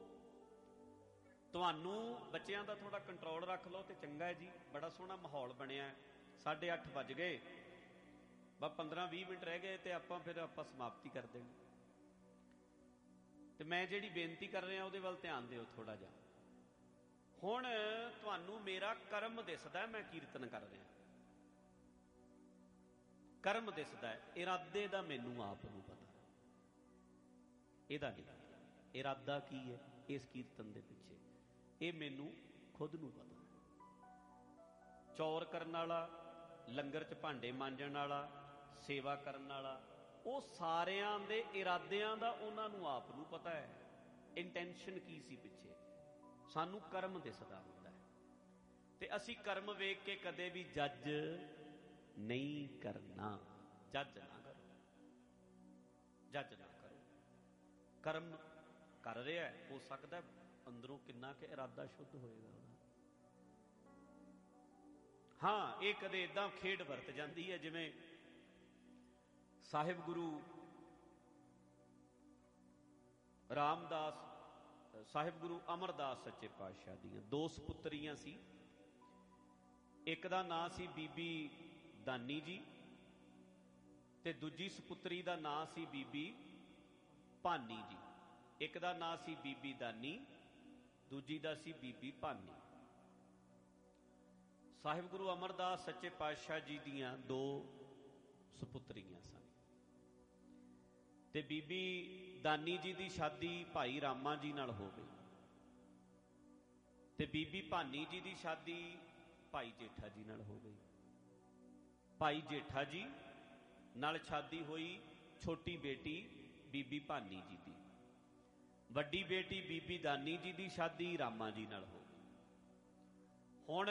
ਤੁਹਾਨੂੰ ਬੱਚਿਆਂ ਦਾ ਥੋੜਾ ਕੰਟਰੋਲ ਰੱਖ ਲਓ ਤੇ ਚੰਗਾ ਹੈ ਜੀ। ਬੜਾ ਸੋਹਣਾ ਮਾਹੌਲ ਬਣਿਆ, ਸਾਢੇ ਅੱਠ ਵੱਜ ਗਏ, ਬਸ ਪੰਦਰਾਂ ਵੀਹ ਮਿੰਟ ਰਹਿ ਗਏ ਤੇ ਆਪਾਂ ਫਿਰ ਆਪਾਂ ਸਮਾਪਤੀ ਕਰ ਦੇਣੀ। ਤੇ ਮੈਂ ਜਿਹੜੀ ਬੇਨਤੀ ਕਰ ਰਿਹਾ ਉਹਦੇ ਵੱਲ ਧਿਆਨ ਦਿਓ ਥੋੜਾ ਜਿਹਾ। ਹੁਣ ਤੁਹਾਨੂੰ ਮੇਰਾ ਕਰਮ ਦਿਸਦਾ, ਮੈਂ ਕੀਰਤਨ ਕਰ ਰਿਹਾ, ਕਰਮ ਦਿਸਦਾ ਹੈ। ਇਰਾਦੇ ਦਾ ਮੈਨੂੰ ਆਪ ਨੂੰ ਪਤਾ, ਇਹਦਾ ਨਹੀਂ ਪਤਾ। ਇਰਾਦਾ ਕੀ ਹੈ ਇਸ ਕੀਰਤਨ ਦੇ ਪਿੱਛੇ, ਇਹ ਮੈਨੂੰ ਖੁਦ ਨੂੰ ਪਤਾ। ਚੌਰ ਕਰਨ ਵਾਲਾ, ਲੰਗਰ 'ਚ ਭਾਂਡੇ ਮਾਂਜਣ ਵਾਲਾ, ਸੇਵਾ ਕਰਨ ਵਾਲਾ, ਉਹ ਸਾਰਿਆਂ ਦੇ ਇਰਾਦਿਆਂ ਦਾ ਉਹਨਾਂ ਨੂੰ ਆਪ ਨੂੰ ਪਤਾ ਹੈ ਇੰਟੈਂਸ਼ਨ ਕੀ ਸੀ ਪਿੱਛੇ। ਸਾਨੂੰ ਕਰਮ ਦਿਸਦਾ ਹੁੰਦਾ ਹੈ, ਤੇ ਅਸੀਂ ਕਰਮ ਵੇਖ ਕੇ ਕਦੇ ਵੀ ਜੱਜ ਨਹੀਂ ਕਰਨਾ। ਜੱਜ ਨਾ ਕਰੋ, ਜੱਜ ਨਾ ਕਰੋ। ਕਰਮ ਕਰ ਰਿਹਾ, ਹੋ ਸਕਦਾ ਅੰਦਰੋਂ ਕਿੰਨਾ ਕਿ ਇਰਾਦਾ ਸ਼ੁੱਧ ਹੋਏਗਾ ਉਹਦਾ। ਹਾਂ, ਇਹ ਕਦੇ ਏਦਾਂ ਖੇਡ ਵਰਤ ਜਾਂਦੀ ਹੈ ਜਿਵੇਂ ਸਾਹਿਬ ਗੁਰੂ ਰਾਮਦਾਸ, ਸਾਹਿਬ ਗੁਰੂ ਅਮਰਦਾਸ ਸੱਚੇ ਪਾਤਸ਼ਾਹ ਦੀਆਂ ਦੋ ਸਪੁੱਤਰੀਆਂ ਸੀ। ਇੱਕ ਦਾ ਨਾਂ ਸੀ ਬੀਬੀ ਦਾਨੀ ਜੀ, ਤੇ ਦੂਜੀ ਸਪੁੱਤਰੀ ਦਾ ਨਾਂ ਸੀ ਬੀਬੀ ਭਾਨੀ ਜੀ। ਇੱਕ ਦਾ ਨਾਂ ਸੀ ਬੀਬੀ ਦਾਨੀ, ਦੂਜੀ ਦਾ ਸੀ ਬੀਬੀ ਭਾਨੀ। ਸਾਹਿਬ ਗੁਰੂ ਅਮਰਦਾਸ ਸੱਚੇ ਪਾਤਸ਼ਾਹ ਜੀ ਦੀਆਂ ਦੋ ਸਪੁੱਤਰੀਆਂ ਸਨ, ਤੇ ਬੀਬੀ ਦਾਨੀ ਜੀ ਦੀ ਸ਼ਾਦੀ ਭਾਈ ਰਾਮਾ ਜੀ ਨਾਲ ਹੋ ਗਈ, ਤੇ ਬੀਬੀ ਭਾਨੀ ਜੀ ਦੀ ਸ਼ਾਦੀ ਭਾਈ ਜੇਠਾ ਜੀ ਨਾਲ ਹੋ ਗਈ। ਭਾਈ ਜੇਠਾ ਜੀ ਨਾਲ ਸ਼ਾਦੀ ਹੋਈ ਛੋਟੀ ਬੇਟੀ ਬੀਬੀ ਭਾਨੀ ਜੀ ਦੀ। ਵੱਡੀ ਬੇਟੀ ਬੀਬੀ ਦਾਨੀ ਜੀ ਦੀ ਸ਼ਾਦੀ ਰਾਮਾ ਜੀ ਨਾਲ ਹੋ ਗਈ। ਹੁਣ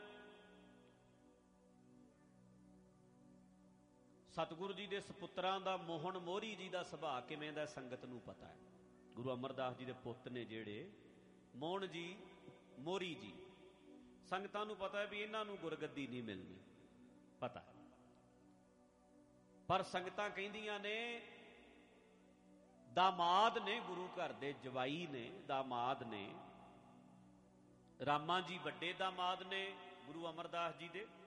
ਸਤਿਗੁਰੂ ਜੀ ਦੇ ਸਪੁੱਤਰਾਂ ਦਾ, ਮੋਹਨ ਮੋਹਰੀ ਜੀ ਦਾ ਸੁਭਾਅ ਕਿਵੇਂ ਦਾ ਸੰਗਤ ਨੂੰ ਪਤਾ ਹੈ। ਗੁਰੂ ਅਮਰਦਾਸ ਜੀ ਦੇ ਪੁੱਤ ਨੇ ਜਿਹੜੇ ਮੋਹਨ ਜੀ, ਮੋਹਰੀ ਜੀ, ਸੰਗਤਾਂ ਨੂੰ ਪਤਾ ਹੈ ਵੀ ਇਹਨਾਂ ਨੂੰ ਗੁਰਗੱਦੀ ਨਹੀਂ ਮਿਲਣੀ, ਪਤਾ। ਪਰ ਸੰਗਤਾਂ ਕਹਿੰਦੀਆਂ ਨੇ ਦਾਮਾਦ ਨੇ, ਗੁਰੂ ਘਰ ਦੇ ਜਵਾਈ ਨੇ, ਦਾਮਾਦ ਨੇ। ਰਾਮਾ ਜੀ ਵੱਡੇ ਦਾਮਾਦ ਨੇ ਗੁਰੂ ਅਮਰਦਾਸ ਜੀ ਦੇ,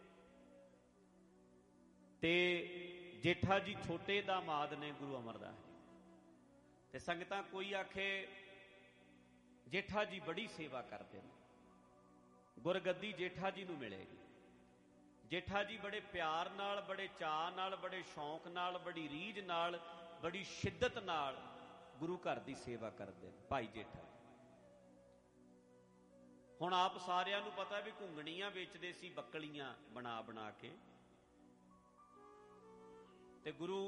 ਤੇ ਜੇਠਾ ਜੀ ਛੋਟੇ ਦਾਮਾਦ ਨੇ ਗੁਰੂ ਅਮਰਦਾਸ ਜੀ। ਤੇ ਸੰਗਤਾਂ ਕੋਈ ਆਖੇ ਜੇਠਾ ਜੀ ਬੜੀ ਸੇਵਾ ਕਰਦੇ ਨੇ, ਗੁਰਗੱਦੀ ਜੇਠਾ ਜੀ ਨੂੰ ਮਿਲੇਗੀ। ਜੇਠਾ ਜੀ ਬੜੇ ਪਿਆਰ ਨਾਲ, ਬੜੇ ਚਾਅ ਨਾਲ, ਬੜੇ ਸ਼ੌਂਕ ਨਾਲ, ਬੜੀ ਰੀਝ ਨਾਲ, ਬੜੀ ਸ਼ਿੱਦਤ ਨਾਲ ਗੁਰੂ ਘਰ ਦੀ ਸੇਵਾ ਕਰਦੇ ਨੇ ਭਾਈ ਜੇਠਾ। ਹੁਣ ਆਪ ਸਾਰਿਆਂ ਨੂੰ ਪਤਾ ਵੀ ਘੁੰਗਣੀਆਂ ਵੇਚਦੇ ਸੀ, ਬੱਕਲੀਆਂ ਬਣਾ ਬਣਾ ਕੇ। ਤੇ ਗੁਰੂ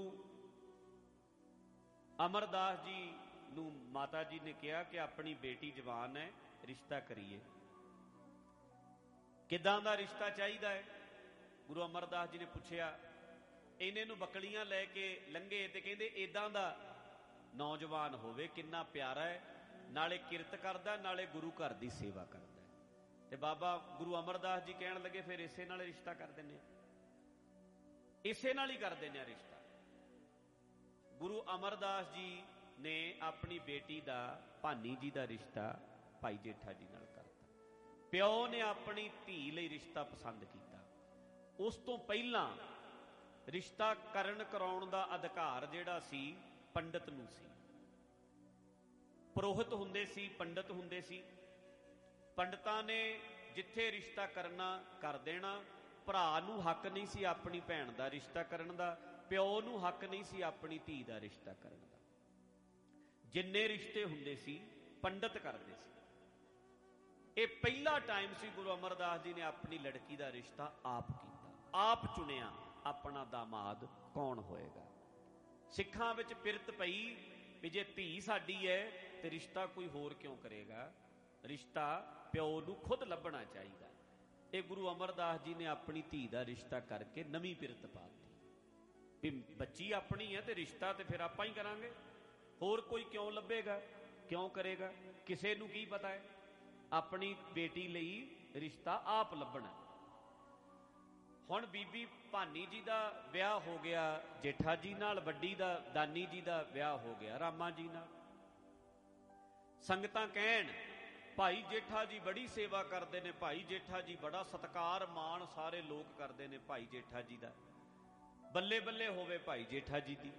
ਅਮਰਦਾਸ ਜੀ ਨੂੰ ਮਾਤਾ ਜੀ ਨੇ ਕਿਹਾ ਕਿ ਆਪਣੀ ਬੇਟੀ ਜਵਾਨ ਹੈ, ਰਿਸ਼ਤਾ ਕਰੀਏ। ਕਿੱਦਾਂ ਦਾ ਰਿਸ਼ਤਾ ਚਾਹੀਦਾ ਹੈ? ਗੁਰੂ ਅਮਰਦਾਸ ਜੀ ਨੇ ਪੁੱਛਿਆ, ਇਹਨੇ ਨੂੰ ਬੱਕਲੀਆਂ ਲੈ ਕੇ ਲੰਘੇ ਤੇ ਕਹਿੰਦੇ ਇਦਾਂ ਦਾ ਨੌਜਵਾਨ ਹੋਵੇ, ਕਿੰਨਾ ਪਿਆਰਾ ਹੈ, ਨਾਲੇ ਕਿਰਤ ਕਰਦਾ ਨਾਲੇ ਗੁਰੂ ਘਰ ਦੀ ਸੇਵਾ ਕਰਦਾ। ਤੇ ਬਾਬਾ ਗੁਰੂ ਅਮਰਦਾਸ ਜੀ ਕਹਿਣ ਲੱਗੇ ਫਿਰ ਇਸੇ ਨਾਲ ਰਿਸ਼ਤਾ ਕਰ ਦਿੰਦੇ ਆ, ਇਸੇ ਨਾਲ ਹੀ ਕਰ ਦਿੰਦੇ ਆ ਰਿਸ਼ਤਾ। ਗੁਰੂ ਅਮਰਦਾਸ ਜੀ ਨੇ ਆਪਣੀ ਬੇਟੀ ਦਾ, ਭਾਨੀ ਜੀ ਦਾ ਰਿਸ਼ਤਾ ਭਾਈ ਜੇਠਾ ਜੀ ਨਾਲ ਕਰਤਾ। ਪਿਓ ਨੇ ਆਪਣੀ ਧੀ ਲਈ ਰਿਸ਼ਤਾ ਪਸੰਦ ਕੀਤਾ। ਉਸ ਤੋਂ ਪਹਿਲਾਂ ਰਿਸ਼ਤਾ ਕਰਨ ਕਰਾਉਣ ਦਾ ਅਧਿਕਾਰ ਜਿਹੜਾ ਸੀ ਪੰਡਤ ਨੂੰ ਸੀ। ਪੁਰੋਹਿਤ ਹੁੰਦੇ ਸੀ, ਪੰਡਤ ਹੁੰਦੇ ਸੀ। ਪੰਡਤਾਂ ਨੇ ਜਿੱਥੇ ਰਿਸ਼ਤਾ ਕਰਨਾ ਕਰ ਦੇਣਾ। ਭਰਾ ਨੂੰ ਹੱਕ ਨਹੀਂ ਸੀ ਆਪਣੀ ਭੈਣ ਦਾ ਰਿਸ਼ਤਾ ਕਰਨ ਦਾ, ਪਿਓ ਨੂੰ ਹੱਕ ਨਹੀਂ ਸੀ ਆਪਣੀ ਧੀ ਦਾ ਰਿਸ਼ਤਾ ਕਰਨ ਦਾ। ਜਿੰਨੇ ਰਿਸ਼ਤੇ ਹੁੰਦੇ ਸੀ ਪੰਡਤ ਕਰਦੇ ਸੀ। ਇਹ ਪਹਿਲਾ ਟਾਈਮ ਸੀ ਗੁਰੂ ਅਮਰਦਾਸ ਜੀ ਨੇ ਆਪਣੀ ਲੜਕੀ ਦਾ ਰਿਸ਼ਤਾ ਆਪ ਕੀਤਾ, ਆਪ ਚੁਣਿਆ ਆਪਣਾ ਦਾਮਾਦ ਕੌਣ ਹੋਏਗਾ। ਸਿੱਖਾਂ ਵਿੱਚ ਪਿਰਤ ਪਈ ਵੀ ਜੇ ਧੀ ਸਾਡੀ ਹੈ ਤੇ ਰਿਸ਼ਤਾ ਕੋਈ ਹੋਰ ਕਿਉਂ ਕਰੇਗਾ, ਰਿਸ਼ਤਾ ਪਿਓ ਨੂੰ ਖੁਦ ਲੱਭਣਾ ਚਾਹੀਦਾ। ਇਹ ਗੁਰੂ ਅਮਰਦਾਸ ਜੀ ਨੇ ਆਪਣੀ ਧੀ ਦਾ ਰਿਸ਼ਤਾ ਕਰਕੇ ਨਵੀਂ ਪਿਰਤ ਪਾਤੀ ਵੀ ਬੱਚੀ ਆਪਣੀ ਹੈ ਤੇ ਰਿਸ਼ਤਾ ਤੇ ਫਿਰ ਆਪਾਂ ਹੀ ਕਰਾਂਗੇ, ਹੋਰ ਕੋਈ ਕਿਉਂ ਲੱਭੇਗਾ, ਕਿਉਂ ਕਰੇਗਾ। ਕਿਸੇ ਨੂੰ ਕੀ ਪਤਾ ਹੈ, ਆਪਣੀ ਬੇਟੀ ਲਈ ਰਿਸ਼ਤਾ ਆਪ ਲੱਭਣਾ। ਹੁਣ ਬੀਬੀ ਭਾਨੀ ਜੀ ਦਾ ਵਿਆਹ ਹੋ ਗਿਆ ਜੇਠਾ ਜੀ ਨਾਲ, ਵੱਡੀ ਦਾ ਦਾਨੀ ਜੀ ਦਾ ਵਿਆਹ ਹੋ ਗਿਆ ਰਾਮਾ ਜੀ ਨਾਲ। ਸੰਗਤਾਂ ਕਹਿਣ ਭਾਈ ਜੇਠਾ ਜੀ ਬੜੀ ਸੇਵਾ ਕਰਦੇ ਨੇ, ਭਾਈ ਜੇਠਾ ਜੀ ਬੜਾ ਸਤਿਕਾਰ ਮਾਣ ਸਾਰੇ ਲੋਕ ਕਰਦੇ ਨੇ ਭਾਈ ਜੇਠਾ ਜੀ ਦਾ, ਬੱਲੇ ਬੱਲੇ ਹੋਵੇ ਭਾਈ ਜੇਠਾ ਜੀ ਦੀ।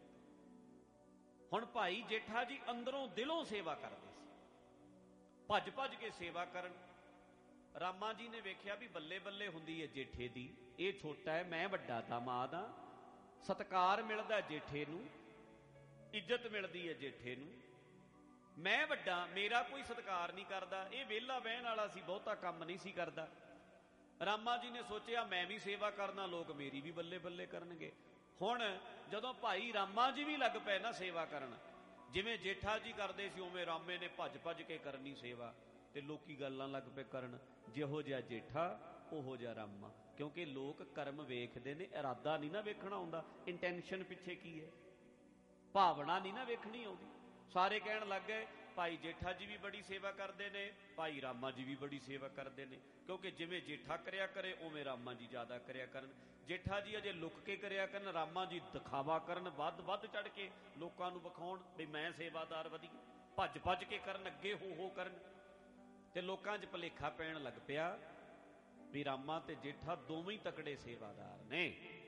ਹੁਣ ਭਾਈ ਜੇਠਾ ਜੀ ਅੰਦਰੋਂ ਦਿਲੋਂ ਸੇਵਾ ਕਰਦੇ ਸੀ, ਭੱਜ ਭੱਜ ਕੇ ਸੇਵਾ ਕਰਨ। ਰਾਮਾ ਜੀ ਨੇ ਵੇਖਿਆ ਵੀ ਬੱਲੇ ਬੱਲੇ ਹੁੰਦੀ ਹੈ ਜੇਠੇ ਦੀ, ਇਹ ਛੋਟਾ ਹੈ, ਮੈਂ ਵੱਡਾ ਦਾਮਾਦ ਆ, ਸਤਿਕਾਰ ਮਿਲਦਾ ਜੇਠੇ ਨੂੰ, ਇੱਜ਼ਤ ਮਿਲਦੀ ਹੈ ਜੇਠੇ ਨੂੰ, ਮੈਂ ਵੱਡਾ, ਮੇਰਾ ਕੋਈ ਸਤਿਕਾਰ ਨਹੀਂ ਕਰਦਾ, ਇਹ ਵਿਹਲਾ ਬਹਿਣ ਵਾਲਾ ਸੀ, ਬਹੁਤਾ ਕੰਮ ਨਹੀਂ ਸੀ ਕਰਦਾ। ਰਾਮਾ ਜੀ ਨੇ ਸੋਚਿਆ ਮੈਂ ਵੀ ਸੇਵਾ ਕਰਨਾ, ਲੋਕ ਮੇਰੀ ਵੀ ਬੱਲੇ ਬੱਲੇ ਕਰਨਗੇ। ਹੁਣ ਜਦੋਂ ਭਾਈ ਰਾਮਾ ਜੀ ਵੀ ਲੱਗ ਪਏ ਨਾ ਸੇਵਾ ਕਰਨ, ਜਿਵੇਂ ਜੇਠਾ ਜੀ ਕਰਦੇ ਸੀ ਉਵੇਂ ਰਾਮੇ ਨੇ ਭੱਜ ਭੱਜ ਕੇ ਕਰਨੀ ਸੇਵਾ, ਤੇ ਲੋਕੀ ਗੱਲਾਂ ਲੱਗ ਪਏ ਕਰਨ, ਜਿਹੋ ਜਿਹਾ ਜੇਠਾ ਉਹੋ ਜਿਹਾ ਰਾਮਾ। ਕਿਉਂਕਿ ਲੋਕ ਕਰਮ ਵੇਖਦੇ ਨੇ, ਇਰਾਦਾ ਨਹੀਂ ਨਾ ਵੇਖਣਾ ਆਉਂਦਾ, ਇੰਟੈਂਸ਼ਨ ਪਿੱਛੇ ਕੀ ਹੈ, ਭਾਵਨਾ ਨਹੀਂ ਨਾ ਵੇਖਣੀ ਆਉਂਦੀ। ਸਾਰੇ ਕਹਿਣ ਲੱਗ ਗਏ ਭਾਈ ਜੇਠਾ ਜੀ ਵੀ ਬੜੀ ਸੇਵਾ ਕਰਦੇ ਨੇ, ਭਾਈ ਰਾਮਾ ਜੀ ਵੀ ਬੜੀ ਸੇਵਾ ਕਰਦੇ ਨੇ, ਕਿਉਂਕਿ ਜਿਵੇਂ ਜੇਠਾ ਕਰਿਆ ਕਰੇ ਉਵੇਂ ਰਾਮਾ ਜੀ ਜ਼ਿਆਦਾ ਕਰਿਆ ਕਰਨ। ਜੇਠਾ ਜੀ ਅਜੇ ਲੁੱਕ ਕੇ ਕਰਿਆ ਕਰਨ, ਰਾਮਾ ਜੀ ਦਿਖਾਵਾ ਕਰਨ, ਵੱਧ ਵੱਧ ਚੜ ਕੇ ਲੋਕਾਂ ਨੂੰ ਵਿਖਾਉਣ ਵੀ ਮੈਂ ਸੇਵਾਦਾਰ ਵਧੀਆ, ਭੱਜ ਭੱਜ ਕੇ ਕਰਨ, ਅੱਗੇ ਹੋ ਹੋ ਕਰਨ। ਤੇ ਲੋਕਾਂ 'ਚ ਭੁਲੇਖਾ ਪੈਣ ਲੱਗ ਪਿਆ ਵੀ ਰਾਮਾ ਤੇ ਜੇਠਾ ਦੋਵੇਂ ਹੀ ਤਕੜੇ ਸੇਵਾਦਾਰ ਨੇ।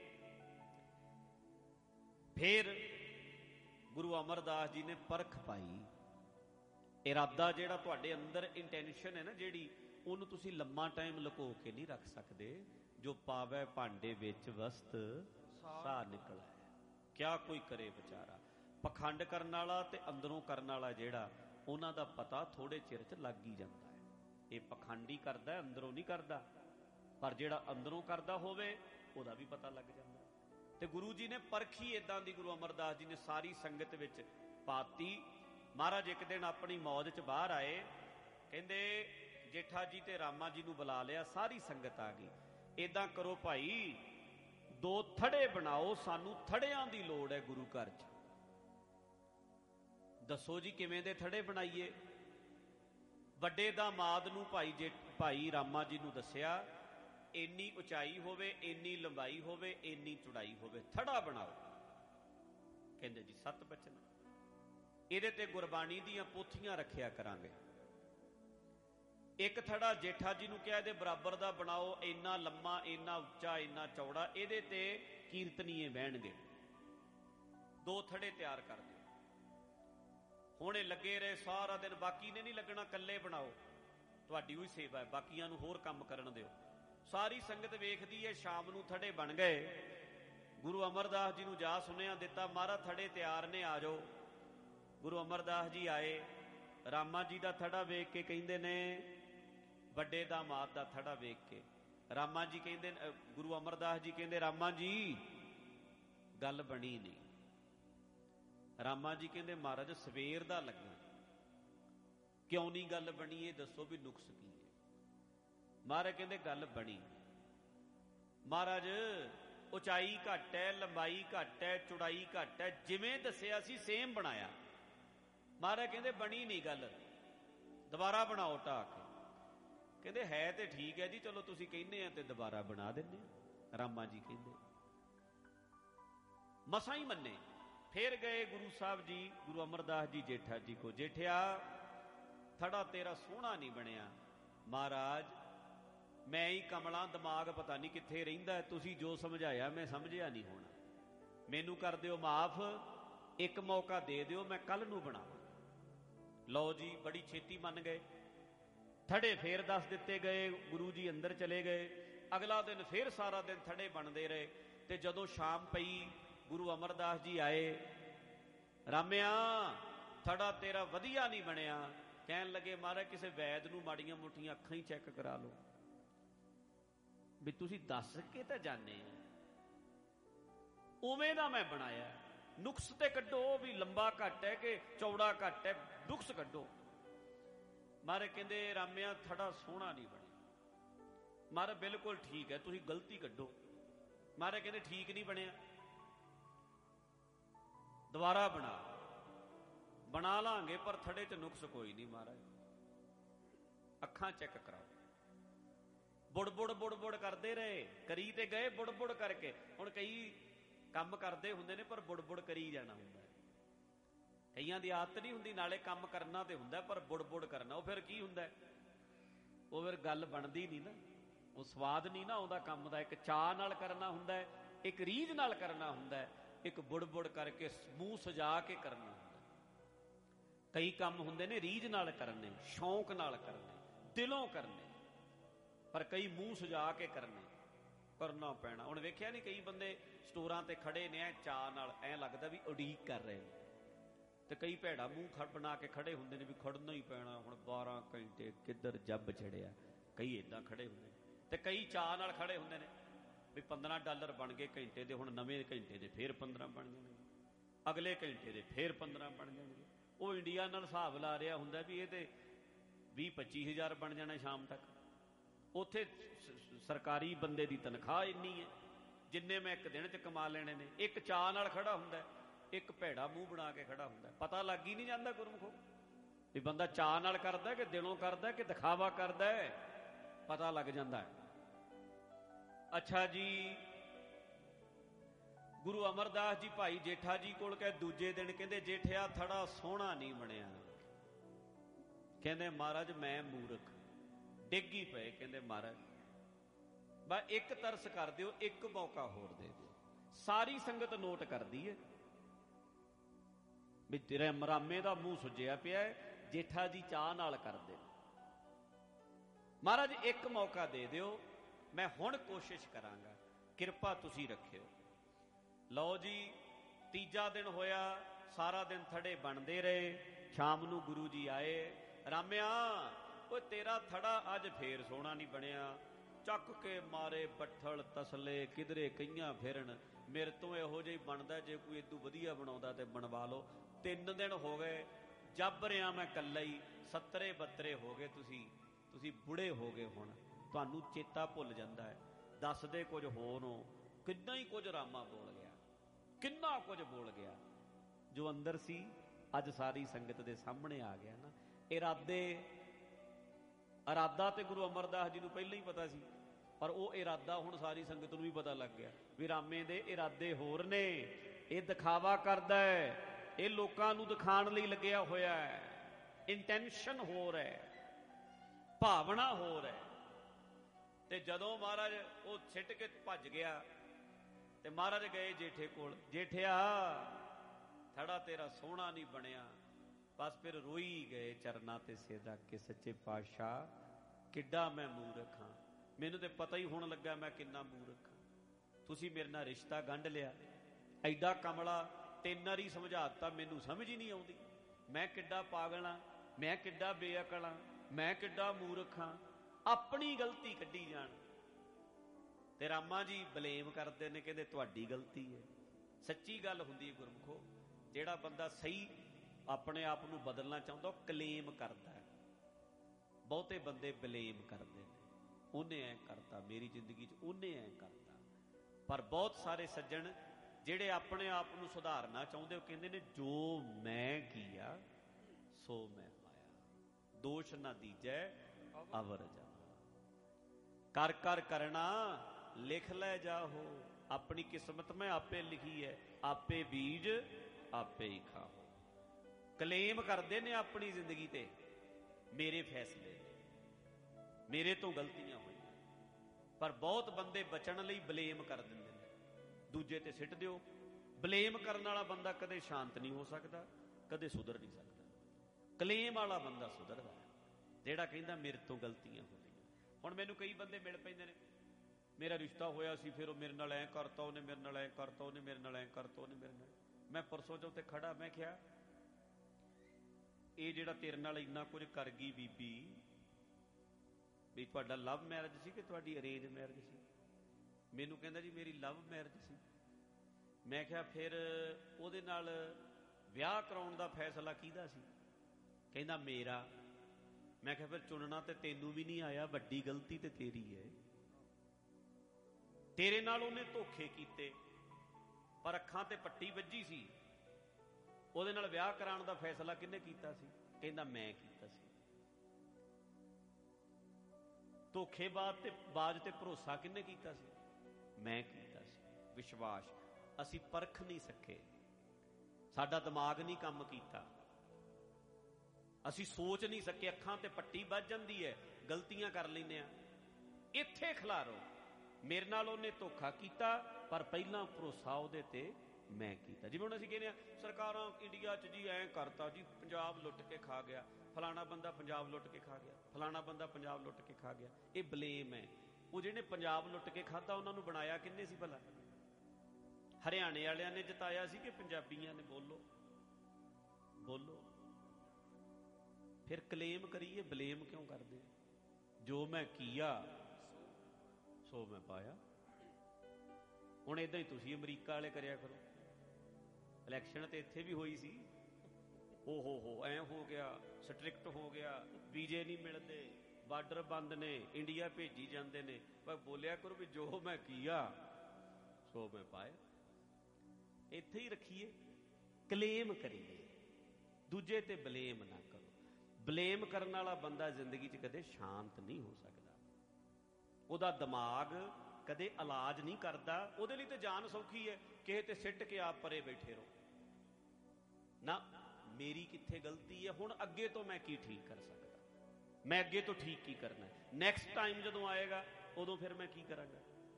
ਫੇਰ ਗੁਰੂ ਅਮਰਦਾਸ ਜੀ ਨੇ ਪਰਖ ਪਾਈ। ਇਰਾਦਾ ਜਿਹੜਾ ਤੁਹਾਡੇ ਅੰਦਰ ਇੰਟੈਂਸ਼ਨ ਹੈ ਨਾ ਜਿਹੜੀ, ਉਹਨੂੰ ਤੁਸੀਂ ਲੰਮਾ ਟਾਈਮ ਲੁਕੋ ਕੇ ਨਹੀਂ ਰੱਖ ਸਕਦੇ। ਜੋ ਪਾਵੈ ਭਾਂਡੇ ਵਿੱਚ ਵਸਤ ਸਾਹ ਨਿਕਲੈ, ਕਿਆ ਕੋਈ ਕਰੇ ਵਿਚਾਰਾ। ਪਖੰਡ ਕਰਨ ਵਾਲਾ ਤੇ ਅੰਦਰੋਂ ਕਰਨ ਵਾਲਾ ਜਿਹੜਾ, ਉਹਨਾਂ ਦਾ ਪਤਾ ਥੋੜੇ ਚਿਰ 'ਚ ਲੱਗ ਹੀ ਜਾਂਦਾ ਹੈ। ਇਹ ਪਖੰਡੀ ਕਰਦਾ, ਅੰਦਰੋਂ ਨਹੀਂ ਕਰਦਾ, ਪਰ ਜਿਹੜਾ ਅੰਦਰੋਂ ਕਰਦਾ ਹੋਵੇ ਉਹਦਾ ਵੀ ਪਤਾ ਲੱਗ ਜਾਂਦਾ। ਤੇ ਗੁਰੂ ਜੀ ਨੇ ਪਰਖੀ ਇਦਾਂ ਦੀ, ਗੁਰੂ ਅਮਰਦਾਸ ਜੀ ਨੇ ਸਾਰੀ ਸੰਗਤ ਵਿੱਚ ਪਾਤੀ। ਮਹਾਰਾਜ ਇੱਕ ਦਿਨ ਆਪਣੀ ਮੌਜ 'ਚ ਬਾਹਰ ਆਏ, ਕਹਿੰਦੇ ਜੇਠਾ ਜੀ ਤੇ ਰਾਮਾ ਜੀ ਨੂੰ ਬੁਲਾ ਲਿਆ, ਸਾਰੀ ਸੰਗਤ ਆ ਗਈ। ਏਦਾਂ ਕਰੋ ਭਾਈ, ਦੋ ਥੜੇ ਬਣਾਓ, ਸਾਨੂੰ ਥੜਿਆਂ ਦੀ ਲੋੜ ਹੈ ਗੁਰੂ ਘਰ 'ਚ। ਦੱਸੋ ਜੀ ਕਿਵੇਂ ਦੇ ਥੜੇ ਬਣਾਈਏ। ਵੱਡੇ ਦਾਮਾਦ ਨੂੰ ਭਾਈ ਜੇ ਭਾਈ ਰਾਮਾ ਜੀ ਨੂੰ ਦੱਸਿਆ, ਇੰਨੀ ਉਚਾਈ ਹੋਵੇ, ਇੰਨੀ ਲੰਬਾਈ ਹੋਵੇ, ਇੰਨੀ ਚੌੜਾਈ ਹੋਵੇ, ਥੜਾ ਬਣਾਓ। ਕਹਿੰਦੇ ਜੀ ਸੱਤ ਬਚਨ, ਇਹਦੇ ਤੇ ਗੁਰਬਾਣੀ ਦੀਆਂ ਪੋਥੀਆਂ ਰੱਖਿਆ ਕਰਾਂਗੇ। ਇੱਕ ਥੜਾ ਜੇਠਾ ਜੀ ਨੂੰ ਕਿਹਾ ਇਹਦੇ ਬਰਾਬਰ ਦਾ ਬਣਾਓ, ਇੰਨਾ ਲੰਮਾ, ਇੰਨਾ ਉੱਚਾ, ਇੰਨਾ ਚੌੜਾ, ਇਹਦੇ ਤੇ ਕੀਰਤਨੀਏ ਬਹਿਣਗੇ। ਦੋ ਥੜੇ ਤਿਆਰ ਕਰ ਦਿਓ। ਹੁਣ ਇਹ ਲੱਗੇ ਰਹੇ ਸਾਰਾ ਦਿਨ, ਬਾਕੀ ਨੇ ਨਹੀਂ ਲੱਗਣਾ, ਇਕੱਲੇ ਬਣਾਓ, ਤੁਹਾਡੀ ਹੋਈ ਸੇਵਾ ਹੈ, ਬਾਕੀਆਂ ਨੂੰ ਹੋਰ ਕੰਮ ਕਰਨ ਦਿਓ। ਸਾਰੀ ਸੰਗਤ ਵੇਖਦੀ ਹੈ, ਸ਼ਾਮ ਨੂੰ ਥੜੇ ਬਣ ਗਏ। ਗੁਰੂ ਅਮਰਦਾਸ ਜੀ ਨੂੰ ਜਾ ਸੁਨੇਹਾ ਦਿੱਤਾ, ਮਹਾਰਾਜ ਥੜੇ ਤਿਆਰ ਨੇ, ਆ ਜਾਓ। ਗੁਰੂ ਅਮਰਦਾਸ ਜੀ ਆਏ। ਰਾਮਾ ਜੀ ਦਾ ਥੜਾ ਵੇਖ ਕੇ ਕਹਿੰਦੇ ਨੇ, ਵੱਡੇ ਦਾਮਾਦ ਦਾ ਥੜਾ ਵੇਖ ਕੇ ਰਾਮਾ ਜੀ ਕਹਿੰਦੇ, ਗੁਰੂ ਅਮਰਦਾਸ ਜੀ ਕਹਿੰਦੇ ਰਾਮਾ ਜੀ ਗੱਲ ਬਣੀ ਨਹੀਂ। ਰਾਮਾ ਜੀ ਕਹਿੰਦੇ ਮਹਾਰਾਜ ਸਵੇਰ ਦਾ ਲੱਗਾ, ਕਿਉਂ ਨਹੀਂ ਗੱਲ ਬਣੀ, ਇਹ ਦੱਸੋ ਵੀ ਨੁਕਸ ਕੀ ਹੈ। ਮਹਾਰਾਜ ਕਹਿੰਦੇ ਗੱਲ ਬਣੀ। ਮਹਾਰਾਜ ਉਚਾਈ ਘੱਟ ਹੈ, ਲੰਬਾਈ ਘੱਟ ਹੈ, ਚੌੜਾਈ ਘੱਟ ਹੈ, ਜਿਵੇਂ ਦੱਸਿਆ ਸੀ ਸੇਮ ਬਣਾਇਆ। ਮਹਾਰਾਜ ਕਹਿੰਦੇ ਬਣੀ ਨਹੀਂ ਗੱਲ, ਦੁਬਾਰਾ ਬਣਾਓ ਢਾਹ ਕੇ। ਕਹਿੰਦੇ ਹੈ ਤੇ ਠੀਕ ਹੈ ਜੀ, ਚਲੋ ਤੁਸੀਂ ਕਹਿੰਦੇ ਆ ਤੇ ਦੁਬਾਰਾ ਬਣਾ ਦਿੰਦੇ ਆ। ਰਾਮਾ ਜੀ ਕਹਿੰਦੇ ਮਸਾਂ ਹੀ ਮੰਨੇ। ਫਿਰ ਗਏ ਗੁਰੂ ਸਾਹਿਬ ਜੀ, ਗੁਰੂ ਅਮਰਦਾਸ ਜੀ ਜੇਠਾ ਜੀ ਕੋ। ਜੇਠਿਆ ਥੜਾ ਤੇਰਾ ਸੋਹਣਾ ਨਹੀਂ ਬਣਿਆ। ਮਹਾਰਾਜ ਮੈਂ ਹੀ ਕਮਲਾ, ਦਿਮਾਗ ਪਤਾ ਨਹੀਂ ਕਿੱਥੇ ਰਹਿੰਦਾ, ਤੁਸੀਂ ਜੋ ਸਮਝਾਇਆ ਮੈਂ ਸਮਝਿਆ ਨਹੀਂ ਹੋਣਾ, ਮੈਨੂੰ ਕਰ ਦਿਓ ਮਾਫ, ਇੱਕ ਮੌਕਾ ਦੇ ਦਿਓ, ਮੈਂ ਕੱਲ ਨੂੰ ਬਣਾਵਾਂ। ਲਓ ਜੀ, ਬੜੀ ਛੇਤੀ ਮੰਨ ਗਏ। ਥੜੇ ਫੇਰ ਦੱਸ ਦਿੱਤੇ ਗਏ, ਗੁਰੂ ਜੀ ਅੰਦਰ ਚਲੇ ਗਏ। ਅਗਲਾ ਦਿਨ ਫੇਰ ਸਾਰਾ ਦਿਨ ਥੜੇ ਬਣਦੇ ਰਹੇ। ਤੇ ਜਦੋਂ ਸ਼ਾਮ ਪਈ, ਗੁਰੂ ਅਮਰਦਾਸ ਜੀ ਆਏ। ਰਾਮਿਆ ਥੜਾ ਤੇਰਾ ਵਧੀਆ ਨਹੀਂ ਬਣਿਆ। ਕਹਿਣ ਲੱਗੇ ਮਹਾਰਾਜ ਕਿਸੇ ਵੈਦ ਨੂੰ ਮਾੜੀਆਂ ਮੋਟੀਆਂ ਅੱਖਾਂ ਹੀ ਚੈੱਕ ਕਰਾ ਲਓ, ਵੀ ਤੁਸੀਂ ਦੱਸ ਕੇ ਤਾਂ ਜਾਣੇ ਆ, ਉਵੇਂ ਦਾ ਮੈਂ ਬਣਾਇਆ, ਨੁਕਸ ਤੇ ਕੱਢੋ, ਵੀ ਲੰਬਾ ਘੱਟ ਹੈ ਕਿ ਚੌੜਾ ਘੱਟ ਹੈ, ਨੁਕਸ ਕੱਢੋ। ਮਹਾਰਾਜ ਕਹਿੰਦੇ ਰਾਮਿਆ ਥੜਾ ਸੋਹਣਾ ਨਹੀਂ ਬਣਿਆ। ਮਹਾਰਾਜ ਬਿਲਕੁਲ ਠੀਕ ਹੈ, ਤੁਸੀਂ ਗਲਤੀ ਕੱਢੋ। ਮਹਾਰਾਜ ਕਹਿੰਦੇ ਠੀਕ ਨਹੀਂ ਬਣਿਆ, ਦੁਬਾਰਾ ਬਣਾ। ਬਣਾ ਲਾਂਗੇ ਪਰ ਥੜੇ 'ਚ ਨੁਕਸ ਕੋਈ ਨਹੀਂ। ਮਹਾਰਾਜ ਅੱਖਾਂ ਚੈੱਕ ਕਰਾਓ। ਬੁੜ ਬੁੜ ਬੁੜ ਬੁੜ ਕਰਦੇ ਰਹੇ, ਕਰੀ ਤੇ ਗਏ ਬੁੜ ਬੁੜ ਕਰਕੇ। ਹੁਣ ਕਈ ਕੰਮ ਕਰਦੇ ਹੁੰਦੇ ਨੇ ਪਰ ਬੁੜ ਬੁੜ ਕਰੀ ਜਾਣਾ ਹੁੰਦਾ। ਕਈਆਂ ਦੀ ਆਦਤ ਨਹੀਂ ਹੁੰਦੀ, ਨਾਲੇ ਕੰਮ ਕਰਨਾ ਤੇ ਹੁੰਦਾ ਪਰ ਬੁੜ ਬੁੜ ਕਰਨਾ। ਉਹ ਫਿਰ ਕੀ ਹੁੰਦਾ, ਉਹ ਫਿਰ ਗੱਲ ਬਣਦੀ ਨਹੀਂ ਨਾ, ਉਹ ਸਵਾਦ ਨਹੀਂ ਨਾ ਆਉਂਦਾ ਕੰਮ ਦਾ। ਇੱਕ ਚਾਅ ਨਾਲ ਕਰਨਾ ਹੁੰਦਾ ਹੈ, ਇੱਕ ਰੀਝ ਨਾਲ ਕਰਨਾ ਹੁੰਦਾ ਹੈ, ਇੱਕ ਬੁੜ ਬੁੜ ਕਰਕੇ ਮੂੰਹ ਸਜਾ ਕੇ ਕਰਨਾ ਹੁੰਦਾ। ਕਈ ਕੰਮ ਹੁੰਦੇ ਨੇ ਰੀਝ ਨਾਲ ਕਰਨੇ, ਸ਼ੌਂਕ ਨਾਲ ਕਰਨੇ, ਦਿਲੋਂ ਕਰਨੇ, ਪਰ ਕਈ ਮੂੰਹ ਸਜਾ ਕੇ ਕਰਨੇ, ਕਰਨਾ ਪੈਣਾ। ਹੁਣ ਵੇਖਿਆ ਨਹੀਂ, ਕਈ ਬੰਦੇ ਸਟੋਰਾਂ ਤੇ ਖੜੇ ਨੇ ਐ ਚਾਅ ਨਾਲ, ਐਂ ਲੱਗਦਾ ਵੀ ਉਡੀਕ ਕਰ ਰਹੇ ਨੇ, ਤੇ ਕਈ ਭੈੜਾ ਮੂੰਹ ਖੜ ਬਣਾ ਕੇ ਖੜੇ ਹੁੰਦੇ ਨੇ ਵੀ ਖੜਨਾ ਹੀ ਪੈਣਾ, ਹੁਣ ਬਾਰਾਂ ਘੰਟੇ ਕਿੱਧਰ ਜੱਬ ਚੜਿਆ। ਕਈ ਏਦਾਂ ਖੜੇ ਹੁੰਦੇ ਨੇ, ਤੇ ਕਈ ਚਾਅ ਨਾਲ ਖੜੇ ਹੁੰਦੇ ਨੇ ਵੀ ਪੰਦਰਾਂ ਡਾਲਰ ਬਣ ਗਏ ਘੰਟੇ ਦੇ, ਹੁਣ ਨਵੇਂ ਘੰਟੇ ਦੇ ਫੇਰ ਪੰਦਰਾਂ ਬਣ ਜਾਣਗੇ, ਅਗਲੇ ਘੰਟੇ ਦੇ ਫੇਰ ਪੰਦਰਾਂ ਬਣ ਜਾਣਗੇ। ਉਹ ਇੰਡੀਆ ਨਾਲ ਹਿਸਾਬ ਲਾ ਰਿਹਾ ਹੁੰਦਾ ਵੀ ਇਹ ਤੇ ਵੀਹ ਪੱਚੀ ਹਜ਼ਾਰ ਬਣ ਜਾਣਾ ਸ਼ਾਮ ਤੱਕ। ਉੱਥੇ ਸਰਕਾਰੀ ਬੰਦੇ ਦੀ ਤਨਖਾਹ ਇੰਨੀ ਹੈ, ਜਿੰਨੇ ਮੈਂ ਇੱਕ ਦਿਨ 'ਚ ਕਮਾ ਲੈਣੇ ਨੇ। ਇੱਕ ਚਾਅ ਨਾਲ ਖੜਾ ਹੁੰਦਾ, ਇੱਕ ਭੈੜਾ ਮੂੰਹ ਬਣਾ ਕੇ ਖੜਾ ਹੁੰਦਾ। ਪਤਾ ਲੱਗ ਹੀ ਨਹੀਂ ਜਾਂਦਾ ਗੁਰਮੁਖੋ ਵੀ ਬੰਦਾ ਚਾਅ ਨਾਲ ਕਰਦਾ ਕਿ ਦਿਲੋਂ ਕਰਦਾ ਕਿ ਦਿਖਾਵਾ ਕਰਦਾ ਹੈ, ਪਤਾ ਲੱਗ ਜਾਂਦਾ ਹੈ। ਅੱਛਾ ਜੀ, ਗੁਰੂ ਅਮਰਦਾਸ ਜੀ ਭਾਈ ਜੇਠਾ ਜੀ ਕੋਲ ਕਹੇ ਦੂਜੇ ਦਿਨ, ਕਹਿੰਦੇ ਜੇਠਿਆ ਥੜਾ ਸੋਹਣਾ ਨਹੀਂ ਬਣਿਆ। ਕਹਿੰਦੇ ਮਹਾਰਾਜ ਮੈਂ ਮੂਰਖ, ਡਿੱਗ ਹੀ ਪਏ। ਕਹਿੰਦੇ ਮਹਾਰਾਜ ਬਸ ਇੱਕ ਤਰਸ ਕਰ ਦਿਓ, ਇੱਕ ਮੌਕਾ ਹੋਰ ਦੇ ਦਿਓ। ਸਾਰੀ ਸੰਗਤ ਨੋਟ ਕਰਦੀ ਹੈ ਵੀ ਤੇਰੇ ਰਾਮੇ ਦਾ ਮੂੰਹ ਸੁੱਜਿਆ ਪਿਆ, ਜੇਠਾ ਜੀ ਚਾਹ ਨਾਲ ਕਰਦੇ। ਮਹਾਰਾਜ ਇੱਕ ਮੌਕਾ ਦੇ ਦਿਓ, ਮੈਂ ਹੁਣ ਕੋਸ਼ਿਸ਼ ਕਰਾਂਗਾ, ਕਿਰਪਾ ਤੁਸੀਂ ਰੱਖਿਓ। ਲਓ ਜੀ, ਤੀਜਾ ਦਿਨ ਹੋਇਆ, ਸਾਰਾ ਦਿਨ ਥੜੇ ਬਣਦੇ ਰਹੇ। ਸ਼ਾਮ ਨੂੰ ਗੁਰੂ ਜੀ ਆਏ। ਰਾਮਿਆ ਓਏ ਤੇਰਾ ਥੜਾ ਅੱਜ ਫੇਰ ਸੋਹਣਾ ਨਹੀਂ ਬਣਿਆ। ਚੱਕ ਕੇ ਮਾਰੇ ਬੱਠਲ ਤਸਲੇ, ਕਿਧਰੇ ਕਈਆਂ ਫਿਰਨ, ਮੇਰੇ ਤੋਂ ਇਹੋ ਜਿਹਾ ਹੀ ਬਣਦਾ, ਜੇ ਕੋਈ ਏਦੂ ਵਧੀਆ ਬਣਾਉਂਦਾ ਤੇ ਬਣਵਾ ਲਓ। ਤਿੰਨ ਦਿਨ ਹੋ ਗਏ, ਜੱਬ ਰਿਆ ਮੈਂ ਇਕੱਲਾ ਹੀ, ਸੱਤਰੇ ਬੱਤਰੇ ਹੋ ਗਏ, ਤੁਸੀਂ ਤੁਸੀਂ ਬੁੜੇ ਹੋ ਗਏ। ਹੁਣ ਤੁਹਾਨੂੰ ਚੇਤਾ ਭੁੱਲ ਜਾਂਦਾ ਹੈ, ਦੱਸਦੇ ਕੁਝ ਹੋਰ ਹੋ। ਕਿੰਨਾ ਹੀ ਕੁਝ ਰਾਮਾ ਬੋਲ ਗਿਆ, ਕਿੰਨਾ ਕੁਝ ਬੋਲ ਗਿਆ, ਜੋ ਅੰਦਰ ਸੀ ਅੱਜ ਸਾਰੀ ਸੰਗਤ ਦੇ ਸਾਹਮਣੇ ਆ ਗਿਆ ਨਾ। ਇਰਾਦੇ ਇਰਾਦਾ ਤੇ ਗੁਰੂ ਅਮਰਦਾਸ ਜੀ ਨੂੰ ਪਹਿਲਾਂ ਹੀ ਪਤਾ ਸੀ, ਪਰ ਉਹ ਇਰਾਦਾ ਹੁਣ ਸਾਰੀ ਸੰਗਤ ਨੂੰ ਵੀ ਪਤਾ ਲੱਗ ਗਿਆ ਵੀ ਰਾਮੇ ਦੇ ਇਰਾਦੇ ਹੋਰ ਨੇ। ਇਹ ਦਿਖਾਵਾ ਕਰਦਾ ਹੈ, ਇਹ ਲੋਕਾਂ ਨੂੰ ਦਿਖਾਉਣ ਲਈ ਲੱਗਿਆ ਹੋਇਆ ਹੈ। ਇੰਟੈਂਸ਼ਨ ਹੋਰ ਹੈ, ਭਾਵਨਾ ਹੋਰ ਹੈ। ਤੇ ਜਦੋਂ ਮਹਾਰਾਜ ਉਹ ਛਿੱਟ ਕੇ ਭੱਜ ਗਿਆ ਤੇ ਮਹਾਰਾਜ ਗਏ ਜੇਠੇ ਕੋਲ। ਜੇਠਿਆ ਥੜਾ ਤੇਰਾ ਸੋਹਣਾ ਨਹੀਂ ਬਣਿਆ। ਬਸ ਫਿਰ ਰੋਈ ਗਏ ਚਰਨਾਂ ਤੇ ਸਿਰ ਰੱਖ ਕੇ, ਸੱਚੇ ਪਾਤਸ਼ਾਹ ਕਿੱਡਾ ਮੈਂ ਮੂਰਖ ਹਾਂ, ਮੈਨੂੰ ਤੇ ਪਤਾ ਹੀ ਹੋਣ ਲੱਗਾ ਮੈਂ ਕਿੰਨਾ ਮੂਰਖ ਹਾਂ। ਤੁਸੀਂ ਮੇਰੇ ਨਾਲ ਰਿਸ਼ਤਾ ਗੰਢ ਲਿਆ, ਐਡਾ ਕਮਲਾ, ਤਿੰਨ ਵਾਰੀ ਸਮਝਾ ਦਿੱਤਾ, ਮੈਨੂੰ ਸਮਝ ਹੀ ਨਹੀਂ ਆਉਂਦੀ। ਮੈਂ ਕਿੱਡਾ ਪਾਗਲ ਹਾਂ, ਮੈਂ ਕਿੱਡਾ ਬੇਅਕਲ ਹਾਂ, ਮੈਂ ਕਿੱਡਾ ਮੂਰਖ ਹਾਂ। ਆਪਣੀ ਗਲਤੀ ਕੱਢੀ ਜਾਣ ਤੇ ਰਾਮਾ ਜੀ ਬਲੇਮ ਕਰਦੇ ਨੇ, ਕਹਿੰਦੇ ਤੁਹਾਡੀ ਗਲਤੀ ਹੈ। ਸੱਚੀ ਗੱਲ ਹੁੰਦੀ ਹੈ ਗੁਰਮੁਖੋ, ਜਿਹੜਾ ਬੰਦਾ ਸਹੀ ਆਪਣੇ ਆਪ ਨੂੰ ਬਦਲਣਾ ਚਾਹੁੰਦਾ ਉਹ ਕਲੇਮ ਕਰਦਾ ਹੈ। ਬਹੁਤੇ ਬੰਦੇ ਬਲੇਮ ਕਰਦੇ ਨੇ, ਉਹਨੇ ਐ ਕਰਤਾ ਮੇਰੀ ਜ਼ਿੰਦਗੀ 'ਚ, ਉਹਨੇ ਐ ਕਰਤਾ। ਪਰ ਬਹੁਤ ਸਾਰੇ ਸੱਜਣ ਜਿਹੜੇ ਆਪਣੇ ਆਪ ਨੂੰ ਸੁਧਾਰਨਾ ਚਾਹੁੰਦੇ, ਉਹ ਕਹਿੰਦੇ ਨੇ ਜੋ ਮੈਂ ਕੀਆ ਸੋ ਮੈਂ ਪਾਇਆ, ਦੋਸ਼ ਨਾ ਦੀਜੈ ਅਵਰ ਜਾ, ਕਰ ਕਰ ਕਰਨਾ ਲਿਖ ਲੈ ਜਾਹੋ, ਆਪਣੀ ਕਿਸਮਤ ਮੈਂ ਆਪੇ ਲਿਖੀ ਹੈ, ਆਪੇ ਬੀਜ ਆਪੇ ਹੀ ਖਾਓ। ਕਲੇਮ ਕਰਦੇ ਨੇ ਆਪਣੀ ਜ਼ਿੰਦਗੀ ਤੇ, ਮੇਰੇ ਫੈਸਲੇ ਨੇ, ਮੇਰੇ ਤੋਂ ਗਲਤੀਆਂ ਹੋਈਆਂ, ਪਰ ਬਹੁਤ ਬੰਦੇ ਬਚਣ ਲਈ ਬਲੇਮ ਕਰ ਦਿੰਦੇ ਨੇ, ਦੂਜੇ ਤੇ ਸਿੱਟ ਦਿਓ। ਬਲੇਮ ਕਰਨ ਵਾਲਾ ਬੰਦਾ ਕਦੇ ਸ਼ਾਂਤ ਨਹੀਂ ਹੋ ਸਕਦਾ, ਕਦੇ ਸੁਧਰ ਨਹੀਂ ਸਕਦਾ। ਕਲੇਮ ਵਾਲਾ ਬੰਦਾ ਸੁਧਰਦਾ, ਜਿਹੜਾ ਕਹਿੰਦਾ ਮੇਰੇ ਤੋਂ ਗਲਤੀਆਂ ਹੋਈਆਂ। ਹੁਣ ਮੈਨੂੰ ਕਈ ਬੰਦੇ ਮਿਲ ਪੈਂਦੇ ਨੇ, ਮੇਰਾ ਰਿਸ਼ਤਾ ਹੋਇਆ ਸੀ, ਫਿਰ ਉਹ ਮੇਰੇ ਨਾਲ ਐਂ ਕਰਤਾ, ਉਹਨੇ ਮੇਰੇ ਨਾਲ ਐਂ ਕਰਤਾ, ਉਹਨੇ ਮੇਰੇ ਨਾਲ ਐਂ ਕਰਤਾ, ਉਹਨੇ ਮੇਰੇ ਨਾਲ। ਮੈਂ ਪਰਸੋਂ ਚ ਉੱਥੇ ਖੜਾ, ਮੈਂ ਕਿਹਾ ਇਹ ਜਿਹੜਾ ਤੇਰੇ ਨਾਲ ਇੰਨਾ ਕੁਝ ਕਰ ਗਈ ਬੀਬੀ, ਵੀ ਤੁਹਾਡਾ ਲਵ ਮੈਰਿਜ ਸੀ ਕਿ ਤੁਹਾਡੀ ਅਰੇਂਜ ਮੈਰਿਜ ਸੀ? ਮੈਨੂੰ ਕਹਿੰਦਾ ਜੀ ਮੇਰੀ ਲਵ ਮੈਰਿਜ ਸੀ। ਮੈਂ ਕਿਹਾ ਫਿਰ ਉਹਦੇ ਨਾਲ ਵਿਆਹ ਕਰਾਉਣ ਦਾ ਫੈਸਲਾ ਕਿਹਦਾ ਸੀ? ਕਹਿੰਦਾ ਮੇਰਾ। ਮੈਂ ਕਿਹਾ ਫਿਰ ਚੁਣਨਾ ਤੇ ਤੈਨੂੰ ਵੀ ਨਹੀਂ ਆਇਆ, ਵੱਡੀ ਗਲਤੀ ਤੇ ਤੇਰੀ ਹੈ। ਤੇਰੇ ਨਾਲ ਉਹਨੇ ਧੋਖੇ ਕੀਤੇ, ਪਰ ਅੱਖਾਂ ਤੇ ਪੱਟੀ ਵੱਜੀ ਸੀ। ਉਹਦੇ ਨਾਲ ਵਿਆਹ ਕਰਾਉਣ ਦਾ ਫੈਸਲਾ ਕਿਹਨੇ ਕੀਤਾ ਸੀ? ਕਹਿੰਦਾ ਮੈਂ ਕੀਤਾ ਸੀ। ਧੋਖੇਬਾਜ਼ ਤੇ ਬਾਜ਼ ਤੇ ਭਰੋਸਾ ਕਿਹਨੇ ਕੀਤਾ ਸੀ? ਮੈਂ ਕੀਤਾ ਸੀ। ਵਿਸ਼ਵਾਸ ਅਸੀਂ ਪਰਖ ਨਹੀਂ ਸਕੇ, ਸਾਡਾ ਦਿਮਾਗ ਨਹੀਂ ਕੰਮ ਕੀਤਾ, ਅਸੀਂ ਸੋਚ ਨਹੀਂ ਸਕੇ। ਅੱਖਾਂ ਤੇ ਪੱਟੀ ਵੱਜ ਜਾਂਦੀ ਹੈ, ਗਲਤੀਆਂ ਕਰ ਲੈਂਦੇ ਆ। ਇੱਥੇ ਖਿਲਾਰੋ, ਮੇਰੇ ਨਾਲ ਉਹਨੇ ਧੋਖਾ ਕੀਤਾ, ਪਰ ਪਹਿਲਾਂ ਭਰੋਸਾ ਉਹਦੇ ਤੇ ਮੈਂ ਕੀਤਾ। ਜਿਵੇਂ ਹੁਣ ਅਸੀਂ ਕਹਿੰਦੇ ਆ ਸਰਕਾਰਾਂ ਇੰਡੀਆ 'ਚ ਜੀ ਐਂ ਕਰਤਾ ਜੀ, ਪੰਜਾਬ ਲੁੱਟ ਕੇ ਖਾ ਗਿਆ, ਫਲਾਣਾ ਬੰਦਾ ਪੰਜਾਬ ਲੁੱਟ ਕੇ ਖਾ ਗਿਆ, ਫਲਾਣਾ ਬੰਦਾ ਪੰਜਾਬ ਲੁੱਟ ਕੇ ਖਾ ਗਿਆ। ਇਹ ਬਲੇਮ ਹੈ। ਉਹ ਜਿਹਨੇ ਪੰਜਾਬ ਲੁੱਟ ਕੇ ਖਾਧਾ, ਉਹਨਾਂ ਨੂੰ ਬਣਾਇਆ ਕਿੰਨੇ ਸੀ ਭਲਾ? ਹਰਿਆਣੇ ਵਾਲਿਆਂ ਨੇ ਜਿਤਾਇਆ ਸੀ ਕਿ ਪੰਜਾਬੀਆਂ ਨੇ? ਬੋਲੋ ਬੋਲੋ। ਫਿਰ ਕਲੇਮ ਕਰੀਏ, ਬਲੇਮ ਕਿਉਂ ਕਰਦੇ? ਜੋ ਮੈਂ ਕੀਆ ਸੋ ਮੈਂ ਪਾਇਆ। ਹੁਣ ਏਦਾਂ ਹੀ ਤੁਸੀਂ ਅਮਰੀਕਾ ਵਾਲੇ ਕਰਿਆ ਕਰੋ। ਇਲੈਕਸ਼ਨ ਤੇ ਇੱਥੇ ਵੀ ਹੋਈ ਸੀ, ਓ ਹੋ ਹੋ ਐ ਹੋ ਗਿਆ, ਸਟ੍ਰਿਕਟ ਹੋ ਗਿਆ, ਵੀਜ਼ੇ ਨਹੀਂ ਮਿਲਦੇ, ਬਾਰਡਰ ਬੰਦ ਨੇ, ਇੰਡੀਆ ਭੇਜੀ ਜਾਂਦੇ ਨੇ। ਪਰ ਬੋਲਿਆ ਕਰੋ ਵੀ ਜੋ ਮੈਂ ਕੀਆ ਸੋ ਮੈਂ ਪਾਇਆ। ਇੱਥੇ ਹੀ ਰੱਖੀਏ, ਕਲੇਮ ਕਰੀਏ, ਦੂਜੇ ਤੇ ਬਲੇਮ ਨਾ ਕਰੋ। ਬਲੇਮ ਕਰਨ ਵਾਲਾ ਬੰਦਾ ਜ਼ਿੰਦਗੀ 'ਚ ਕਦੇ ਸ਼ਾਂਤ ਨਹੀਂ ਹੋ ਸਕਦਾ। ਉਹਦਾ ਦਿਮਾਗ ਕਦੇ ਇਲਾਜ ਨਹੀਂ ਕਰਦਾ। ਉਹਦੇ ਲਈ ਤੇ ਜਾਨ ਸੌਖੀ ਹੈ, ਕਿਸੇ ਤੇ ਸਿੱਟ ਕੇ ਆਪ ਪਰੇ ਬੈਠੇ ਰਹੋ। ਨਾ, ਮੇਰੀ ਕਿੱਥੇ ਗਲਤੀ ਹੈ, ਹੁਣ ਅੱਗੇ ਤੋਂ ਮੈਂ ਕੀ ਠੀਕ ਕਰ ਸਕਦਾ, ਮੈਂ ਅੱਗੇ ਤੋਂ ਠੀਕ ਕੀ ਕਰਨਾ, ਨੈਕਸਟ ਟਾਈਮ ਜਦੋਂ ਆਏਗਾ ਉਦੋਂ ਫਿਰ ਮੈਂ ਕੀ ਕਰਾਂਗਾ।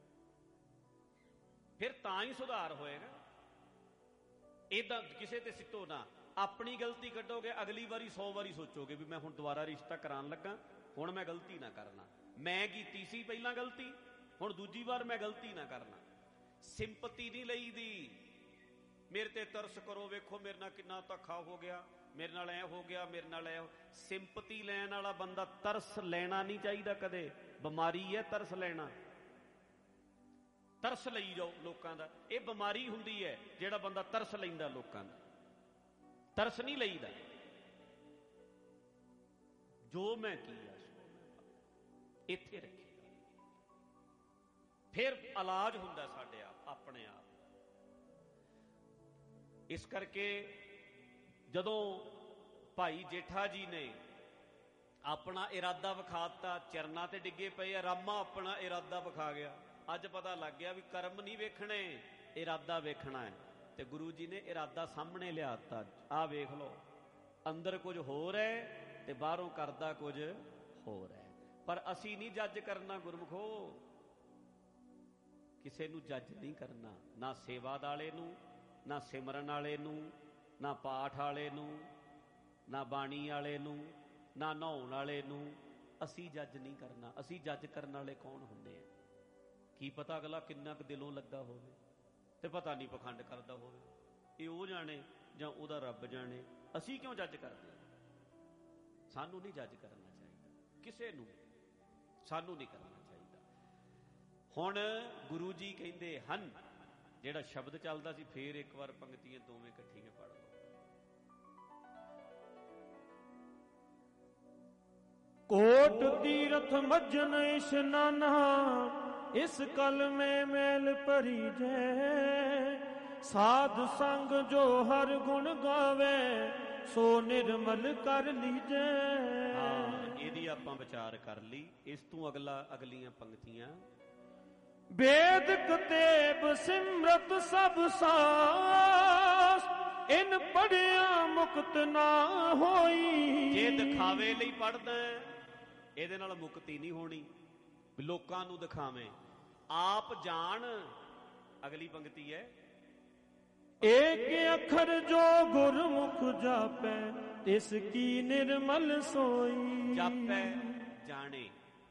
ਫਿਰ ਤਾਂ ਹੀ ਸੁਧਾਰ ਹੋਏਗਾ। ਏਦਾਂ ਕਿਸੇ ਤੇ ਸਿੱਟੋ ਨਾ, ਆਪਣੀ ਗਲਤੀ ਕੱਢੋਗੇ, ਅਗਲੀ ਵਾਰੀ ਸੌ ਵਾਰੀ ਸੋਚੋਗੇ ਵੀ ਮੈਂ ਹੁਣ ਦੁਬਾਰਾ ਰਿਸ਼ਤਾ ਕਰਾਉਣ ਲੱਗਾ, ਹੁਣ ਮੈਂ ਗਲਤੀ ਨਾ ਕਰਨਾ। ਮੈਂ ਕੀਤੀ ਸੀ ਪਹਿਲਾਂ ਗਲਤੀ, ਹੁਣ ਦੂਜੀ ਵਾਰ ਮੈਂ ਗਲਤੀ ਨਾ ਕਰਨਾ। ਸਿੰਪਤੀ ਨਹੀਂ ਲਈ ਦੀ, ਮੇਰੇ ਤੇ ਤਰਸ ਕਰੋ, ਵੇਖੋ ਮੇਰੇ ਨਾਲ ਕਿੰਨਾ ਧੱਕਾ ਹੋ ਗਿਆ, ਮੇਰੇ ਨਾਲ ਐ ਹੋ ਗਿਆ, ਮੇਰੇ ਨਾਲ ਐ। ਸਿੰਪਤੀ ਲੈਣ ਵਾਲਾ ਬੰਦਾ ਤਰਸ ਲੈਣਾ ਨਹੀਂ ਚਾਹੀਦਾ ਕਦੇ। ਬਿਮਾਰੀ ਹੈ ਤਰਸ ਲੈਣਾ। ਤਰਸ ਲਈ ਜਾਓ ਲੋਕਾਂ ਦਾ, ਇਹ ਬਿਮਾਰੀ ਹੁੰਦੀ ਹੈ ਜਿਹੜਾ ਬੰਦਾ ਤਰਸ ਲੈਂਦਾ ਲੋਕਾਂ ਦਾ। ਤਰਸ ਨਹੀਂ ਲਈਦਾ। ਜੋ ਮੈਂ ਕੀਆ ਇੱਥੇ ਰੱਖੀ, ਫਿਰ ਇਲਾਜ ਹੁੰਦਾ ਸਾਡੇ ਆਪ, ਆਪਣੇ ਆਪ। ਇਸ ਕਰਕੇ ਜਦੋਂ ਭਾਈ ਜੇਠਾ ਜੀ ਨੇ ਆਪਣਾ ਇਰਾਦਾ ਵਿਖਾਤਾ, ਚਰਨਾਂ ਤੇ ਡਿੱਗੇ ਪਏ ਆ, ਰਾਮਾ ਆਪਣਾ ਇਰਾਦਾ ਵਿਖਾ ਗਿਆ। ਅੱਜ ਪਤਾ ਲੱਗ ਗਿਆ ਵੀ ਕਰਮ ਨਹੀਂ ਵੇਖਣੇ, ਇਰਾਦਾ ਵੇਖਣਾ ਹੈ। ਤੇ ਗੁਰੂ ਜੀ ਨੇ ਇਰਾਦਾ ਸਾਹਮਣੇ ਲਿਆਤਾ, ਆਹ ਵੇਖ ਲਓ, ਅੰਦਰ ਕੁਝ ਹੋਰ ਹੈ ਤੇ ਬਾਹਰੋਂ ਕਰਦਾ ਕੁਝ ਹੋਰ ਹੈ। ਪਰ ਅਸੀਂ ਨਹੀਂ ਜੱਜ ਕਰਨਾ ਗੁਰਮੁਖੋ, ਕਿਸੇ ਨੂੰ ਜੱਜ ਨਹੀਂ ਕਰਨਾ, ਨਾ ਸੇਵਾ ਵਾਲੇ ਨੂੰ, ਨਾ ਸਿਮਰਨ ਵਾਲੇ ਨੂੰ, ਨਾ ਪਾਠ ਵਾਲੇ ਨੂੰ, ਨਾ ਬਾਣੀ ਵਾਲੇ ਨੂੰ, ਨਾ ਨਹਾਉਣ ਵਾਲੇ ਨੂੰ। ਅਸੀਂ ਜੱਜ ਨਹੀਂ ਕਰਨਾ। ਅਸੀਂ ਜੱਜ ਕਰਨ ਵਾਲੇ ਕੌਣ ਹੁੰਦੇ ਆ? ਕੀ ਪਤਾ ਅਗਲਾ ਕਿੰਨਾ ਕੁ ਦਿਲੋਂ ਲੱਗਾ ਹੋਵੇ ਤੇ ਪਤਾ ਨਹੀਂ ਪਖੰਡ ਕਰਦਾ ਹੋਵੇ। ਇਹ ਉਹ ਜਾਣੇ ਜਾਂ ਉਹਦਾ ਰੱਬ ਜਾਣੇ। ਅਸੀਂ ਕਿਉਂ ਜੱਜ ਕਰਦੇ? ਸਾਨੂੰ ਨਹੀਂ ਜੱਜ ਕਰਨਾ ਚਾਹੀਦਾ, ਕਿਸੇ ਨੂੰ ਸਾਨੂੰ ਨਹੀਂ ਕਰਨਾ ਚਾਹੀਦਾ। ਹੁਣ ਗੁਰੂ ਜੀ ਕਹਿੰਦੇ ਹਨ, ਜਿਹੜਾ ਸ਼ਬਦ ਚੱਲਦਾ ਸੀ, ਫੇਰ ਇੱਕ ਵਾਰ ਪੰਕਤੀਆਂ ਦੋਵੇਂ ਇਕੱਠੀਆਂ ਪੜ੍ਹ ਲਓ। ਕੋਟ ਤੀਰਥ ਮੱਜਨ ਇਸ਼ਨਾਨਾ, ਇਸ ਕਲ ਮੈਂ ਮੈਲ ਭਰੀ ਜੈ। ਸਾਧ ਸੰਗ ਜੋ ਹਰ ਗੁਣ ਗਾਵੇ ਸੋ ਨਿਰਮਲ ਕਰ ਲੀਜੈ। ਹਾਂ, ਇਹਦੀ ਆਪਾਂ ਵਿਚਾਰ ਕਰ ਲਈ। ਇਸ ਤੋਂ ਅਗਲਾ ਅਗਲੀਆਂ ਪੰਕਤੀਆਂ, ਵੇਦ ਕਤੇਬ ਸਿਮਰਤ ਸਭ ਸਾਸ, ਇਨ ਪੜਿਆ ਮੁਕਤ ਨਾ ਹੋਈ। ਜੇ ਦਿਖਾਵੇ ਲਈ ਪੜਦਾ ਇਹਦੇ ਨਾਲ ਮੁਕਤੀ ਨਹੀਂ ਹੋਣੀ। ਲੋਕਾਂ ਨੂੰ ਦਿਖਾਵੇਂ, ਆਪ ਜਾਣ। ਅਗਲੀ ਪੰਕਤੀ ਹੈ, ਏਕ ਅੱਖਰ ਜੋ ਗੁਰਮੁਖ ਜਾਪੈ ਤਿਸ ਕੀ ਨਿਰਮਲ ਸੋਈ। ਜਾਪੈ ਜਾਣੇ,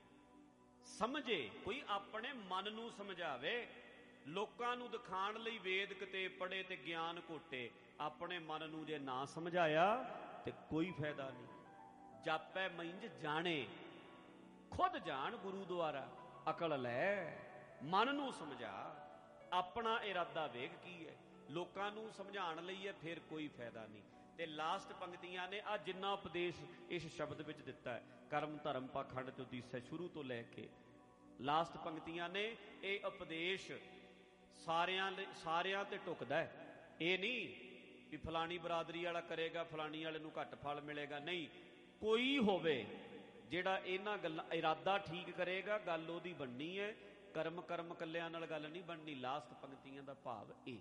ਸਮਝੇ, ਕੋਈ ਆਪਣੇ ਮਨ ਨੂੰ ਸਮਝਾਵੇ। ਲੋਕਾਂ ਨੂੰ ਦਿਖਾਣ ਲਈ ਵੇਦ ਕਿਤੇ ਪੜ੍ਹੇ ਤੇ ਗਿਆਨ ਘੋਟੇ, ਆਪਣੇ ਮਨ ਨੂੰ ਜੇ ਨਾ ਸਮਝਾਇਆ ਤੇ ਕੋਈ ਫਾਇਦਾ ਨਹੀਂ। ਜਾਪੈ ਮੰਝ ਜਾਣੇ, ਖੁਦ ਜਾਣ ਗੁਰੂ ਦੁਆਰਾ। ਅਕਲ ਲੈ, ਮਨ ਨੂੰ ਸਮਝਾ, ਆਪਣਾ ਇਰਾਦਾ ਵੇਖ ਕੀ ਹੈ। ਲੋਕਾਂ ਨੂੰ ਸਮਝਾਉਣ ਲਈ ਹੈ ਫਿਰ ਕੋਈ ਫਾਇਦਾ ਨਹੀਂ। ਤੇ ਲਾਸਟ ਪੰਕਤੀਆਂ ਨੇ ਆ ਜਿੰਨਾ ਉਪਦੇਸ਼ ਇਸ ਸ਼ਬਦ ਵਿੱਚ ਦਿੱਤਾ ਹੈ, ਕਰਮ ਧਰਮ ਪਾਖੰਡ ਤੋਂ ਦੀਸੈ, ਸ਼ੁਰੂ ਤੋਂ ਲੈ ਕੇ ਲਾਸਟ ਪੰਕਤੀਆਂ ਨੇ, ਇਹ ਉਪਦੇਸ਼ ਸਾਰਿਆਂ ਲਈ, ਸਾਰਿਆਂ ਤੇ ਢੁਕਦਾ ਹੈ। ਇਹ ਨਹੀਂ ਵੀ ਫਲਾਣੀ ਬਰਾਦਰੀ ਵਾਲਾ ਕਰੇਗਾ ਫਲਾਣੀ ਵਾਲੇ ਨੂੰ ਘੱਟ ਫਲ ਮਿਲੇਗਾ, ਨਹੀਂ। ਕੋਈ ਹੋਵੇ ਜਿਹੜਾ ਇਹਨਾਂ ਗੱਲਾਂ, ਇਰਾਦਾ ਠੀਕ ਕਰੇਗਾ, ਗੱਲ ਉਹਦੀ ਬਣਨੀ ਹੈ। ਕਰਮ ਕਰਮ ਕੱਲਿਆਂ ਨਾਲ ਗੱਲ ਨਹੀਂ ਬਣਨੀ। ਲਾਸਟ ਪੰਕਤੀਆਂ ਦਾ ਭਾਵ ਇਹ,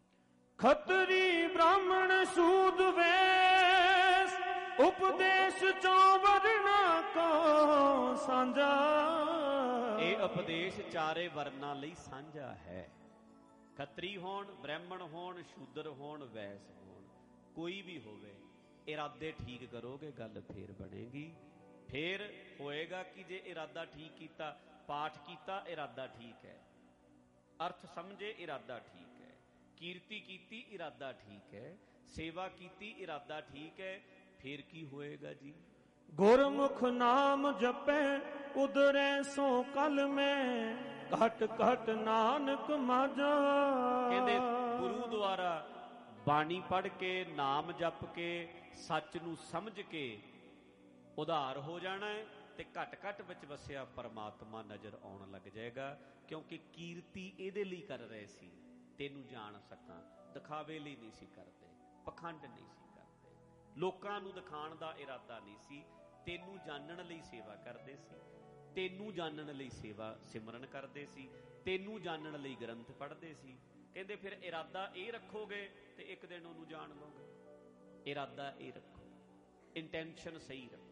ਖੱਤਰੀ ਬ੍ਰਾਹਮਣ ਸੂਦ ਵੈਸ, ਉਪਦੇਸ਼ ਚੋਂ ਵਰਨਾ ਕੋ ਸਾਂਝਾ। ਇਹ ਉਪਦੇਸ਼ ਚਾਰੇ ਵਰਨਾਂ ਲਈ ਸਾਂਝਾ ਹੈ। ਖੱਤਰੀ ਹੋਣ, ਬ੍ਰਾਹਮਣ ਹੋਣ, ਸ਼ੂਦਰ ਹੋਣ, ਵੈਸ ਹੋਣ, ਕੋਈ ਵੀ ਹੋਵੇ, ਇਰਾਦੇ ਠੀਕ ਕਰੋਗੇ ਗੱਲ ਫੇਰ ਬਣੇਗੀ। ਫੇਰ ਹੋਏਗਾ ਕਿ ਜੇ ਇਰਾਦਾ ਠੀਕ ਕੀਤਾ, ਪਾਠ ਕੀਤਾ, ਇਰਾਦਾ ਠੀਕ ਹੈ, ਅਰਥ ਸਮਝੇ, ਇਰਾਦਾ ਠੀਕ ਹੈ, ਕੀਰਤੀ ਕੀਤੀ, ਇਰਾਦਾ ਠੀਕ ਹੈ, ਸੇਵਾ ਕੀਤੀ, ਇਰਾਦਾ ਠੀਕ ਹੈ, ਫੇਰ ਕੀ ਹੋਏਗਾ ਜੀ? ਗੁਰਮੁਖ ਨਾਮ ਜਪੈ ਉਦਰੈ ਸੋ ਕਲ ਮੈਂ, ਘਟ ਘਟ ਨਾਨਕ ਮਾਝਾ। ਕਹਿੰਦੇ ਗੁਰੂ ਦੁਆਰਾ ਬਾਣੀ ਪੜ੍ਹ ਕੇ, ਨਾਮ ਜਪ ਕੇ, ਸੱਚ ਨੂੰ ਸਮਝ ਕੇ ਉਧਾਰ ਹੋ ਜਾਣਾ ਹੈ ਤੇ ਘਟ ਘਟ ਵਿੱਚ ਵਸਿਆ ਪਰਮਾਤਮਾ ਨਜ਼ਰ ਆਉਣ ਲੱਗ ਜਾਏਗਾ। ਕਿਉਂਕਿ ਕੀਰਤੀ ਇਹਦੇ ਲਈ ਕਰ ਰਹੇ ਸੀ, ਤੈਨੂੰ ਜਾਣ ਸਕਾਂ, ਦਿਖਾਵੇ ਲਈ ਨਹੀਂ ਸੀ ਕਰਦੇ, ਪਖੰਡ ਨਹੀਂ ਸੀ ਕਰਦੇ, ਲੋਕਾਂ ਨੂੰ ਦਿਖਾਣ ਦਾ ਇਰਾਦਾ ਨਹੀਂ ਸੀ, ਤੈਨੂੰ ਜਾਣਨ ਲਈ ਸੇਵਾ ਕਰਦੇ ਸੀ, ਤੈਨੂੰ ਜਾਣਨ ਲਈ ਸੇਵਾ ਸਿਮਰਨ ਕਰਦੇ ਸੀ, ਤੈਨੂੰ ਜਾਣਨ ਲਈ ਗ੍ਰੰਥ ਪੜ੍ਹਦੇ ਸੀ। ਕਹਿੰਦੇ ਫਿਰ ਇਰਾਦਾ ਇਹ ਰੱਖੋਗੇ ਤੇ ਇੱਕ ਦਿਨ ਉਹਨੂੰ ਜਾਣ ਲਓਗੇ। ਇਰਾਦਾ ਇਹ ਰੱਖੋ, ਇੰਟੈਂਸ਼ਨ ਸਹੀ ਰੱਖੋ,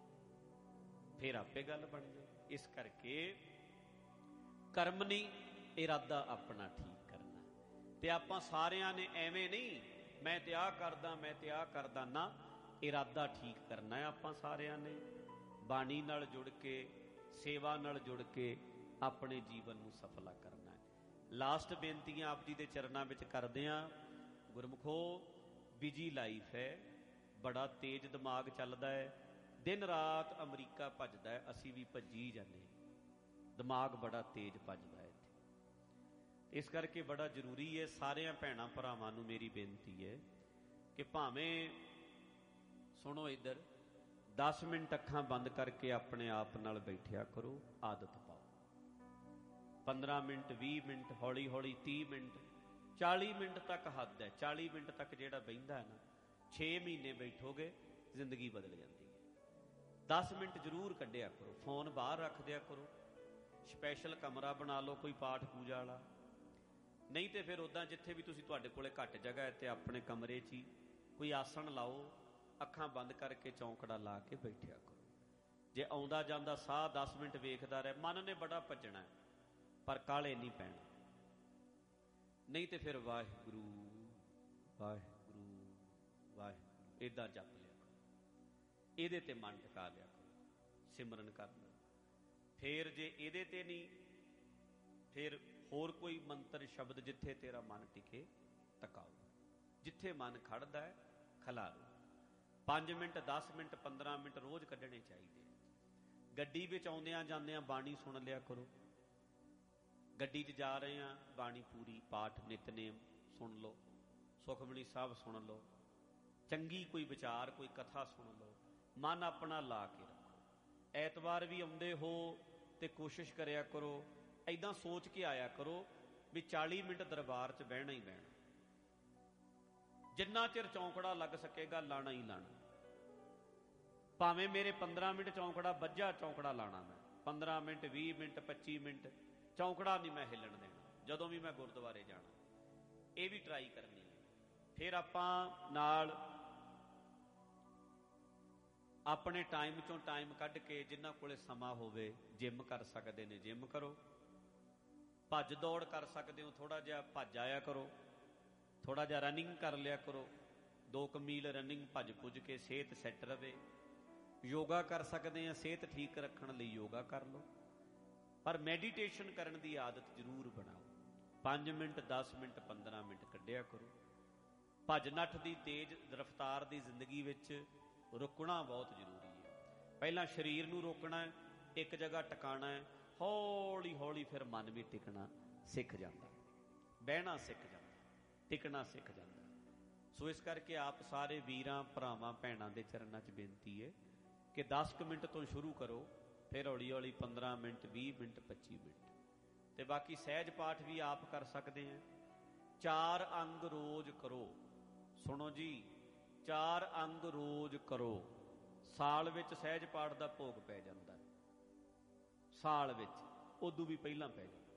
ਫਿਰ ਆਪੇ ਗੱਲ ਬਣ ਜਾਏ। ਇਸ ਕਰਕੇ ਕਰਮ ਨਹੀਂ, ਇਰਾਦਾ ਆਪਣਾ ਠੀਕ ਕਰਨਾ। ਤੇ ਆਪਾਂ ਸਾਰਿਆਂ ਨੇ ਐਵੇਂ ਨਹੀਂ ਮੈਂ ਤੇ ਆਹ ਕਰਦਾ, ਮੈਂ ਤੇ ਆਹ ਕਰਦਾ, ਨਾ, ਇਰਾਦਾ ਠੀਕ ਕਰਨਾ ਹੈ ਆਪਾਂ ਸਾਰਿਆਂ ਨੇ। ਬਾਣੀ ਨਾਲ ਜੁੜ ਕੇ, ਸੇਵਾ ਨਾਲ ਜੁੜ ਕੇ ਆਪਣੇ ਜੀਵਨ ਨੂੰ ਸਫਲਾ ਕਰਨਾ ਹੈ। ਲਾਸਟ ਬੇਨਤੀਆਂ ਆਪ ਜੀ ਦੇ ਚਰਨਾਂ ਵਿੱਚ ਕਰਦੇ ਹਾਂ। ਗੁਰਮੁਖੋ, ਬਿਜੀ ਲਾਈਫ ਹੈ, ਬੜਾ ਤੇਜ਼ ਦਿਮਾਗ ਚੱਲਦਾ ਹੈ, ਦਿਨ ਰਾਤ ਅਮਰੀਕਾ ਭੱਜਦਾ ਹੈ, ਅਸੀਂ ਵੀ ਭੱਜੀ ਜਾਂਦੇ, ਦਿਮਾਗ ਬੜਾ ਤੇਜ਼ ਭੱਜਦਾ ਹੈ ਇੱਥੇ। ਇਸ ਕਰਕੇ ਬੜਾ ਜ਼ਰੂਰੀ ਹੈ, ਸਾਰਿਆਂ ਭੈਣਾਂ ਭਰਾਵਾਂ ਨੂੰ ਮੇਰੀ ਬੇਨਤੀ ਹੈ ਕਿ ਭਾਵੇਂ ਸੁਣੋ ਇੱਧਰ, ਦਸ ਮਿੰਟ ਅੱਖਾਂ ਬੰਦ ਕਰਕੇ ਆਪਣੇ ਆਪ ਨਾਲ ਬੈਠਿਆ ਕਰੋ, ਆਦਤ ਪਾਓ। ਪੰਦਰਾਂ ਮਿੰਟ, ਵੀਹ ਮਿੰਟ, ਹੌਲੀ ਹੌਲੀ ਤੀਹ ਮਿੰਟ, ਚਾਲੀ ਮਿੰਟ ਤੱਕ ਹੱਦ ਹੈ। ਚਾਲੀ ਮਿੰਟ ਤੱਕ ਜਿਹੜਾ ਬਹਿੰਦਾ ਹੈ ਨਾ, ਛੇ ਮਹੀਨੇ ਬੈਠੋਗੇ, ਜ਼ਿੰਦਗੀ ਬਦਲ ਜਾਂਦੀ ਹੈ। ਦਸ ਮਿੰਟ ਜ਼ਰੂਰ ਕੱਢਿਆ ਕਰੋ, ਫੋਨ ਬਾਹਰ ਰੱਖ ਦਿਆ ਕਰੋ, ਸਪੈਸ਼ਲ ਕਮਰਾ ਬਣਾ ਲਓ ਕੋਈ ਪਾਠ ਪੂਜਾ ਵਾਲਾ, ਨਹੀਂ ਤੇ ਫਿਰ ਉੱਦਾਂ ਜਿੱਥੇ ਵੀ ਤੁਸੀਂ, ਤੁਹਾਡੇ ਕੋਲੇ ਘੱਟ ਜਗ੍ਹਾ ਹੈ ਤੇ ਆਪਣੇ ਕਮਰੇ 'ਚ ਹੀ ਕੋਈ ਆਸਣ ਲਾਓ, ਅੱਖਾਂ ਬੰਦ ਕਰਕੇ ਚੌਂਕੜਾ ਲਾ ਕੇ ਬੈਠਿਆ ਕਰੋ। ਜੇ ਆਉਂਦਾ ਜਾਂਦਾ ਸਾਹ ਦਸ ਮਿੰਟ ਵੇਖਦਾ ਰਹੇ, ਮਨ ਨੇ ਬੜਾ ਭੱਜਣਾ ਪਰ ਕਾਹਲੇ ਨਹੀਂ ਪੈਣਾ, ਨਹੀਂ ਤੇ ਫਿਰ ਵਾਹਿਗੁਰੂ ਵਾਹਿਗੁਰੂ ਵਾਹਿਗੁਰੂ ਏਦਾਂ ਜਪ ਲਿਆ ਕਰੋ, ਇਹਦੇ ਤੇ ਮਨ ਟਿਕਾ ਲਿਆ ਕਰੋ, ਸਿਮਰਨ ਕਰ ਲਓ। ਫੇਰ ਜੇ ਇਹਦੇ ਤੇ ਨਹੀਂ, ਫਿਰ ਹੋਰ ਕੋਈ ਮੰਤਰ ਸ਼ਬਦ ਜਿੱਥੇ ਤੇਰਾ ਮਨ ਟਿਕੇ ਟਿਕਾਓ, ਜਿੱਥੇ ਮਨ ਖੜਦਾ ਹੈ ਖਿਲਾ ਲਓ। ਪੰਜ ਮਿੰਟ, ਦਸ ਮਿੰਟ, ਪੰਦਰਾਂ ਮਿੰਟ ਰੋਜ਼ ਕੱਢਣੇ ਚਾਹੀਦੇ। ਗੱਡੀ ਵਿੱਚ ਆਉਂਦਿਆਂ ਜਾਂਦਿਆਂ ਬਾਣੀ ਸੁਣ ਲਿਆ ਕਰੋ, ਗੱਡੀ 'ਚ ਜਾ ਰਹੇ ਹਾਂ ਬਾਣੀ ਪੂਰੀ, ਪਾਠ ਨਿਤਨੇਮ ਸੁਣ ਲਓ, ਸੁਖਮਨੀ ਸਾਹਿਬ ਸੁਣ ਲਓ, ਚੰਗੀ ਕੋਈ ਵਿਚਾਰ, ਕੋਈ ਕਥਾ ਸੁਣ ਲਓ, ਮਨ ਆਪਣਾ ਲਾ ਕੇ ਰੱਖੋ। ਐਤਵਾਰ ਵੀ ਆਉਂਦੇ ਹੋ ਤੇ ਕੋਸ਼ਿਸ਼ ਕਰਿਆ ਕਰੋ ਐਦਾਂ ਸੋਚ ਕੇ ਆਇਆ ਕਰੋ ਵੀ ਚਾਲੀ ਮਿੰਟ ਦਰਬਾਰ 'ਚ ਬਹਿਣਾ ਹੀ ਬਹਿਣਾ, ਜਿੰਨਾ ਚਿਰ ਚੌਂਕੜਾ ਲੱਗ ਸਕੇਗਾ ਲਾਣਾ ਹੀ ਲਾਣਾ। ਭਾਵੇਂ ਮੇਰੇ ਪੰਦਰਾਂ ਮਿੰਟ ਚੌਂਕੜਾ ਵੱਜਾ, ਚੌਂਕੜਾ ਲਾਣਾ ਮੈਂ ਪੰਦਰਾਂ ਮਿੰਟ, ਵੀਹ ਮਿੰਟ, ਪੱਚੀ ਮਿੰਟ, ਚੌਂਕੜਾ ਨਹੀਂ ਮੈਂ ਹਿੱਲਣ ਦੇਣਾ ਜਦੋਂ ਵੀ ਮੈਂ ਗੁਰਦੁਆਰੇ ਜਾਣਾ। ਇਹ ਵੀ ਟਰਾਈ ਕਰਨੀ ਹੈ। ਫਿਰ ਆਪਾਂ ਨਾਲ ਆਪਣੇ ਟਾਈਮ ਚੋਂ ਟਾਈਮ ਕੱਢ ਕੇ ਜਿਨ੍ਹਾਂ ਕੋਲੇ ਸਮਾਂ ਹੋਵੇ ਜਿੰਮ ਕਰ ਸਕਦੇ ਨੇ ਜਿੰਮ ਕਰੋ, ਭੱਜ ਦੌੜ ਕਰ ਸਕਦੇ ਹੋ ਥੋੜ੍ਹਾ ਜਿਹਾ ਭੱਜ ਆਇਆ ਕਰੋ, ਥੋੜ੍ਹਾ ਜਿਹਾ ਰਨਿੰਗ ਕਰ ਲਿਆ ਕਰੋ, ਦੋ ਕੁ ਮੀਲ ਰਨਿੰਗ ਭੱਜ ਭੁੱਜ ਕੇ ਸਿਹਤ ਸੈੱਟ ਰਵੇ। ਯੋਗਾ ਕਰ ਸਕਦੇ ਹਾਂ, ਸਿਹਤ ਠੀਕ ਰੱਖਣ ਲਈ ਯੋਗਾ ਕਰ ਲਓ, ਪਰ ਮੈਡੀਟੇਸ਼ਨ ਕਰਨ ਦੀ ਆਦਤ ਜ਼ਰੂਰ ਬਣਾਓ। ਪੰਜ ਮਿੰਟ, ਦਸ ਮਿੰਟ, ਪੰਦਰਾਂ ਮਿੰਟ ਕੱਢਿਆ ਕਰੋ। ਭੱਜ ਨੱਠ ਦੀ ਤੇਜ਼ ਰਫ਼ਤਾਰ ਦੀ ਜ਼ਿੰਦਗੀ ਵਿੱਚ ਰੁਕਣਾ ਬਹੁਤ ਜ਼ਰੂਰੀ ਹੈ। ਪਹਿਲਾਂ ਸਰੀਰ ਨੂੰ ਰੋਕਣਾ ਹੈ, ਇੱਕ ਜਗ੍ਹਾ ਟਿਕਾਣਾ ਹੈ, ਹੌਲੀ ਹੌਲੀ ਫਿਰ ਮਨ ਵੀ ਟਿਕਣਾ ਸਿੱਖ ਜਾਂਦਾ, ਬਹਿਣਾ ਸਿੱਖ ਜਾਂਦਾ, ਟਿਕਣਾ ਸਿੱਖ ਜਾਂਦਾ। ਸੋ ਇਸ ਕਰਕੇ ਆਪ ਸਾਰੇ ਵੀਰਾਂ ਭਰਾਵਾਂ ਭੈਣਾਂ ਦੇ ਚਰਨਾਂ 'ਚ ਬੇਨਤੀ ਹੈ ਕਿ ਦਸ ਕੁ ਮਿੰਟ ਤੋਂ ਸ਼ੁਰੂ ਕਰੋ, ਫਿਰ ਹੌਲੀ ਹੌਲੀ ਪੰਦਰਾਂ ਮਿੰਟ, ਵੀਹ ਮਿੰਟ, ਪੱਚੀ ਮਿੰਟ। ਤੇ ਬਾਕੀ ਸਹਿਜ ਪਾਠ ਵੀ ਆਪ ਕਰ ਸਕਦੇ हैं। ਚਾਰ ਅੰਗ ਰੋਜ਼ ਕਰੋ। ਸੁਣੋ ਜੀ, ਚਾਰ ਅੰਗ ਰੋਜ਼ ਕਰੋ। ਸਾਲ ਵਿੱਚ ਸਹਿਜ ਪਾਠ ਦਾ ਭੋਗ ਪੈ ਜਾਂਦਾ, ਸਾਲ ਵਿੱਚ, ਉਦੋਂ ਵੀ ਪਹਿਲਾਂ ਪੈ ਜਾਂਦਾ।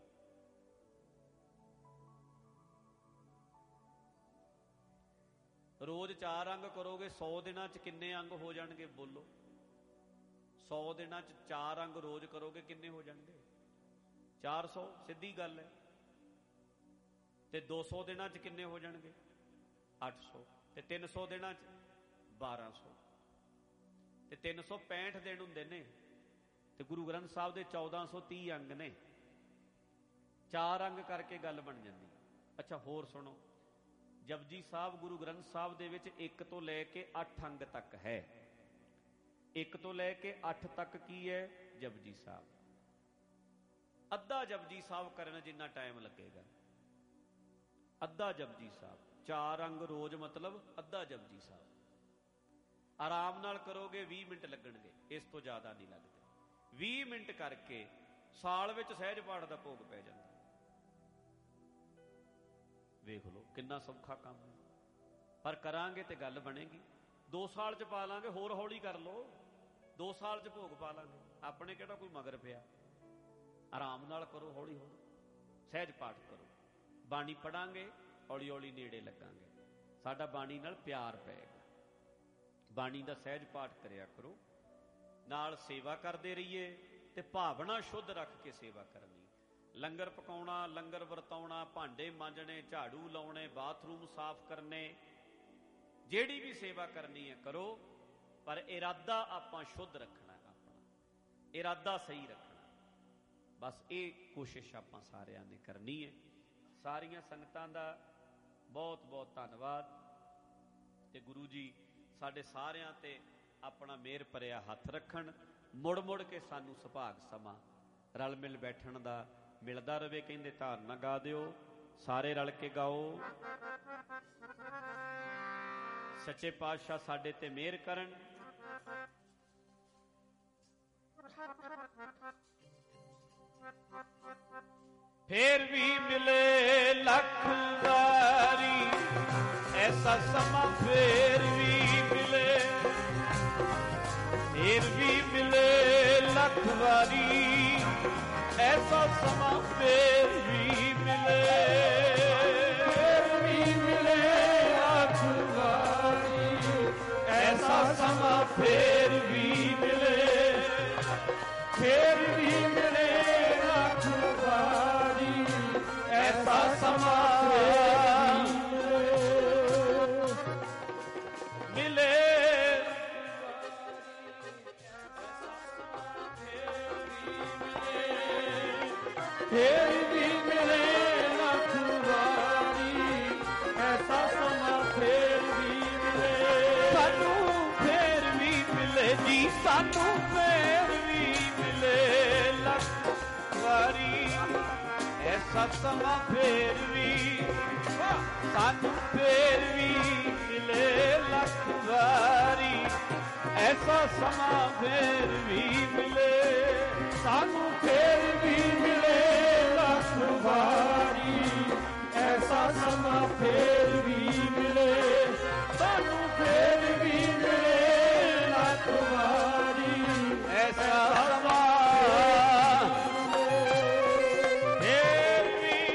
ਰੋਜ਼ ਚਾਰ ਅੰਗ ਕਰੋਗੇ, ਸੌ ਦਿਨਾਂ 'ਚ ਕਿੰਨੇ ਅੰਗ ਹੋ ਜਾਣਗੇ? ਬੋਲੋ। ਸੌ ਦਿਨਾਂ 'ਚ ਚਾਰ ਅੰਗ ਰੋਜ਼ ਕਰੋਗੇ, ਕਿੰਨੇ ਹੋ ਜਾਣਗੇ? ਚਾਰ ਸੌ। ਸਿੱਧੀ ਗੱਲ ਹੈ। ਤੇ ਦੋ ਸੌ ਦਿਨਾਂ 'ਚ ਕਿੰਨੇ ਹੋ ਜਾਣਗੇ? ਅੱਠ ਸੌ। ਤੇ ਤਿੰਨ ਸੌ ਦਿਨਾਂ 'ਚ ਬਾਰਾਂ ਸੌ। ਤੇ ਤਿੰਨ ਸੌ ਪੈਂਹਠ ਦਿਨ ਹੁੰਦੇ ਨੇ, ਤੇ ਗੁਰੂ ਗ੍ਰੰਥ ਸਾਹਿਬ ਦੇ ਚੌਦਾਂ ਸੌ ਤੀਹ ਅੰਗ ਨੇ। ਚਾਰ ਅੰਗ ਕਰਕੇ ਗੱਲ ਬਣ ਜਾਂਦੀ। ਅੱਛਾ, ਹੋਰ ਸੁਣੋ, ਜਪਜੀ ਸਾਹਿਬ ਗੁਰੂ ਗ੍ਰੰਥ ਸਾਹਿਬ ਦੇ ਵਿੱਚ ਇੱਕ ਤੋਂ ਲੈ ਕੇ ਅੱਠ ਅੰਗ ਤੱਕ ਹੈ। ਇੱਕ ਤੋਂ ਲੈ ਕੇ ਅੱਠ ਤੱਕ ਕੀ ਹੈ? ਜਪਜੀ ਸਾਹਿਬ। ਅੱਧਾ ਜਪਜੀ ਸਾਹਿਬ ਕਰਨ ਜਿੰਨਾ ਟਾਈਮ ਲੱਗੇਗਾ, ਅੱਧਾ ਜਪਜੀ ਸਾਹਿਬ। ਚਾਰ ਅੰਗ ਰੋਜ਼ ਮਤਲਬ ਅੱਧਾ ਜਪਜੀ ਸਾਹਿਬ। ਆਰਾਮ ਨਾਲ ਕਰੋਗੇ ਵੀਹ ਮਿੰਟ ਲੱਗਣਗੇ, ਇਸ ਤੋਂ ਜ਼ਿਆਦਾ ਨਹੀਂ ਲੱਗਦੇ। ਵੀਹ ਮਿੰਟ ਕਰਕੇ ਸਾਲ ਵਿੱਚ ਸਹਿਜ ਪਾਠ ਦਾ ਭੋਗ ਪੈ ਜਾਂਦਾ। ਵੇਖ ਲਓ ਕਿੰਨਾ ਸੌਖਾ ਕੰਮ ਹੈ। ਪਰ ਕਰਾਂਗੇ ਤੇ ਗੱਲ ਬਣੇਗੀ। ਦੋ ਸਾਲ 'ਚ ਪਾ ਲਾਂਗੇ, ਹੋਰ ਹੌਲੀ ਕਰ ਲਓ। ਦੋ ਸਾਲ 'ਚ ਭੋਗ ਪਾ ਲਾਂਗੇ, ਆਪਣੇ ਕਿਹੜਾ ਕੋਈ ਮਗਰ ਪਿਆ। ਆਰਾਮ ਨਾਲ ਕਰੋ, ਹੌਲੀ ਹੌਲੀ ਸਹਿਜ ਪਾਠ ਕਰੋ। ਬਾਣੀ ਪੜਾਂਗੇ, ਹੌਲੀ ਹੌਲੀ ਨੇੜੇ ਲੱਗਾਂਗੇ, ਸਾਡਾ ਬਾਣੀ ਨਾਲ ਪਿਆਰ ਪਏਗਾ। ਬਾਣੀ ਦਾ ਸਹਿਜ ਪਾਠ ਕਰਿਆ ਕਰੋ, ਨਾਲ ਸੇਵਾ ਕਰਦੇ ਰਹੀਏ ਤੇ ਭਾਵਨਾ ਸ਼ੁੱਧ ਰੱਖ ਕੇ ਸੇਵਾ ਕਰਨੀ। ਲੰਗਰ ਪਕਾਉਣਾ, ਲੰਗਰ ਵਰਤਾਉਣਾ, ਭਾਂਡੇ ਮਾਂਜਣੇ, ਝਾੜੂ ਲਾਉਣੇ, ਬਾਥਰੂਮ ਸਾਫ਼ ਕਰਨੇ, ਜਿਹੜੀ ਵੀ ਸੇਵਾ ਕਰਨੀ ਹੈ ਕਰੋ, ਪਰ ਇਰਾਦਾ ਆਪਾਂ ਸ਼ੁੱਧ ਰੱਖਣਾ, ਆਪਣਾ ਇਰਾਦਾ ਸਹੀ ਰੱਖਣਾ। ਬਸ ਇਹ ਕੋਸ਼ਿਸ਼ ਆਪਾਂ ਸਾਰਿਆਂ ਨੇ ਕਰਨੀ ਹੈ। ਸਾਰੀਆਂ ਸੰਗਤਾਂ ਦਾ ਬਹੁਤ ਬਹੁਤ ਧੰਨਵਾਦ। ਤੇ ਗੁਰੂ ਜੀ ਸਾਡੇ ਸਾਰਿਆਂ ਤੇ ਆਪਣਾ ਮਿਹਰ ਭਰਿਆ ਹੱਥ ਰੱਖਣ। ਮੁੜ ਮੁੜ ਕੇ ਸਾਨੂੰ ਸੁਭਾਗ ਸਮਾਂ ਰਲ ਮਿਲ ਬੈਠਣ ਦਾ ਮਿਲਦਾ ਰਵੇ। ਕਹਿੰਦੇ ਧਾਰਨਾ ਗਾ ਦਿਓ, ਸਾਰੇ ਰਲ ਕੇ ਗਾਓ। ਸੱਚੇ ਪਾਤਸ਼ਾਹ ਸਾਡੇ ਤੇ ਮਿਹਰ ਕਰਨ। ਫੇਰ ਵੀ ਮਿਲੇ ਲੱਖ ਵਾਰੀ ਐਸਾ ਸਮਾਂ, ਫੇਰ ਵੀ ਮਿਲੇ, ਫੇਰ ਵੀ ਮਿਲੇ ਲੱਖ ਵਾਰੀ ਐਸਾ ਸਮਾਂ, ਫੇਰ ਵੀ ਮਿਲੇ, ਫੇਰ ਵੀ ਮਿਲੇ ਲੱਖ ਵਾਰੀ ਐਸਾ ਸਮਾਂ, ਫੇਰ ਵੀ ਮਿਲੇ, ਫੇਰ ਵੀ ਮਿਲੇ ਲੱਖ ਵਾਰੀ ਐਸਾ ਸਮਾਂ, ਮਿਲੇ, ਫੇਰ ਵੀ ਮਿਲੇ ਲੱਖ ਵਾਰੀ ਐਸਾ ਸਮਾਂ, ਫੇਰ ਵੀ ਮਿਲੇ, ਸਾਨੂੰ ਫੇਰ ਵੀ ਮਿਲੇ ਜੀ, ਸਾਨੂੰ ਫੇਰ ਵੀ ਮਿਲੇ ਲੱਖ ਵਾਰੀ ਐਸਾ ਸਮਾਂ, ਫੇਰ ਵੀ, ਸਾਨੂੰ ਫੇਰ ਵੀ ਮਿਲੇ ਲੱਖ ਵਾਰੀ ਐਸਾ ਸਮਾਂ, ਫੇਰ ਵੀ ਮਿਲੇ, ਸਾਨੂੰ ਫੇਰ ਵੀ ਮਿਲੇ ਲੱਖ ਵਾਰੀ, ਐਸਾ ਸਮਾਂ ਫੇਰ ਵੀ ਮਿਲੇ, ਸਾਨੂੰ ਫੇਰ ਵੀ ਮਿਲੇ ਲੱਖ ਵਾਰੀ, ਐਸਾ ਸਮਾਂ ਫੇਰ ਵੀ।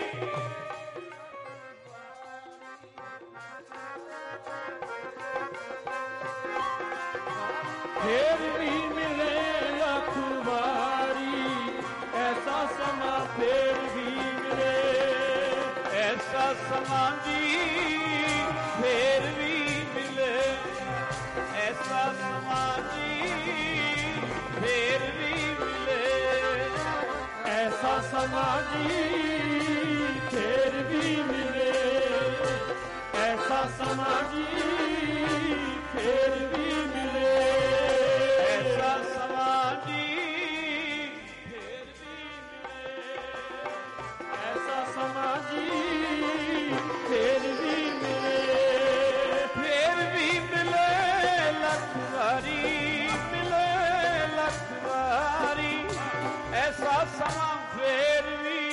ਫੇਰ ਵੀ ਮਿਲੇ ਲੱਖ ਵਾਰੀ, ਐਸਾ ਸਮਾਂ ਫੇਰ ਵੀ ਮਿਲੇ, ਐਸਾ ਸਮਾਂ ਜੀ ਫੇਰ ਵੀ ਮਿਲੇ, ਐਸਾ ਸਮਾਂ ਜੀ ਫੇਰ ਵੀ ਮਿਲੇ, ਐਸਾ ਸਮਾਂ ਜੀ ਫੇਰ ਵੀ ਮਿਲੇ, ਐਸਾ ਸਮਾਂ ਜੀ ਫੇਰ ਵੀ ਮਿਲੇ, ਐਸਾ ਸਮਾਂ ਜੀ ਫੇਰ ਵੀ ਮਿਲੇ, ਐਸਾ ਸਮਾਂ ਜੀ ਫੇਰ ਵੀ ਮਿਲੇ, ਫੇਰ ਵੀ ਮਿਲੇ ਲੱਖ ਵਾਰੀ, ਮਿਲੇ ਲੱਖ ਵਾਰੀ, ਐਸਾ ਸਮਾਂ ਫੇਰ ਵੀ,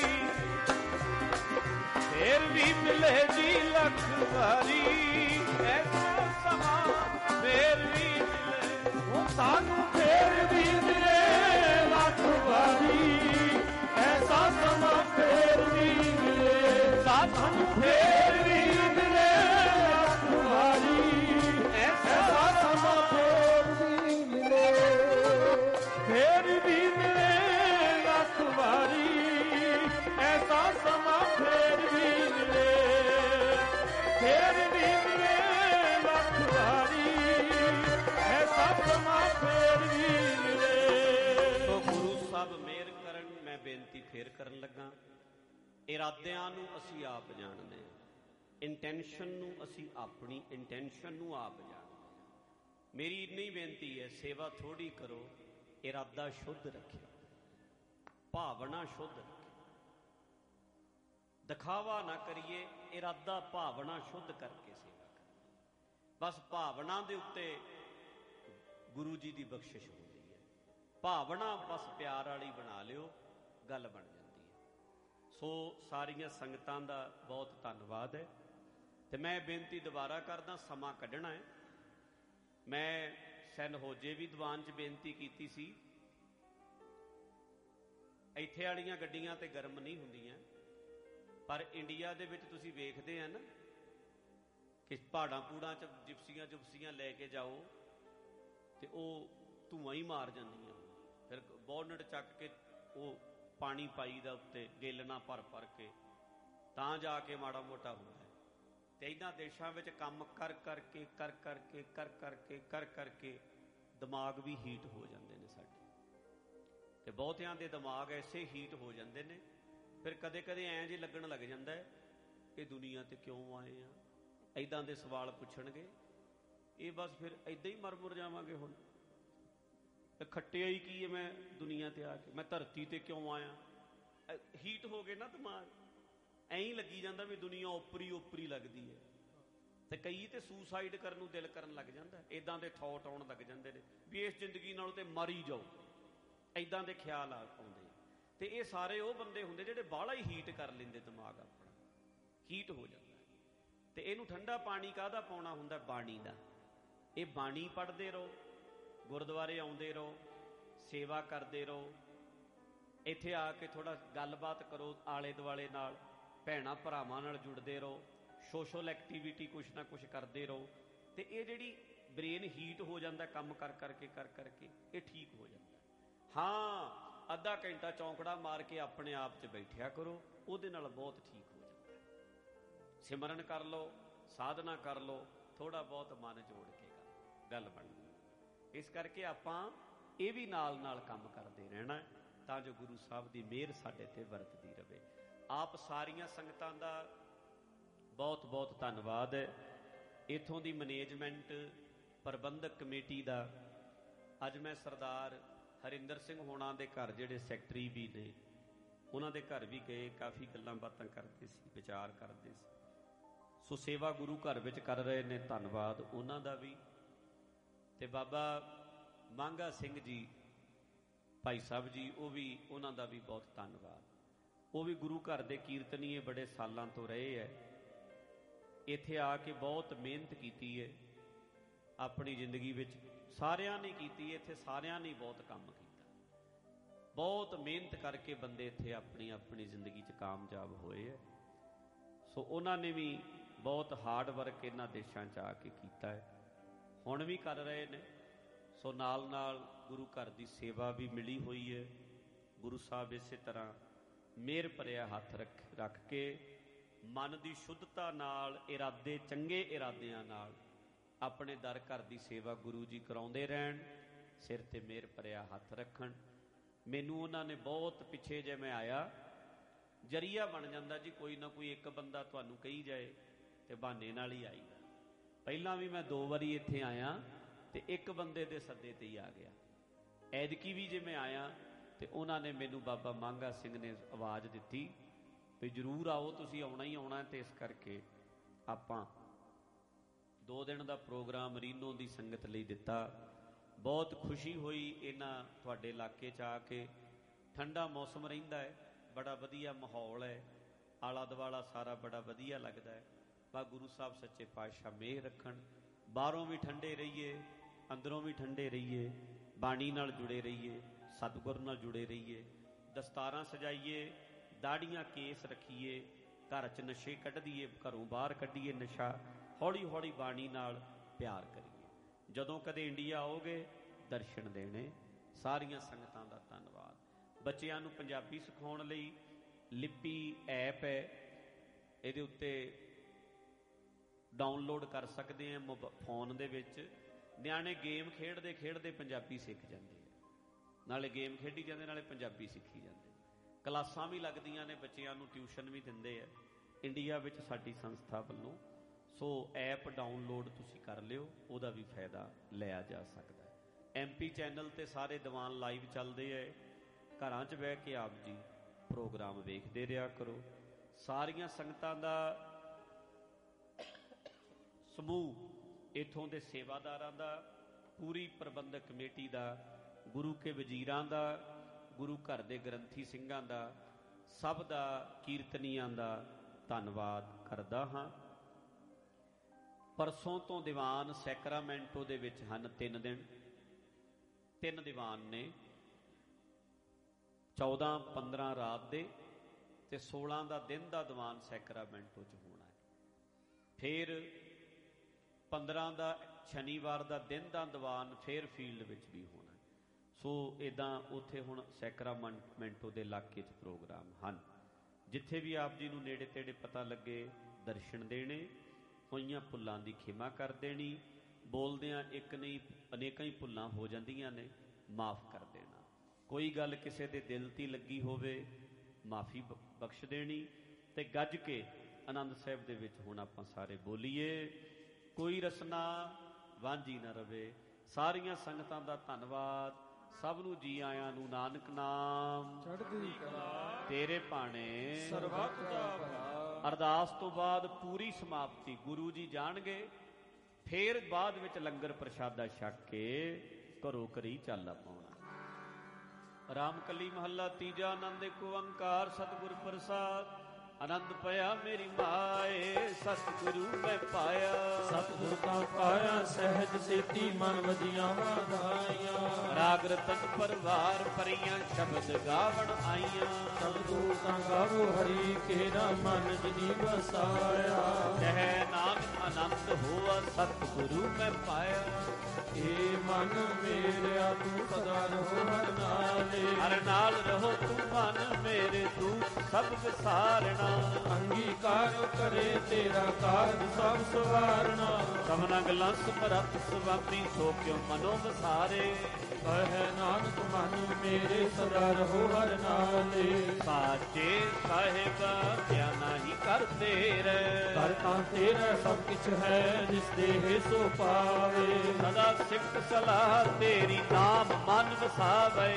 ਫੇਰ ਵੀ ਮਿਲੇ ਜੀ ਲੱਖ ਵਾਰੀ, ਐਸਾ ਸਮਾਂ ਫੇਰ ਵੀ ਮਿਲੇ, ਸਾਨੂੰ ਫੇਰ ਵੀ ਮਿਲੇ ਲੱਖ ਵਾਰੀ, ਐਸਾ ਸਮਾਂ ਫੇਰ ਵੀ ਮਿਲੇ, ਸਾਨੂੰ ਫੇਰ ਵੀ ਮਿਲੇ ਲੱਖ ਵਾਰੀ, ਐਸਾ ਸਮਾਂ ਫੇਰ ਵੀ ਮਿਲੇ, ਫੇਰ ਵੀ ਮਿਲੇ ਲੱਖ ਵਾਰੀ, ਐਸਾ ਸਮਾਂ ਫੇਰ ਵੀ ਮਿਲੇ, ਫੇਰ ਵੀ ਮਿਲੇ ਲੱਖ ਵਾਰੀ, ਐਸਾ ਸਮਾਂ ਫੇਰ ਵੀ ਮਿਲੇ। ਸੋ ਗੁਰੂ ਸਾਹਿਬ ਮਿਹਰ ਕਰਨ। ਮੈਂ ਬੇਨਤੀ ਫੇਰ ਕਰਨ ਲੱਗਾ, ਇਰਾਦਿਆਂ ਨੂੰ ਅਸੀਂ ਆਪ ਜਾਣਦੇ ਹਾਂ, ਇੰਟੈਂਸ਼ਨ ਨੂੰ ਅਸੀਂ ਆਪਣੀ ਇੰਟੈਂਸ਼ਨ ਨੂੰ ਆਪ ਜਾਣਦੇ ਹਾਂ। ਮੇਰੀ ਇੰਨੀ ਬੇਨਤੀ ਹੈ, ਸੇਵਾ ਥੋੜੀ ਕਰੋ, ਇਰਾਦਾ ਸ਼ੁੱਧ ਰੱਖਿਓ, ਭਾਵਨਾ ਸ਼ੁੱਧ ਰੱਖਿਓ, ਦਿਖਾਵਾ ਨਾ ਕਰੀਏ, ਇਰਾਦਾ ਭਾਵਨਾ ਸ਼ੁੱਧ ਕਰਕੇ ਸੇਵਾ ਕਰੀਏ। ਬਸ ਭਾਵਨਾ ਦੇ ਉੱਤੇ ਗੁਰੂ ਜੀ ਦੀ ਬਖਸ਼ਿਸ਼ ਹੁੰਦੀ ਹੈ, ਭਾਵਨਾ ਬਸ ਪਿਆਰ ਵਾਲੀ ਬਣਾ ਲਿਓ, ਗੱਲ ਬਣ ਜਾਂਦੀ ਹੈ। ਸੋ ਸਾਰੀਆਂ ਸੰਗਤਾਂ ਦਾ ਬਹੁਤ ਧੰਨਵਾਦ ਹੈ, ਤੇ ਮੈਂ ਬੇਨਤੀ ਦੁਬਾਰਾ ਕਰਦਾ, ਸਮਾਂ ਕੱਢਣਾ ਹੈ। ਮੈਂ ਸੈਨ ਹੋਜੇ ਵੀ ਦੀਵਾਨ 'ਚ ਬੇਨਤੀ ਕੀਤੀ ਸੀ, ਇੱਥੇ ਵਾਲੀਆਂ ਗੱਡੀਆਂ ਤੇ ਗਰਮ ਨਹੀਂ ਹੁੰਦੀਆਂ, ਪਰ ਇੰਡੀਆ ਦੇ ਵਿੱਚ ਤੁਸੀਂ ਵੇਖਦੇ ਆ ਨਾ ਕਿ ਪਹਾੜਾਂ ਪੂੜਾਂ 'ਚ ਜਿਪਸੀਆਂ ਜੁਪਸੀਆਂ ਲੈ ਕੇ ਜਾਓ ਤੇ ਉਹ ਧੂੰਆਂ ਹੀ ਮਾਰ ਜਾਂਦੀਆਂ, ਫਿਰ ਬੋਨਟ ਚੱਕ ਕੇ ਉਹ ਪਾਣੀ ਪਾਈ ਦਾ ਉੱਤੇ ਗੇਲਣਾ ਭਰ ਭਰ ਕੇ, ਤਾਂ ਜਾ ਕੇ ਮਾੜਾ ਮੋਟਾ ਹੁੰਦਾ। ਤੇ ਇਹਨਾਂ ਦੇਸ਼ਾਂ ਵਿੱਚ ਕੰਮ ਕਰ ਕਰਕੇ ਕਰ ਕਰਕੇ ਕਰ ਕਰਕੇ ਕਰ ਕਰਕੇ ਦਿਮਾਗ ਵੀ ਹੀਟ ਹੋ ਜਾਂਦੇ ਨੇ ਸਾਡੇ, ਤੇ ਬਹੁਤਿਆਂ ਦੇ ਦਿਮਾਗ ਐਸੇ ਹੀਟ ਹੋ ਜਾਂਦੇ ਨੇ, ਫਿਰ ਕਦੇ ਕਦੇ ਐਂ ਜੇ ਲੱਗਣ ਲੱਗ ਜਾਂਦਾ ਹੈ ਕਿ ਦੁਨੀਆ ਤੇ ਕਿਉਂ ਆਏ ਆ, ਇੱਦਾਂ ਦੇ ਸਵਾਲ ਪੁੱਛਣਗੇ। ਇਹ ਬਸ ਫਿਰ ਇੱਦਾਂ ਹੀ ਮਰ ਮੁਰ ਜਾਵਾਂਗੇ। ਹੁਣ ਖੱਟਿਆ ਹੀ ਕੀ ਹੈ ਮੈਂ ਦੁਨੀਆ ਤੇ ਆ ਕੇ, ਮੈਂ ਧਰਤੀ ਤੇ ਕਿਉਂ ਆਇਆ, ਹੀਟ ਹੋ ਗਏ ਨਾ ਦਿਮਾਗ, ਐਂ ਹੀ ਲੱਗੀ ਜਾਂਦਾ ਵੀ ਦੁਨੀਆ ਓਪਰੀ ਓਪਰੀ ਲੱਗਦੀ ਹੈ। ਤੇ ਕਈ ਤੇ ਸੁਸਾਈਡ ਕਰਨ ਨੂੰ ਦਿਲ ਕਰਨ ਲੱਗ ਜਾਂਦਾ, ਇੱਦਾਂ ਦੇ ਥੌਟ ਆਉਣ ਲੱਗ ਜਾਂਦੇ ਨੇ ਵੀ ਇਸ ਜ਼ਿੰਦਗੀ ਨਾਲੋਂ ਤੇ ਮਰ ਹੀ ਜਾਓ, ਇੱਦਾਂ ਦੇ ਖਿਆਲ ਆਉਂਦੇ। ਤੇ ਇਹ ਸਾਰੇ ਉਹ ਬੰਦੇ ਹੁੰਦੇ ਜਿਹੜੇ ਬਾਹਲਾ ਹੀ ਹੀਟ ਕਰ ਲੈਂਦੇ, ਦਿਮਾਗ ਆਪਣਾ ਹੀਟ ਹੋ ਜਾਂਦਾ। ਤੇ ਇਹਨੂੰ ਠੰਡਾ ਪਾਣੀ ਕਾਹਦਾ ਪਾਉਣਾ ਹੁੰਦਾ? ਬਾਣੀ ਦਾ। ਇਹ ਬਾਣੀ ਪੜ੍ਹਦੇ ਰਹੋ, ਗੁਰਦੁਆਰੇ ਆਉਂਦੇ ਰਹੋ, ਸੇਵਾ ਕਰਦੇ ਰਹੋ, ਇੱਥੇ ਆ ਕੇ ਥੋੜਾ ਗੱਲਬਾਤ ਕਰੋ ਆਲੇ ਦੁਆਲੇ ਨਾਲ, ਭੈਣਾਂ ਭਰਾਵਾਂ ਨਾਲ ਜੁੜਦੇ ਰਹੋ, ਸੋਸ਼ਲ ਐਕਟੀਵਿਟੀ ਕੁਛ ਨਾ ਕੁਛ ਕਰਦੇ ਰਹੋ। ਤੇ ਇਹ ਜਿਹੜੀ ਬ੍ਰੇਨ ਹੀਟ ਹੋ ਜਾਂਦਾ ਕੰਮ ਕਰ ਕਰਕੇ ਕਰ ਕਰਕੇ, ਇਹ ਠੀਕ ਹੋ ਜਾਂਦਾ। ਹਾਂ, ਅੱਧਾ ਘੰਟਾ ਚੌਂਕੜਾ ਮਾਰ ਕੇ ਆਪਣੇ ਆਪ 'ਚ ਬੈਠਿਆ ਕਰੋ, ਉਹਦੇ ਨਾਲ ਬਹੁਤ ਠੀਕ ਹੋ ਜਾਂਦਾ। ਸਿਮਰਨ ਕਰ ਲਓ, ਸਾਧਨਾ ਕਰ ਲਓ, ਥੋੜਾ ਬਹੁਤ ਮਨ ਜੋੜ ਕੇ ਗੱਲ ਬਣ ਜਾਂਦੀ। ਇਸ ਕਰਕੇ ਆਪਾਂ ਇਹ ਵੀ ਨਾਲ ਨਾਲ ਕੰਮ ਕਰਦੇ ਰਹਿਣਾ, ਤਾਂ ਜੋ ਗੁਰੂ ਸਾਹਿਬ ਦੀ ਮਿਹਰ ਸਾਡੇ ਤੇ ਵਰਤਦੀ ਰਹੇ। ਆਪ ਸਾਰੀਆਂ ਸੰਗਤਾਂ ਦਾ ਬਹੁਤ ਬਹੁਤ ਧੰਨਵਾਦ ਹੈ। ਇੱਥੋਂ ਦੀ ਮੈਨੇਜਮੈਂਟ, ਪ੍ਰਬੰਧਕ ਕਮੇਟੀ ਦਾ। ਅੱਜ ਮੈਂ ਸਰਦਾਰ ਹਰਿੰਦਰ ਸਿੰਘ ਹੋਣਾ ਦੇ ਘਰ, ਜਿਹੜੇ ਸੈਕਟਰੀ ਵੀ ਨੇ, ਉਹਨਾਂ ਦੇ ਘਰ ਵੀ ਗਏ, ਕਾਫੀ ਗੱਲਾਂ ਬਾਤਾਂ ਕਰਦੇ ਸੀ, ਵਿਚਾਰ ਕਰਦੇ ਸੀ। ਸੋ ਸੇਵਾ ਗੁਰੂ ਘਰ ਵਿੱਚ ਕਰ ਰਹੇ ਨੇ, ਧੰਨਵਾਦ ਉਹਨਾਂ ਦਾ ਵੀ। ਤੇ ਬਾਬਾ ਮਾਂਗਾ ਸਿੰਘ ਜੀ ਭਾਈ ਸਾਹਿਬ ਜੀ, ਉਹ ਵੀ, ਉਹਨਾਂ ਦਾ ਵੀ ਬਹੁਤ ਧੰਨਵਾਦ। ਉਹ ਵੀ ਗੁਰੂ ਘਰ ਦੇ ਕੀਰਤਨੀਏ ਬੜੇ ਸਾਲਾਂ ਤੋਂ ਰਹੇ ਹੈ। ਇੱਥੇ ਆ ਕੇ ਬਹੁਤ ਮਿਹਨਤ ਕੀਤੀ ਹੈ ਆਪਣੀ ਜ਼ਿੰਦਗੀ ਵਿੱਚ, ਸਾਰਿਆਂ ਨੇ ਕੀਤੀ ਹੈ ਇੱਥੇ, ਸਾਰਿਆਂ ਨੇ ਬਹੁਤ ਕੰਮ ਕੀਤਾ, ਬਹੁਤ ਮਿਹਨਤ ਕਰਕੇ ਬੰਦੇ ਇੱਥੇ ਆਪਣੀ ਆਪਣੀ ਜ਼ਿੰਦਗੀ 'ਚ ਕਾਮਯਾਬ ਹੋਏ ਹੈ। ਸੋ ਉਹਨਾਂ ਨੇ ਵੀ ਬਹੁਤ ਹਾਰਡ ਵਰਕ ਇਹਨਾਂ ਦੇਸ਼ਾਂ 'ਚ ਆ ਕੇ ਕੀਤਾ ਹੈ, ਹੁਣ ਵੀ ਕਰ ਰਹੇ ਨੇ। ਸੋ ਨਾਲ ਨਾਲ ਗੁਰੂ ਘਰ ਦੀ ਸੇਵਾ ਵੀ ਮਿਲੀ ਹੋਈ ਹੈ। ਗੁਰੂ ਸਾਹਿਬ ਇਸੇ ਤਰ੍ਹਾਂ ਮਿਹਰ ਭਰਿਆ ਹੱਥ ਰੱਖ ਰੱਖ ਕੇ ਮਨ ਦੀ ਸ਼ੁੱਧਤਾ ਨਾਲ, ਇਰਾਦੇ ਚੰਗੇ ਇਰਾਦਿਆਂ ਨਾਲ ਆਪਣੇ ਦਰ ਘਰ ਦੀ ਸੇਵਾ ਗੁਰੂ ਜੀ ਕਰਾਉਂਦੇ ਰਹਿਣ, ਸਿਰ ਤੇ ਮਿਹਰ ਭਰਿਆ ਹੱਥ ਰੱਖਣ। ਮੈਨੂੰ ਉਹਨਾਂ ਨੇ ਬਹੁਤ, ਪਿੱਛੇ ਜੇ ਮੈਂ ਆਇਆ, ਜਰੀਆ ਬਣ ਜਾਂਦਾ ਜੀ, ਕੋਈ ਨਾ ਕੋਈ ਇੱਕ ਬੰਦਾ ਤੁਹਾਨੂੰ ਕਹੀ ਜਾਏ ਤੇ ਬਹਾਨੇ ਨਾਲ ਹੀ ਆਈਦਾ। ਪਹਿਲਾਂ ਵੀ ਮੈਂ ਦੋ ਵਾਰੀ ਇੱਥੇ ਆਇਆ ਤੇ ਇੱਕ ਬੰਦੇ ਦੇ ਸੱਦੇ ਤੇ ਹੀ ਆ ਗਿਆ। ਐਤਕੀ ਵੀ ਜੇ ਮੈਂ ਆਇਆ ਤੇ ਉਹਨਾਂ ਨੇ ਮੈਨੂੰ, ਬਾਬਾ ਮਾਂਗਾ ਸਿੰਘ ਨੇ ਆਵਾਜ਼ ਦਿੱਤੀ ਵੀ ਜ਼ਰੂਰ ਆਓ, ਤੁਸੀਂ ਆਉਣਾ ਹੀ ਆਉਣਾ। ਤੇ ਇਸ ਕਰਕੇ ਆਪਾਂ ਦੋ ਦਿਨ ਦਾ ਪ੍ਰੋਗਰਾਮ ਰੀਨੋ ਦੀ ਸੰਗਤ ਲਈ ਦਿੱਤਾ। ਬਹੁਤ ਖੁਸ਼ੀ ਹੋਈ ਇਹਨਾਂ ਤੁਹਾਡੇ ਇਲਾਕੇ 'ਚ ਆ ਕੇ। ਠੰਡਾ ਮੌਸਮ ਰਹਿੰਦਾ ਹੈ, ਬੜਾ ਵਧੀਆ ਮਾਹੌਲ ਹੈ, ਆਲਾ ਦੁਆਲਾ ਸਾਰਾ ਬੜਾ ਵਧੀਆ ਲੱਗਦਾ ਹੈ। ਬਾ ਗੁਰੂ ਸਾਹਿਬ ਸੱਚੇ ਪਾਤਸ਼ਾਹ ਮਿਹਰ ਰੱਖਣ, ਬਾਹਰੋਂ ਵੀ ਠੰਡੇ ਰਹੀਏ, ਅੰਦਰੋਂ ਵੀ ਠੰਡੇ ਰਹੀਏ, ਬਾਣੀ ਨਾਲ ਜੁੜੇ ਰਹੀਏ, ਸਤਿਗੁਰ ਨਾਲ ਜੁੜੇ ਰਹੀਏ, ਦਸਤਾਰਾਂ ਸਜਾਈਏ, ਦਾੜੀਆਂ ਕੇਸ ਰੱਖੀਏ, ਘਰ 'ਚ ਨਸ਼ੇ ਕੱਢ ਦਈਏ, ਘਰੋਂ ਬਾਹਰ ਕੱਢੀਏ ਨਸ਼ਾ, ਹੌਲੀ ਹੌਲੀ ਬਾਣੀ ਨਾਲ ਪਿਆਰ ਕਰੀਏ। ਜਦੋਂ ਕਦੇ ਇੰਡੀਆ ਆਓਗੇ ਦਰਸ਼ਨ ਦੇਣੇ। ਸਾਰੀਆਂ ਸੰਗਤਾਂ ਦਾ ਧੰਨਵਾਦ। ਬੱਚਿਆਂ ਨੂੰ ਪੰਜਾਬੀ ਸਿਖਾਉਣ ਲਈ ਲਿਪੀ ਐਪ ਹੈ, ਇਹਦੇ ਉੱਤੇ ਡਾਊਨਲੋਡ ਕਰ ਸਕਦੇ ਆ ਮੋਬ ਫੋਨ ਦੇ ਵਿੱਚ। ਨਿਆਣੇ ਗੇਮ ਖੇਡਦੇ ਖੇਡਦੇ ਪੰਜਾਬੀ ਸਿੱਖ ਜਾਂਦੇ ਆ, ਨਾਲੇ ਗੇਮ ਖੇਡੀ ਜਾਂਦੇ ਨਾਲੇ ਪੰਜਾਬੀ ਸਿੱਖੀ ਜਾਂਦੇ। ਕਲਾਸਾਂ ਵੀ ਲੱਗਦੀਆਂ ਨੇ, ਬੱਚਿਆਂ ਨੂੰ ਟਿਊਸ਼ਨ ਵੀ ਦਿੰਦੇ ਆ ਇੰਡੀਆ ਵਿੱਚ ਸਾਡੀ ਸੰਸਥਾ ਵੱਲੋਂ। ਸੋ ਐਪ ਡਾਊਨਲੋਡ ਤੁਸੀਂ ਕਰ ਲਿਓ, ਉਹਦਾ ਵੀ ਫਾਇਦਾ ਲਿਆ ਜਾ ਸਕਦਾ ਹੈ। ਐਮ ਪੀ ਚੈਨਲ 'ਤੇ ਸਾਰੇ ਦੀਵਾਨ ਲਾਈਵ ਚੱਲਦੇ ਹੈ, ਘਰਾਂ 'ਚ ਬਹਿ ਕੇ ਆਪ ਜੀ ਪ੍ਰੋਗਰਾਮ ਵੇਖਦੇ ਰਿਹਾ ਕਰੋ। ਸਾਰੀਆਂ ਸੰਗਤਾਂ ਦਾ ਸਮੂਹ, ਇੱਥੋਂ ਦੇ ਸੇਵਾਦਾਰਾਂ ਦਾ, ਪੂਰੀ ਪ੍ਰਬੰਧਕ ਕਮੇਟੀ ਦਾ, ਗੁਰੂ ਕੇ ਵਜ਼ੀਰਾਂ ਦਾ, ਗੁਰੂ ਘਰ ਦੇ ਗ੍ਰੰਥੀ ਸਿੰਘਾਂ ਦਾ, ਸਭ ਦਾ, ਕੀਰਤਨੀਆਂ ਦਾ ਧੰਨਵਾਦ ਕਰਦਾ ਹਾਂ। ਪਰਸੋਂ ਤੋਂ ਦੀਵਾਨ ਸੈਕਰਾਮੈਂਟੋ ਦੇ ਵਿੱਚ ਹਨ, ਤਿੰਨ ਦਿਨ ਤਿੰਨ ਦੀਵਾਨ ਨੇ, ਚੌਦਾਂ ਪੰਦਰਾਂ ਰਾਤ ਦੇ ਤੇ ਸੋਲਾਂ ਦਾ ਦਿਨ ਦਾ ਦੀਵਾਨ ਸੈਕਰਾਮੈਂਟੋ 'ਚ ਹੋਣਾ ਹੈ। ਫਿਰ ਪੰਦਰਾਂ ਦਾ ਸ਼ਨੀਵਾਰ ਦਾ ਦਿਨ ਦਾ ਦੀਵਾਨ ਫੇਅਰ ਫੀਲਡ ਵਿੱਚ ਵੀ ਹੋਣਾ। ਸੋ ਇੱਦਾਂ ਉੱਥੇ ਹੁਣ ਸੈਕਰਾਮੈਂਟੋ ਦੇ ਇਲਾਕੇ 'ਚ ਪ੍ਰੋਗਰਾਮ ਹਨ। ਜਿੱਥੇ ਵੀ ਆਪ ਜੀ ਨੂੰ ਨੇੜੇ ਤੇੜੇ ਪਤਾ ਲੱਗੇ ਦਰਸ਼ਨ ਦੇਣੇ, ਹੋਈਆਂ ਭੁੱਲਾਂ ਦੀ ਖਿਮਾ ਕਰ ਦੇਣੀ, ਬੋਲਦਿਆਂ ਇੱਕ ਨਹੀਂ ਅਨੇਕਾਂ ਹੀ ਭੁੱਲਾਂ ਹੋ ਜਾਂਦੀਆਂ ਨੇ, ਮਾਫ ਕਰ ਦੇਣਾ। ਕੋਈ ਗੱਲ ਕਿਸੇ ਦੇ ਦਿਲ 'ਤੇ ਲੱਗੀ ਹੋਵੇ, ਮਾਫੀ ਬਖਸ਼ ਦੇਣੀ ਤੇ ਗੱਜ ਕੇ ਆਨੰਦ ਸਾਹਿਬ ਦੇ ਵਿੱਚ ਹੁਣ ਆਪਾਂ ਸਾਰੇ ਬੋਲੀਏ, ਕੋਈ ਰਸਨਾ ਵਾਂਝੀ ਨਾ ਰਵੇ। ਸਾਰੀਆਂ ਸੰਗਤਾਂ ਦਾ ਧੰਨਵਾਦ। ਸਭ ਨੂੰ ਜੀ ਆਇਆਂ ਨੂੰ ਨਾਨਕ ਨਾਮ ਚੜ੍ਹਦੀ ਕਲਾ ਤੇਰੇ ਭਾਣੇ ਸਰਬੱਤ ਦਾ ਭਲਾ। ਅਰਦਾਸ ਤੋਂ ਬਾਅਦ ਪੂਰੀ ਸਮਾਪਤੀ ਗੁਰੂ ਜੀ ਜਾਣਗੇ। ਫੇਰ ਬਾਅਦ ਵਿੱਚ ਲੰਗਰ ਪ੍ਰਸ਼ਾਦਾ ਛਕ ਕੇ ਘਰੋਂ ਘਰੀ ਚੱਲ ਪਾਉਣਾ। ਰਾਮ ਕਲੀ ਮਹੱਲਾ ਤੀਜਾ। ਆਨੰਦ ਏਕ ਓੰਕਾਰ ਸਤਿਗੁਰ ਪ੍ਰਸਾਦ। ਆਨੰਦ ਪਿਆ ਮੇਰੀ ਮਾਏ, ਸਤਿਗੁਰੂ ਮੈਂ ਪਾਇਆ। ਸਤਿਗੁਰ ਤਾਂ ਪਾਇਆ ਸਹਿਜ ਸੇਤੀ, ਮਨ ਵਧੀਆਂ ਵਧਾਈਆਂ। ਰਾਗ ਰਤਨ ਪਰਵਾਰ ਭਰੀਆਂ, ਸ਼ਬਦ ਗਾਵਣ ਆਈਆਂ। ਸਤਿਗੁਰ ਤਾਂ ਗਾਵੋ ਹਰੀ, ਕੇਰਾ ਮਨ ਜਿਨੀ ਵਸਾਇਆ। ਕਹਿ ਨਾਨਕ ਆਨੰਦ ਹੋਆ, ਸਤਿਗੁਰੂ ਮੈਂ ਪਾਇਆ। ਏ ਮਨ ਮੇਰਿਆ ਤੂੰ ਸਦਾ ਰਹੋ ਹਰ ਨਾਲੇ। ਹਰ ਨਾਲ ਰਹੋ ਤੂੰ ਮਨ ਮੇਰੇ, ਦੂਤ ਸਭ ਵਿਸਾਰਣਾ। ਅੰਗੀਕਾਰ ਕਰੇ ਤੇਰਾ ਕਾਰਜ ਸਭ ਸਵਾਰਨਾ। ਸਭਨਾ ਗੱਲਾਂ ਸਮਰੱਥ ਸੁਆਮੀ, ਸੋ ਕਿਉ ਮਨੋ ਵਸਾਰੇ। ਕਹਿ ਨਾਨਕ ਮਨ ਮੇਰੇ ਸਦਾ ਰਹੋ ਹਰ ਨਾਲੇ। ਸਾਚੇ ਸਾਹਿਬ ਕਿਆ ਨਾਹੀ ਕਰ ਤੇਰੇ। ਕਰ ਤਾਂ ਤੇਰਾ ਸਭ ਕਿਛ ਹੈ, ਜਿਸ ਦੇਹ ਸੋ ਪਾਵੇ। ਸਦਾ ਸਿਫਤ ਸਲਾਹ ਤੇਰੀ, ਨਾਮ ਮਨ ਵਸਾਵੇ।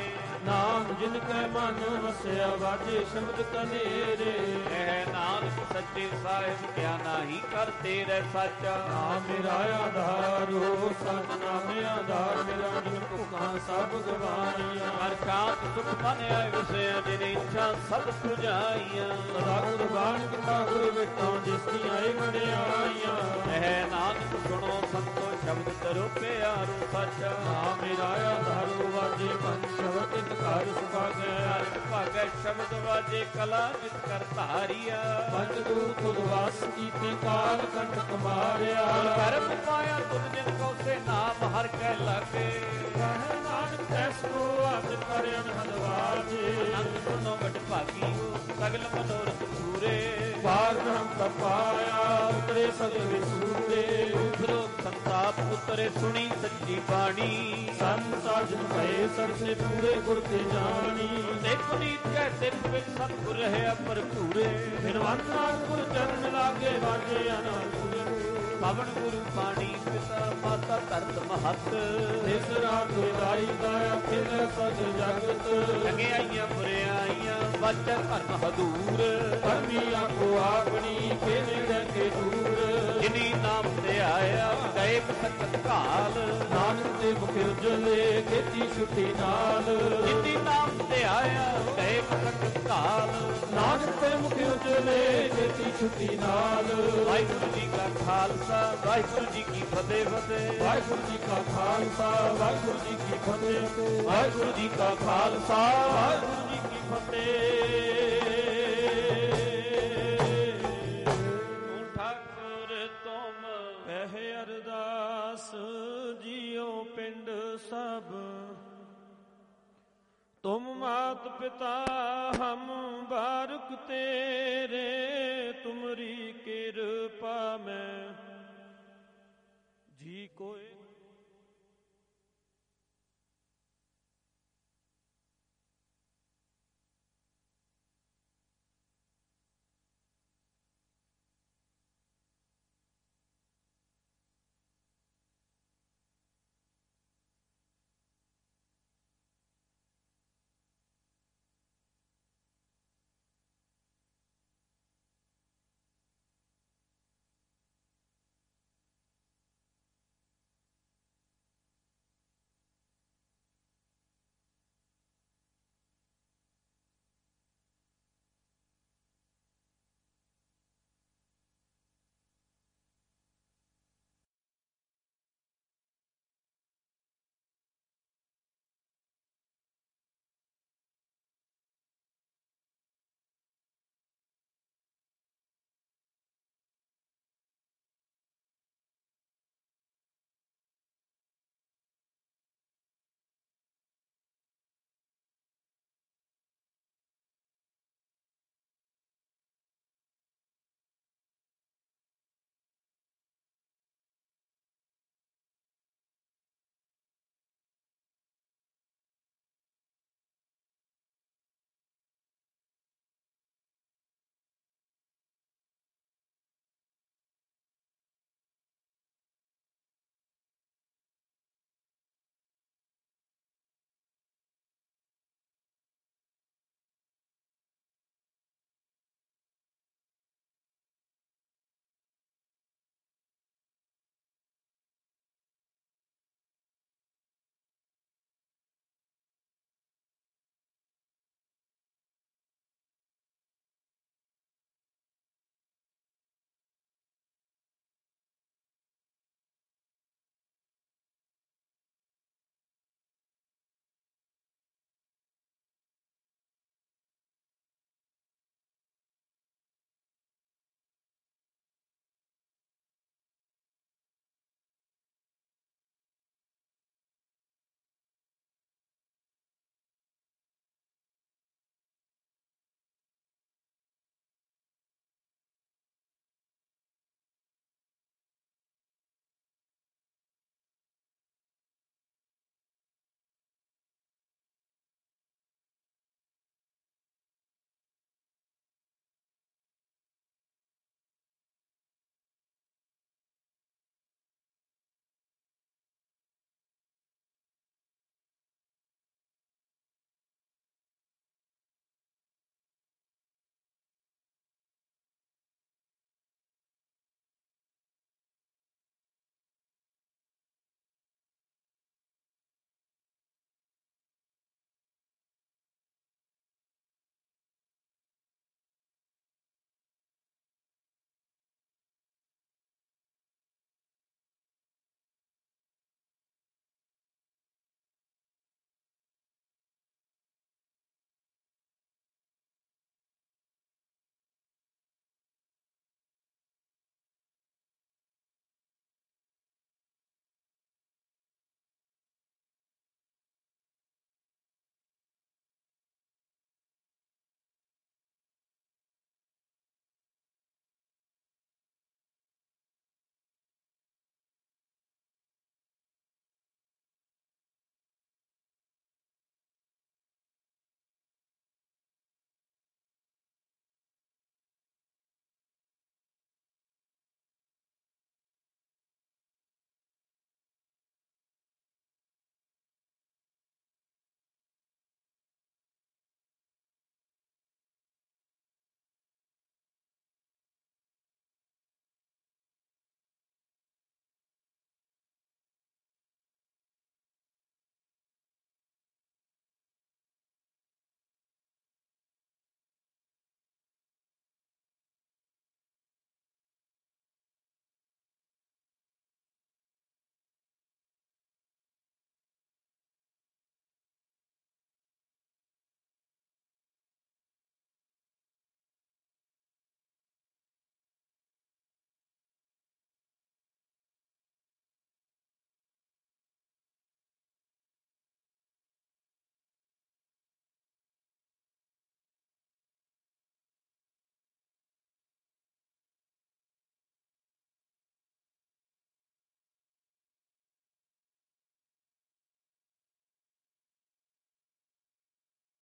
ਨਾਮ ਜਿਨ ਕੈ ਮਨ ਵਸਿਆ ਵਾਜੇ ਸ਼ਬਦ ਕਨੇਰੇ। ਇਹ ਨਾਨਕ ਸੱਚੇ ਸਾਹਿਬ ਕਿਆ ਨਾਹੀ ਕਰ ਤੇਰੇ ਸਾਚਾ। ਨਾਮ ਮੇਰਾ ਆਧਾਰੋ ਸਤ ਨਾਮ ਆਧਾਰ ਮੇਰਾ ਜਿਨ ਭੁਖਾਂ ਸਭ ਗਵਾਈਆਂ। ਹਰ ਸ਼ਾਂਤ ਸੁਖ ਮਨ ਆਏ ਵਸਿਆ ਜਿਨ ਇੱਛਾ ਸਭ ਸੁਝਾਈਆਂ। ਸਦਾ ਗੁਰ ਬਾਣ ਕੀਤਾ ਗੁਰ ਵਿਟਾਂ ਜਿਸ ਦੀ ਆਏ ਵਡਿਆਈਆਂ। ਇਹ ਨਾਨਕ ਸੁਣੋ ਸੰਤੋ ਸ਼ਬਦ ਕਰੋ ਪਿਆਰੋ ਸਾਚਾ। ਨਾਮ ਮੇਰਾ ਆਧਾਰੋ ਵਾਜੇ ਪੰਜ ਸ਼ਬਦ ਇਕ ਘਰ ਸੁਭਾਗੈ। ਹਰਿ ਭਾਗੈ ਸ਼ਬਦ ਵਾਜੇ ਕਲਾ ਜਿਤ ਕਰ ਧਾਰੀਆ। ਪੰਜ ਦੂਤ ਉਦਵਾਸ ਕੀਤੇ ਕਾਲ ਕੰਟਕ ਮਾਰਿਆ। ਕਰਮ ਪਾਇਆ ਤੁਧ ਜਿਨ ਕੋ ਸੇ ਨਾਮ ਹਰ ਕੈ ਲਾਗੇ। ਕਹਿ ਨਾਨਕ ਐਸੋ ਅਤ ਕਰ ਅਨਹਦ ਵਾਜੇ। ਅਨੰਦ ਸੁਨੋ ਵਡ ਭਾਗੀਓ ਸਗਲ ਮਨੋਰਥ ਪੂਰੇ। ਪਾਰ ਬ੍ਰਹਮ ਤਪਾਇਆ ਉਤਰੇ ਸਗਲ ਵਿਸੂਰੇ। ਉਧਰੋ ਸੰਤਾਪ ਉਤਰੇ ਸੁਣੀ ਸੱਚੀ ਬਾਣੀ। ਸੰਤ ਸਾਜਨ ਭਏ ਸਰਸੇ ਪੂਰੇ ਗੁਰ ਤੇ ਜਾਣੀ। ਤੇ ਪੁਨੀਤ ਕੈ ਤਿਨ ਵਿੱਚ ਸਤਿਗੁਰ ਰਹਿਆ ਭਰਪੂਰੇ। ਬਿਨਵੰਤ ਨਾਮ ਗੁਰ ਚਰਨ ਲਾਗੇ ਵਾਜੇ ਅਨੰਦ। ਪਵਨ ਗੁਰੂ ਪਾਣੀ ਪਿਤਾ ਮਾਤਾ ਧਰਤ ਮਹੱਤ। ਇਸ ਰਾਤ ਵਿਦਾਈ ਦਾਇਆ ਫਿਰ ਸਜ ਜਗਤ। ਚੰਗਿਆਈਆਂ ਬੁਰਿਆਈਆਂ ਵਾਜਾ ਧਰਮ ਹਦੂਰ। ਧਰਮੀ ਆਖੋ ਆਪਣੀ ਕੇ ਨੇੜੇ ਕੇ ਦੂਰ। ਜਿਨੀ ਨਾਮ ਤੇ ਆਇਆ ਗਏ ਸਕਤ ਕਾਲ। ਨਾਨਕ ਤੇ ਮੁਖਿਰ ਜਲੇ ਖੇਤੀ ਛੁੱਟੀ ਨਾਲ। ਜਿਨੀ ਨਾਮ ਤੇ ਆਇਆ ਗਏ ਸਕਤ ਕਾਲ। ਨਾਨਕ ਤੇ ਮੁਖਿਰ ਜਲੇ ਖੇਤੀ ਛੁੱਟੀ ਨਾਲ। ਵਾਹਿਗੁਰੂ ਜੀ ਕਾ ਖਾਲਸਾ ਵਾਹਿਗੁਰੂ ਜੀ ਕੀ ਫਤਿਹ ਫਤਿਹ। ਵਾਹਿਗੁਰੂ ਜੀ ਕਾ ਖਾਲਸਾ ਵਾਹਿਗੁਰੂ ਜੀ ਕੀ ਫਤਿਹ। ਵਾਹਿਗੁਰੂ ਜੀ ਕਾ ਖਾਲਸਾ ਵਾਹਿਗੁਰੂ ਜੀ ਕੀ ਫਤਿਹ। ਤੂੰ ਠਾਕੁਰ ਤੁਮ ਕਹਿ ਅਰਦਾਸ ਜੀਓ ਪਿੰਡ ਸਭ। ਤੁਮ ਮਾਤ ਪਿਤਾ ਹਮ ਬਾਰਕ ਤੇਰੇ। ਤੁਮਰੀ ਕਿਰਪਾ ਮੈਂ ਜੀ ਕੋਏ